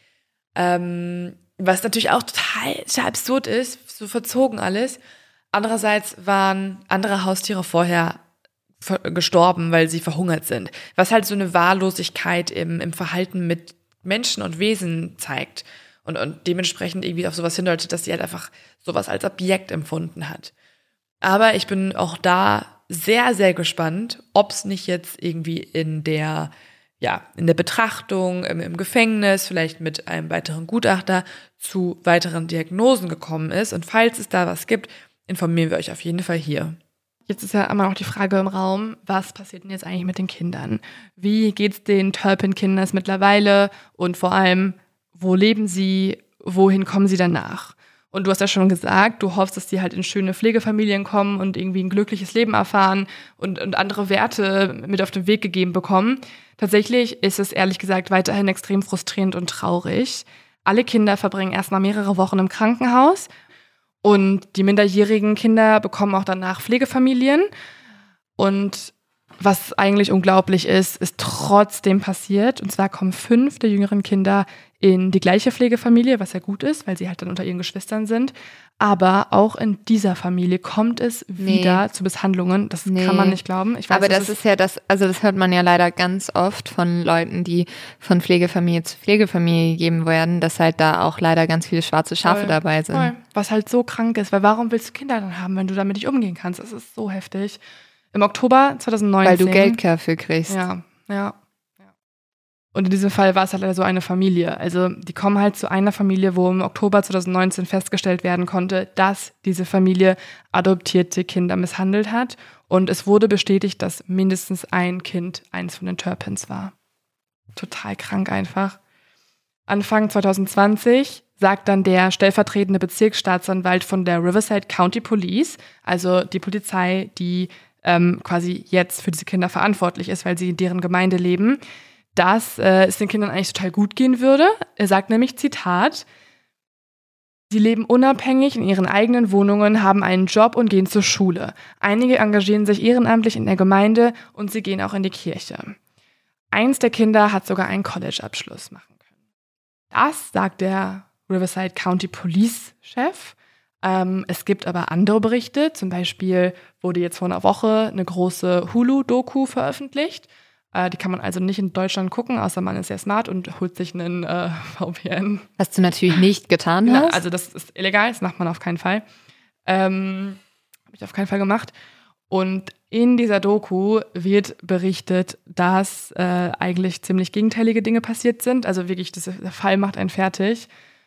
Was natürlich auch total absurd ist, so verzogen alles. Andererseits waren andere Haustiere vorher gestorben, weil sie verhungert sind. Was halt so eine Wahllosigkeit im Verhalten mit Menschen und Wesen zeigt und dementsprechend irgendwie auf sowas hindeutet, dass sie halt einfach sowas als Objekt empfunden hat. Aber ich bin auch da sehr, sehr gespannt, ob es nicht jetzt irgendwie in der Betrachtung, im Gefängnis, vielleicht mit einem weiteren Gutachter zu weiteren Diagnosen gekommen ist. Und falls es da was gibt, informieren wir euch auf jeden Fall hier. Jetzt ist ja immer noch die Frage im Raum, was passiert denn jetzt eigentlich mit den Kindern? Wie geht's den Turpin-Kindern mittlerweile? Und vor allem, wo leben sie? Wohin kommen sie danach? Und du hast ja schon gesagt, du hoffst, dass die halt in schöne Pflegefamilien kommen und irgendwie ein glückliches Leben erfahren und andere Werte mit auf den Weg gegeben bekommen. Tatsächlich ist es ehrlich gesagt weiterhin extrem frustrierend und traurig. Alle Kinder verbringen erstmal mehrere Wochen im Krankenhaus und die minderjährigen Kinder bekommen auch danach Pflegefamilien. Und was eigentlich unglaublich ist trotzdem passiert. Und zwar kommen 5 der jüngeren Kinder in die gleiche Pflegefamilie, was ja gut ist, weil sie halt dann unter ihren Geschwistern sind. Aber auch in dieser Familie kommt es wieder zu Misshandlungen. Das kann man nicht glauben. Ich weiß, aber das ist ja das hört man ja leider ganz oft von Leuten, die von Pflegefamilie zu Pflegefamilie gegeben werden, dass halt da auch leider ganz viele schwarze Schafe dabei sind. Voll. Was halt so krank ist, weil warum willst du Kinder dann haben, wenn du damit nicht umgehen kannst? Das ist so heftig. Im Oktober 2019. Weil du Geld dafür kriegst. Ja. Und in diesem Fall war es halt so eine Familie. Also die kommen halt zu einer Familie, wo im Oktober 2019 festgestellt werden konnte, dass diese Familie adoptierte Kinder misshandelt hat. Und es wurde bestätigt, dass mindestens ein Kind eines von den Turpins war. Total krank einfach. Anfang 2020 sagt dann der stellvertretende Bezirksstaatsanwalt von der Riverside County Police, also die Polizei, die quasi jetzt für diese Kinder verantwortlich ist, weil sie in deren Gemeinde leben, dass es den Kindern eigentlich total gut gehen würde. Er sagt nämlich, Zitat, sie leben unabhängig in ihren eigenen Wohnungen, haben einen Job und gehen zur Schule. Einige engagieren sich ehrenamtlich in der Gemeinde und sie gehen auch in die Kirche. Eins der Kinder hat sogar einen College-Abschluss machen können. Das sagt der Riverside County Police-Chef. Es gibt aber andere Berichte. Zum Beispiel wurde jetzt vor einer Woche eine große Hulu-Doku veröffentlicht. Die kann man also nicht in Deutschland gucken, außer man ist sehr smart und holt sich einen VPN. Was du natürlich nicht getan hast. Also das ist illegal, das macht man auf keinen Fall. Habe ich auf keinen Fall gemacht. Und in dieser Doku wird berichtet, dass eigentlich ziemlich gegenteilige Dinge passiert sind. Also wirklich, der Fall macht einen fertig.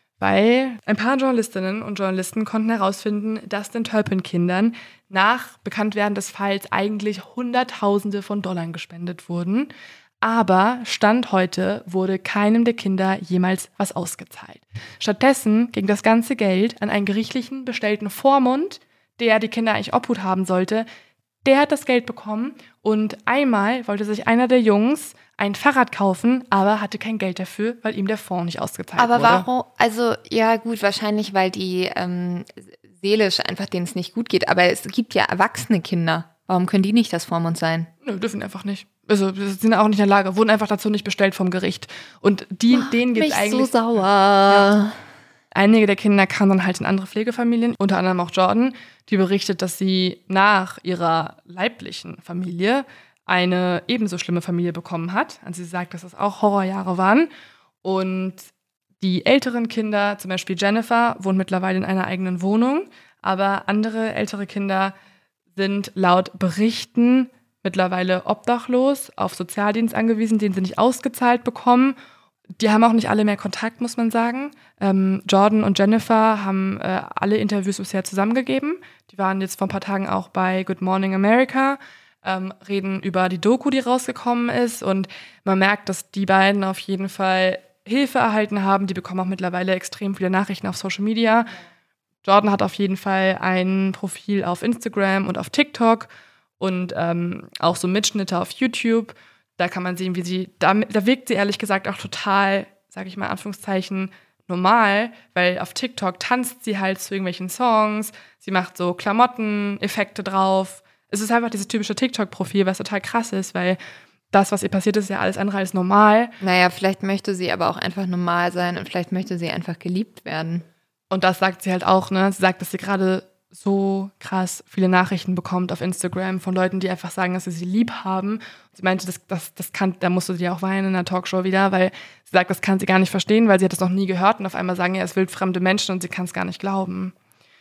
Weil ein paar Journalistinnen und Journalisten konnten herausfinden, dass den Turpin-Kindern nach Bekanntwerden des Falls eigentlich Hunderttausende von Dollar gespendet wurden. Aber Stand heute wurde keinem der Kinder jemals was ausgezahlt. Stattdessen ging das ganze Geld an einen gerichtlichen bestellten Vormund, der die Kinder eigentlich Obhut haben sollte. Der hat das Geld bekommen und einmal wollte sich einer der Jungs ein Fahrrad kaufen, aber hatte kein Geld dafür, weil ihm der Fonds nicht ausgezahlt wurde. Aber warum? Also ja gut, wahrscheinlich, weil die seelisch einfach denen es nicht gut geht. Aber es gibt ja erwachsene Kinder. Warum können die nicht das Vormund sein? Nö, dürfen einfach nicht. Also sie sind auch nicht in der Lage, wurden einfach dazu nicht bestellt vom Gericht. Und denen geht's eigentlich so sauer. Ja. Einige der Kinder kamen dann halt in andere Pflegefamilien, unter anderem auch Jordan, die berichtet, dass sie nach ihrer leiblichen Familie eine ebenso schlimme Familie bekommen hat. Also sie sagt, dass das auch Horrorjahre waren. Und die älteren Kinder, zum Beispiel Jennifer, wohnt mittlerweile in einer eigenen Wohnung. Aber andere ältere Kinder sind laut Berichten mittlerweile obdachlos, auf Sozialdienst angewiesen, den sie nicht ausgezahlt bekommen. Die haben auch nicht alle mehr Kontakt, muss man sagen. Jordan und Jennifer haben alle Interviews bisher zusammengegeben. Die waren jetzt vor ein paar Tagen auch bei Good Morning America, reden über die Doku, die rausgekommen ist. Und man merkt, dass die beiden auf jeden Fall Hilfe erhalten haben. Die bekommen auch mittlerweile extrem viele Nachrichten auf Social Media. Jordan hat auf jeden Fall ein Profil auf Instagram und auf TikTok und auch so Mitschnitte auf YouTube. Da kann man sehen, wie sie, da wirkt sie ehrlich gesagt auch total, sage ich mal, Anführungszeichen, normal, weil auf TikTok tanzt sie halt zu irgendwelchen Songs, sie macht so Klamotteneffekte drauf. Es ist einfach dieses typische TikTok-Profil, was total krass ist, weil das, was ihr passiert ist, ja alles andere als normal. Naja, vielleicht möchte sie aber auch einfach normal sein und vielleicht möchte sie einfach geliebt werden. Und das sagt sie halt auch, ne? Sie sagt, dass sie gerade so krass viele Nachrichten bekommt auf Instagram von Leuten, die einfach sagen, dass sie lieb haben. Sie meinte, da musste sie auch weinen in der Talkshow wieder, weil sie sagt, das kann sie gar nicht verstehen, weil sie hat das noch nie gehört und auf einmal sagen, ja, es wildfremde Menschen und sie kann es gar nicht glauben.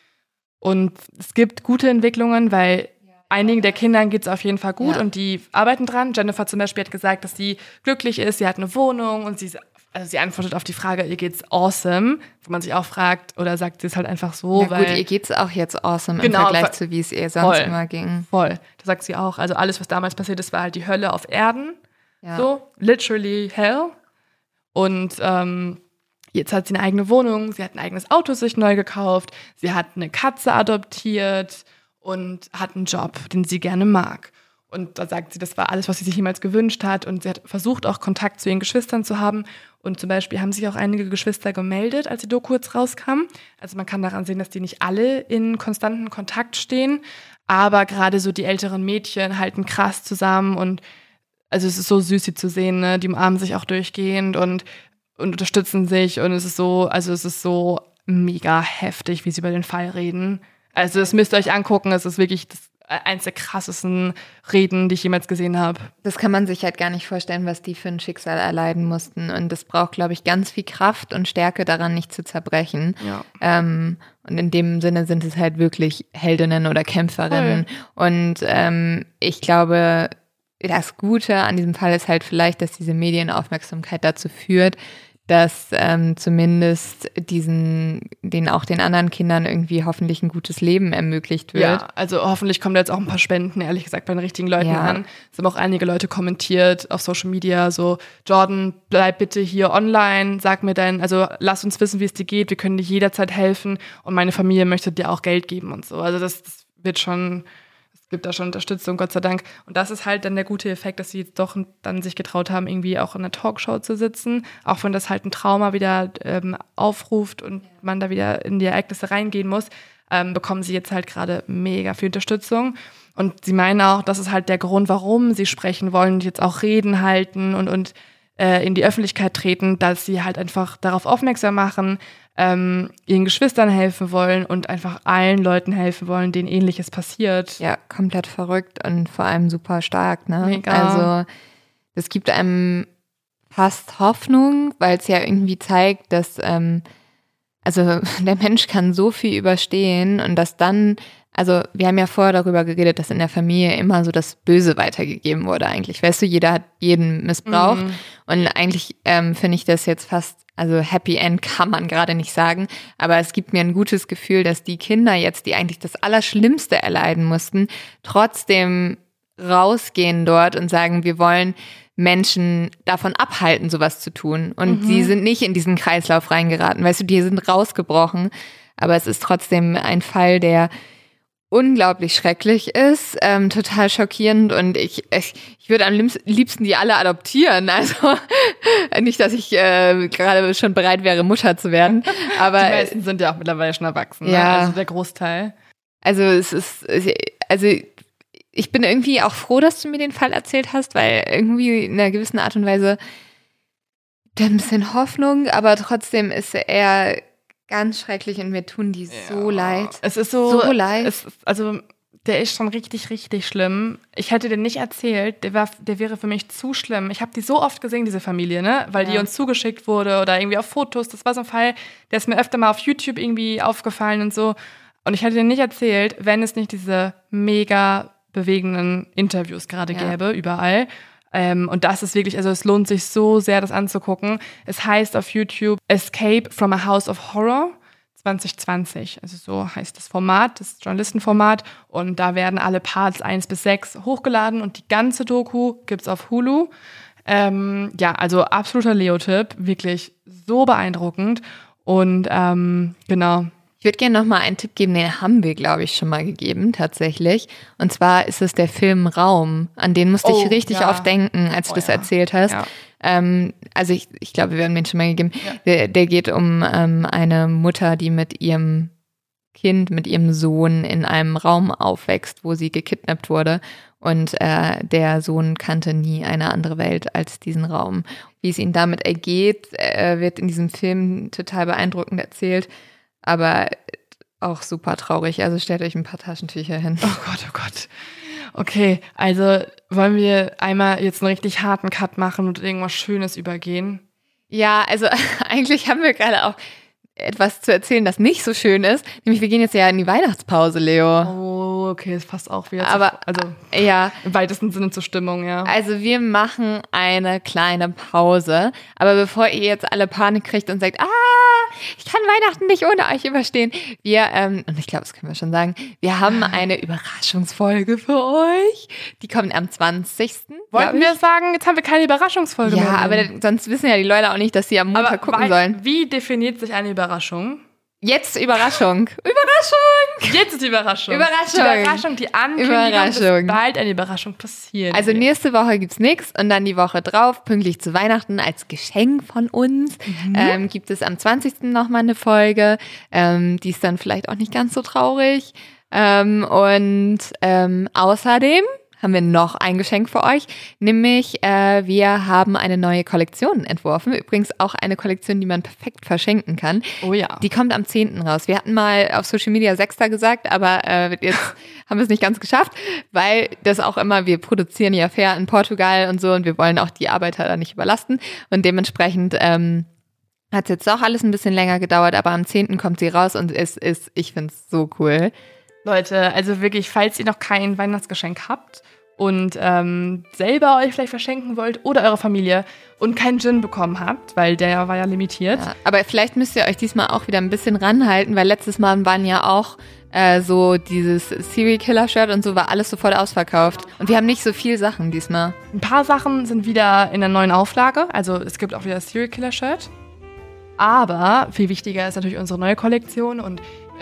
Und es gibt gute Entwicklungen, weil einigen der Kindern geht es auf jeden Fall gut und die arbeiten dran. Jennifer zum Beispiel hat gesagt, dass sie glücklich ist, sie hat eine Wohnung und sie antwortet auf die Frage, ihr geht's awesome, wo man sich auch fragt, oder sagt sie es halt einfach so, weil... gut, ihr geht's auch jetzt awesome im Vergleich zu wie es ihr sonst immer ging. Voll, da sagt sie auch, also alles, was damals passiert ist, war halt die Hölle auf Erden, so, literally hell. Und jetzt hat sie eine eigene Wohnung, sie hat ein eigenes Auto sich neu gekauft, sie hat eine Katze adoptiert und hat einen Job, den sie gerne mag. Und da sagt sie, das war alles, was sie sich jemals gewünscht hat. Und sie hat versucht, auch Kontakt zu ihren Geschwistern zu haben. Und zum Beispiel haben sich auch einige Geschwister gemeldet, als die Doku jetzt rauskam. Also man kann daran sehen, dass die nicht alle in konstantem Kontakt stehen. Aber gerade so die älteren Mädchen halten krass zusammen. Und also es ist so süß, sie zu sehen, ne? Die umarmen sich auch durchgehend und unterstützen sich. Und es ist so mega heftig, wie sie über den Fall reden. Also das müsst ihr euch angucken. Es ist wirklich eins der krassesten Reden, die ich jemals gesehen habe. Das kann man sich halt gar nicht vorstellen, was die für ein Schicksal erleiden mussten. Und das braucht, glaube ich, ganz viel Kraft und Stärke daran, nicht zu zerbrechen. Ja. Und in dem Sinne sind es halt wirklich Heldinnen oder Kämpferinnen. Voll. Und ich glaube, das Gute an diesem Fall ist halt vielleicht, dass diese Medienaufmerksamkeit dazu führt, dass zumindest den anderen Kindern irgendwie hoffentlich ein gutes Leben ermöglicht wird. Ja, also hoffentlich kommen da jetzt auch ein paar Spenden, ehrlich gesagt, bei den richtigen Leuten an. Es haben auch einige Leute kommentiert auf Social Media, so, Jordan, bleib bitte hier online, lass uns wissen, wie es dir geht, wir können dir jederzeit helfen und meine Familie möchte dir auch Geld geben und so. Also das wird schon... gibt da schon Unterstützung, Gott sei Dank. Und das ist halt dann der gute Effekt, dass sie jetzt doch dann sich getraut haben, irgendwie auch in einer Talkshow zu sitzen. Auch wenn das halt ein Trauma wieder aufruft und man da wieder in die Ereignisse reingehen muss, bekommen sie jetzt halt gerade mega viel Unterstützung. Und sie meinen auch, das ist halt der Grund, warum sie sprechen wollen und jetzt auch Reden halten und in die Öffentlichkeit treten, dass sie halt einfach darauf aufmerksam machen, ihren Geschwistern helfen wollen und einfach allen Leuten helfen wollen, denen Ähnliches passiert. Ja, komplett verrückt und vor allem super stark, ne? Mega. Also es gibt einem fast Hoffnung, weil es ja irgendwie zeigt, dass der Mensch kann so viel überstehen und dass dann, also wir haben ja vorher darüber geredet, dass in der Familie immer so das Böse weitergegeben wurde eigentlich. Weißt du, jeder hat jeden missbraucht und eigentlich finde ich das jetzt fast, also Happy End kann man gerade nicht sagen, aber es gibt mir ein gutes Gefühl, dass die Kinder jetzt, die eigentlich das Allerschlimmste erleiden mussten, trotzdem rausgehen dort und sagen, wir wollen Menschen davon abhalten, sowas zu tun. Und sie sind nicht in diesen Kreislauf reingeraten. Weißt du, die sind rausgebrochen, aber es ist trotzdem ein Fall, der unglaublich schrecklich ist, total schockierend und ich würde am liebsten die alle adoptieren. Also nicht, dass ich gerade schon bereit wäre, Mutter zu werden. Aber die meisten sind ja auch mittlerweile schon erwachsen, ja. Ne? Also der Großteil. Also ich bin irgendwie auch froh, dass du mir den Fall erzählt hast, weil irgendwie in einer gewissen Art und Weise ein bisschen Hoffnung, aber trotzdem ist er ganz schrecklich und mir tun die so leid. Es ist so leid. Der ist schon richtig, richtig schlimm. Ich hätte den nicht erzählt, der wäre für mich zu schlimm. Ich habe die so oft gesehen, diese Familie, ne? Weil die uns zugeschickt wurde oder irgendwie auf Fotos. Das war so ein Fall, der ist mir öfter mal auf YouTube irgendwie aufgefallen und so. Und ich hätte den nicht erzählt, wenn es nicht diese mega bewegenden Interviews gerade gäbe, überall. Und das ist wirklich, also es lohnt sich so sehr, das anzugucken. Es heißt auf YouTube Escape from a House of Horror 2020. Also so heißt das Format, das Journalistenformat. Und da werden alle Parts 1 bis 6 hochgeladen und die ganze Doku gibt's auf Hulu. Also absoluter Leo-Tipp, wirklich so beeindruckend. Und genau. Ich würde gerne noch mal einen Tipp geben, den haben wir, glaube ich, schon mal gegeben, tatsächlich. Und zwar ist es der Film Raum. An den musste ich richtig oft denken, als du das erzählt hast. Ja. Also ich glaube, wir haben den schon mal gegeben. Ja. Der geht um eine Mutter, die mit ihrem Kind, mit ihrem Sohn in einem Raum aufwächst, wo sie gekidnappt wurde. Und der Sohn kannte nie eine andere Welt als diesen Raum. Wie es ihm damit ergeht, wird in diesem Film total beeindruckend erzählt. Aber auch super traurig. Also stellt euch ein paar Taschentücher hin. Oh Gott, oh Gott. Okay, also wollen wir einmal jetzt einen richtig harten Cut machen und irgendwas Schönes übergehen? Ja, also eigentlich haben wir gerade auch etwas zu erzählen, das nicht so schön ist. Nämlich wir gehen jetzt ja in die Weihnachtspause, Leo. Oh, okay, das passt auch wieder im weitesten Sinne zur Stimmung, ja. Also wir machen eine kleine Pause. Aber bevor ihr jetzt alle Panik kriegt und sagt, ich kann Weihnachten nicht ohne euch überstehen. Wir, und ich glaube, das können wir schon sagen, wir haben eine Überraschungsfolge für euch. Die kommt am 20. Wollten wir sagen, jetzt haben wir keine Überraschungsfolge mehr. Ja, aber sonst wissen ja die Leute auch nicht, dass sie am Montag gucken sollen. Wie definiert sich eine Überraschung? Jetzt Überraschung. Jetzt ist die Überraschung. Die Ankündigung, dass bald eine Überraschung passiert. Also nächste Woche gibt's nichts und dann die Woche drauf, pünktlich zu Weihnachten als Geschenk von uns, gibt es am 20. nochmal eine Folge. Die ist dann vielleicht auch nicht ganz so traurig. Außerdem haben wir noch ein Geschenk für euch, nämlich wir haben eine neue Kollektion entworfen. Übrigens auch eine Kollektion, die man perfekt verschenken kann. Oh ja. Die kommt am 10. raus. Wir hatten mal auf Social Media 6. gesagt, aber jetzt haben wir es nicht ganz geschafft, weil das auch immer, wir produzieren ja fair in Portugal und so und wir wollen auch die Arbeiter da nicht überlasten und dementsprechend hat es jetzt auch alles ein bisschen länger gedauert, aber am 10. kommt sie raus und ich finde es so cool. Leute, also wirklich, falls ihr noch kein Weihnachtsgeschenk habt und selber euch vielleicht verschenken wollt oder eure Familie und keinen Gin bekommen habt, weil der war ja limitiert. Ja, aber vielleicht müsst ihr euch diesmal auch wieder ein bisschen ranhalten, weil letztes Mal waren ja auch so dieses Serial Killer Shirt und so war alles sofort ausverkauft. Und wir haben nicht so viel Sachen diesmal. Ein paar Sachen sind wieder in der neuen Auflage, also es gibt auch wieder das Serial Killer Shirt. Aber viel wichtiger ist natürlich unsere neue Kollektion und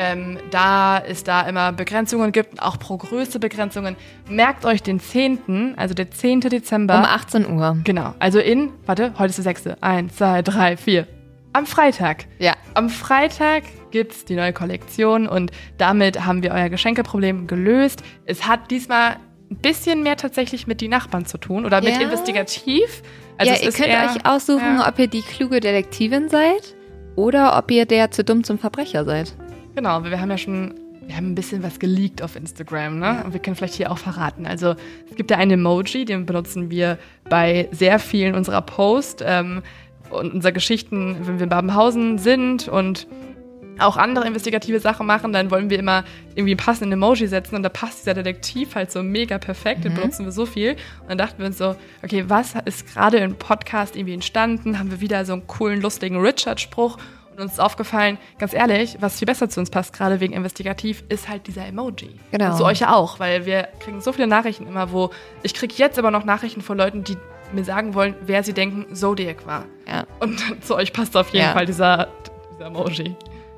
da es da immer Begrenzungen gibt, auch pro Größe Begrenzungen. Merkt euch den 10., also der 10. Dezember. Um 18 Uhr. Genau, also heute ist der 6. 1, 2, 3, 4. Am Freitag. Ja. Am Freitag gibt's die neue Kollektion und damit haben wir euer Geschenkeproblem gelöst. Es hat diesmal ein bisschen mehr tatsächlich mit die Nachbarn zu tun oder mit investigativ. Also ihr könnt euch aussuchen, ob ihr die kluge Detektivin seid oder ob ihr der zu dumm zum Verbrecher seid. Genau, wir haben ein bisschen was geleakt auf Instagram, ne? Ja. Und wir können vielleicht hier auch verraten. Also es gibt ja einen Emoji, den benutzen wir bei sehr vielen unserer Posts und unserer Geschichten, wenn wir in Babenhausen sind und auch andere investigative Sachen machen, dann wollen wir immer irgendwie einen passenden Emoji setzen und da passt dieser Detektiv halt so mega perfekt, den benutzen wir so viel. Und dann dachten wir uns so, okay, was ist gerade im Podcast irgendwie entstanden? Haben wir wieder so einen coolen, lustigen Richard-Spruch? Und uns ist aufgefallen, ganz ehrlich, was viel besser zu uns passt, gerade wegen investigativ, ist halt dieser Emoji. Genau. Und zu euch ja auch, weil wir kriegen so viele Nachrichten immer, ich kriege jetzt aber noch Nachrichten von Leuten, die mir sagen wollen, wer sie denken, Zodiac war. Ja. Und zu euch passt auf jeden Fall dieser Emoji.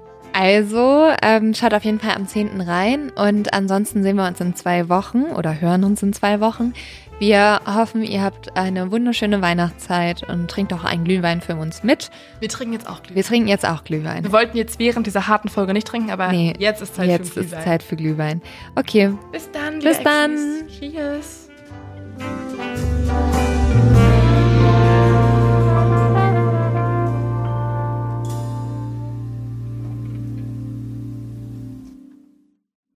Also, schaut auf jeden Fall am 10. rein und ansonsten sehen wir uns in 2 Wochen oder hören uns in 2 Wochen. Wir hoffen, ihr habt eine wunderschöne Weihnachtszeit und trinkt auch einen Glühwein für uns mit. Wir trinken jetzt auch Glühwein. Wir wollten jetzt während dieser harten Folge nicht trinken, aber jetzt ist Zeit für Glühwein. Jetzt ist Zeit für Glühwein. Okay. Bis dann. Bis dann. Cheers.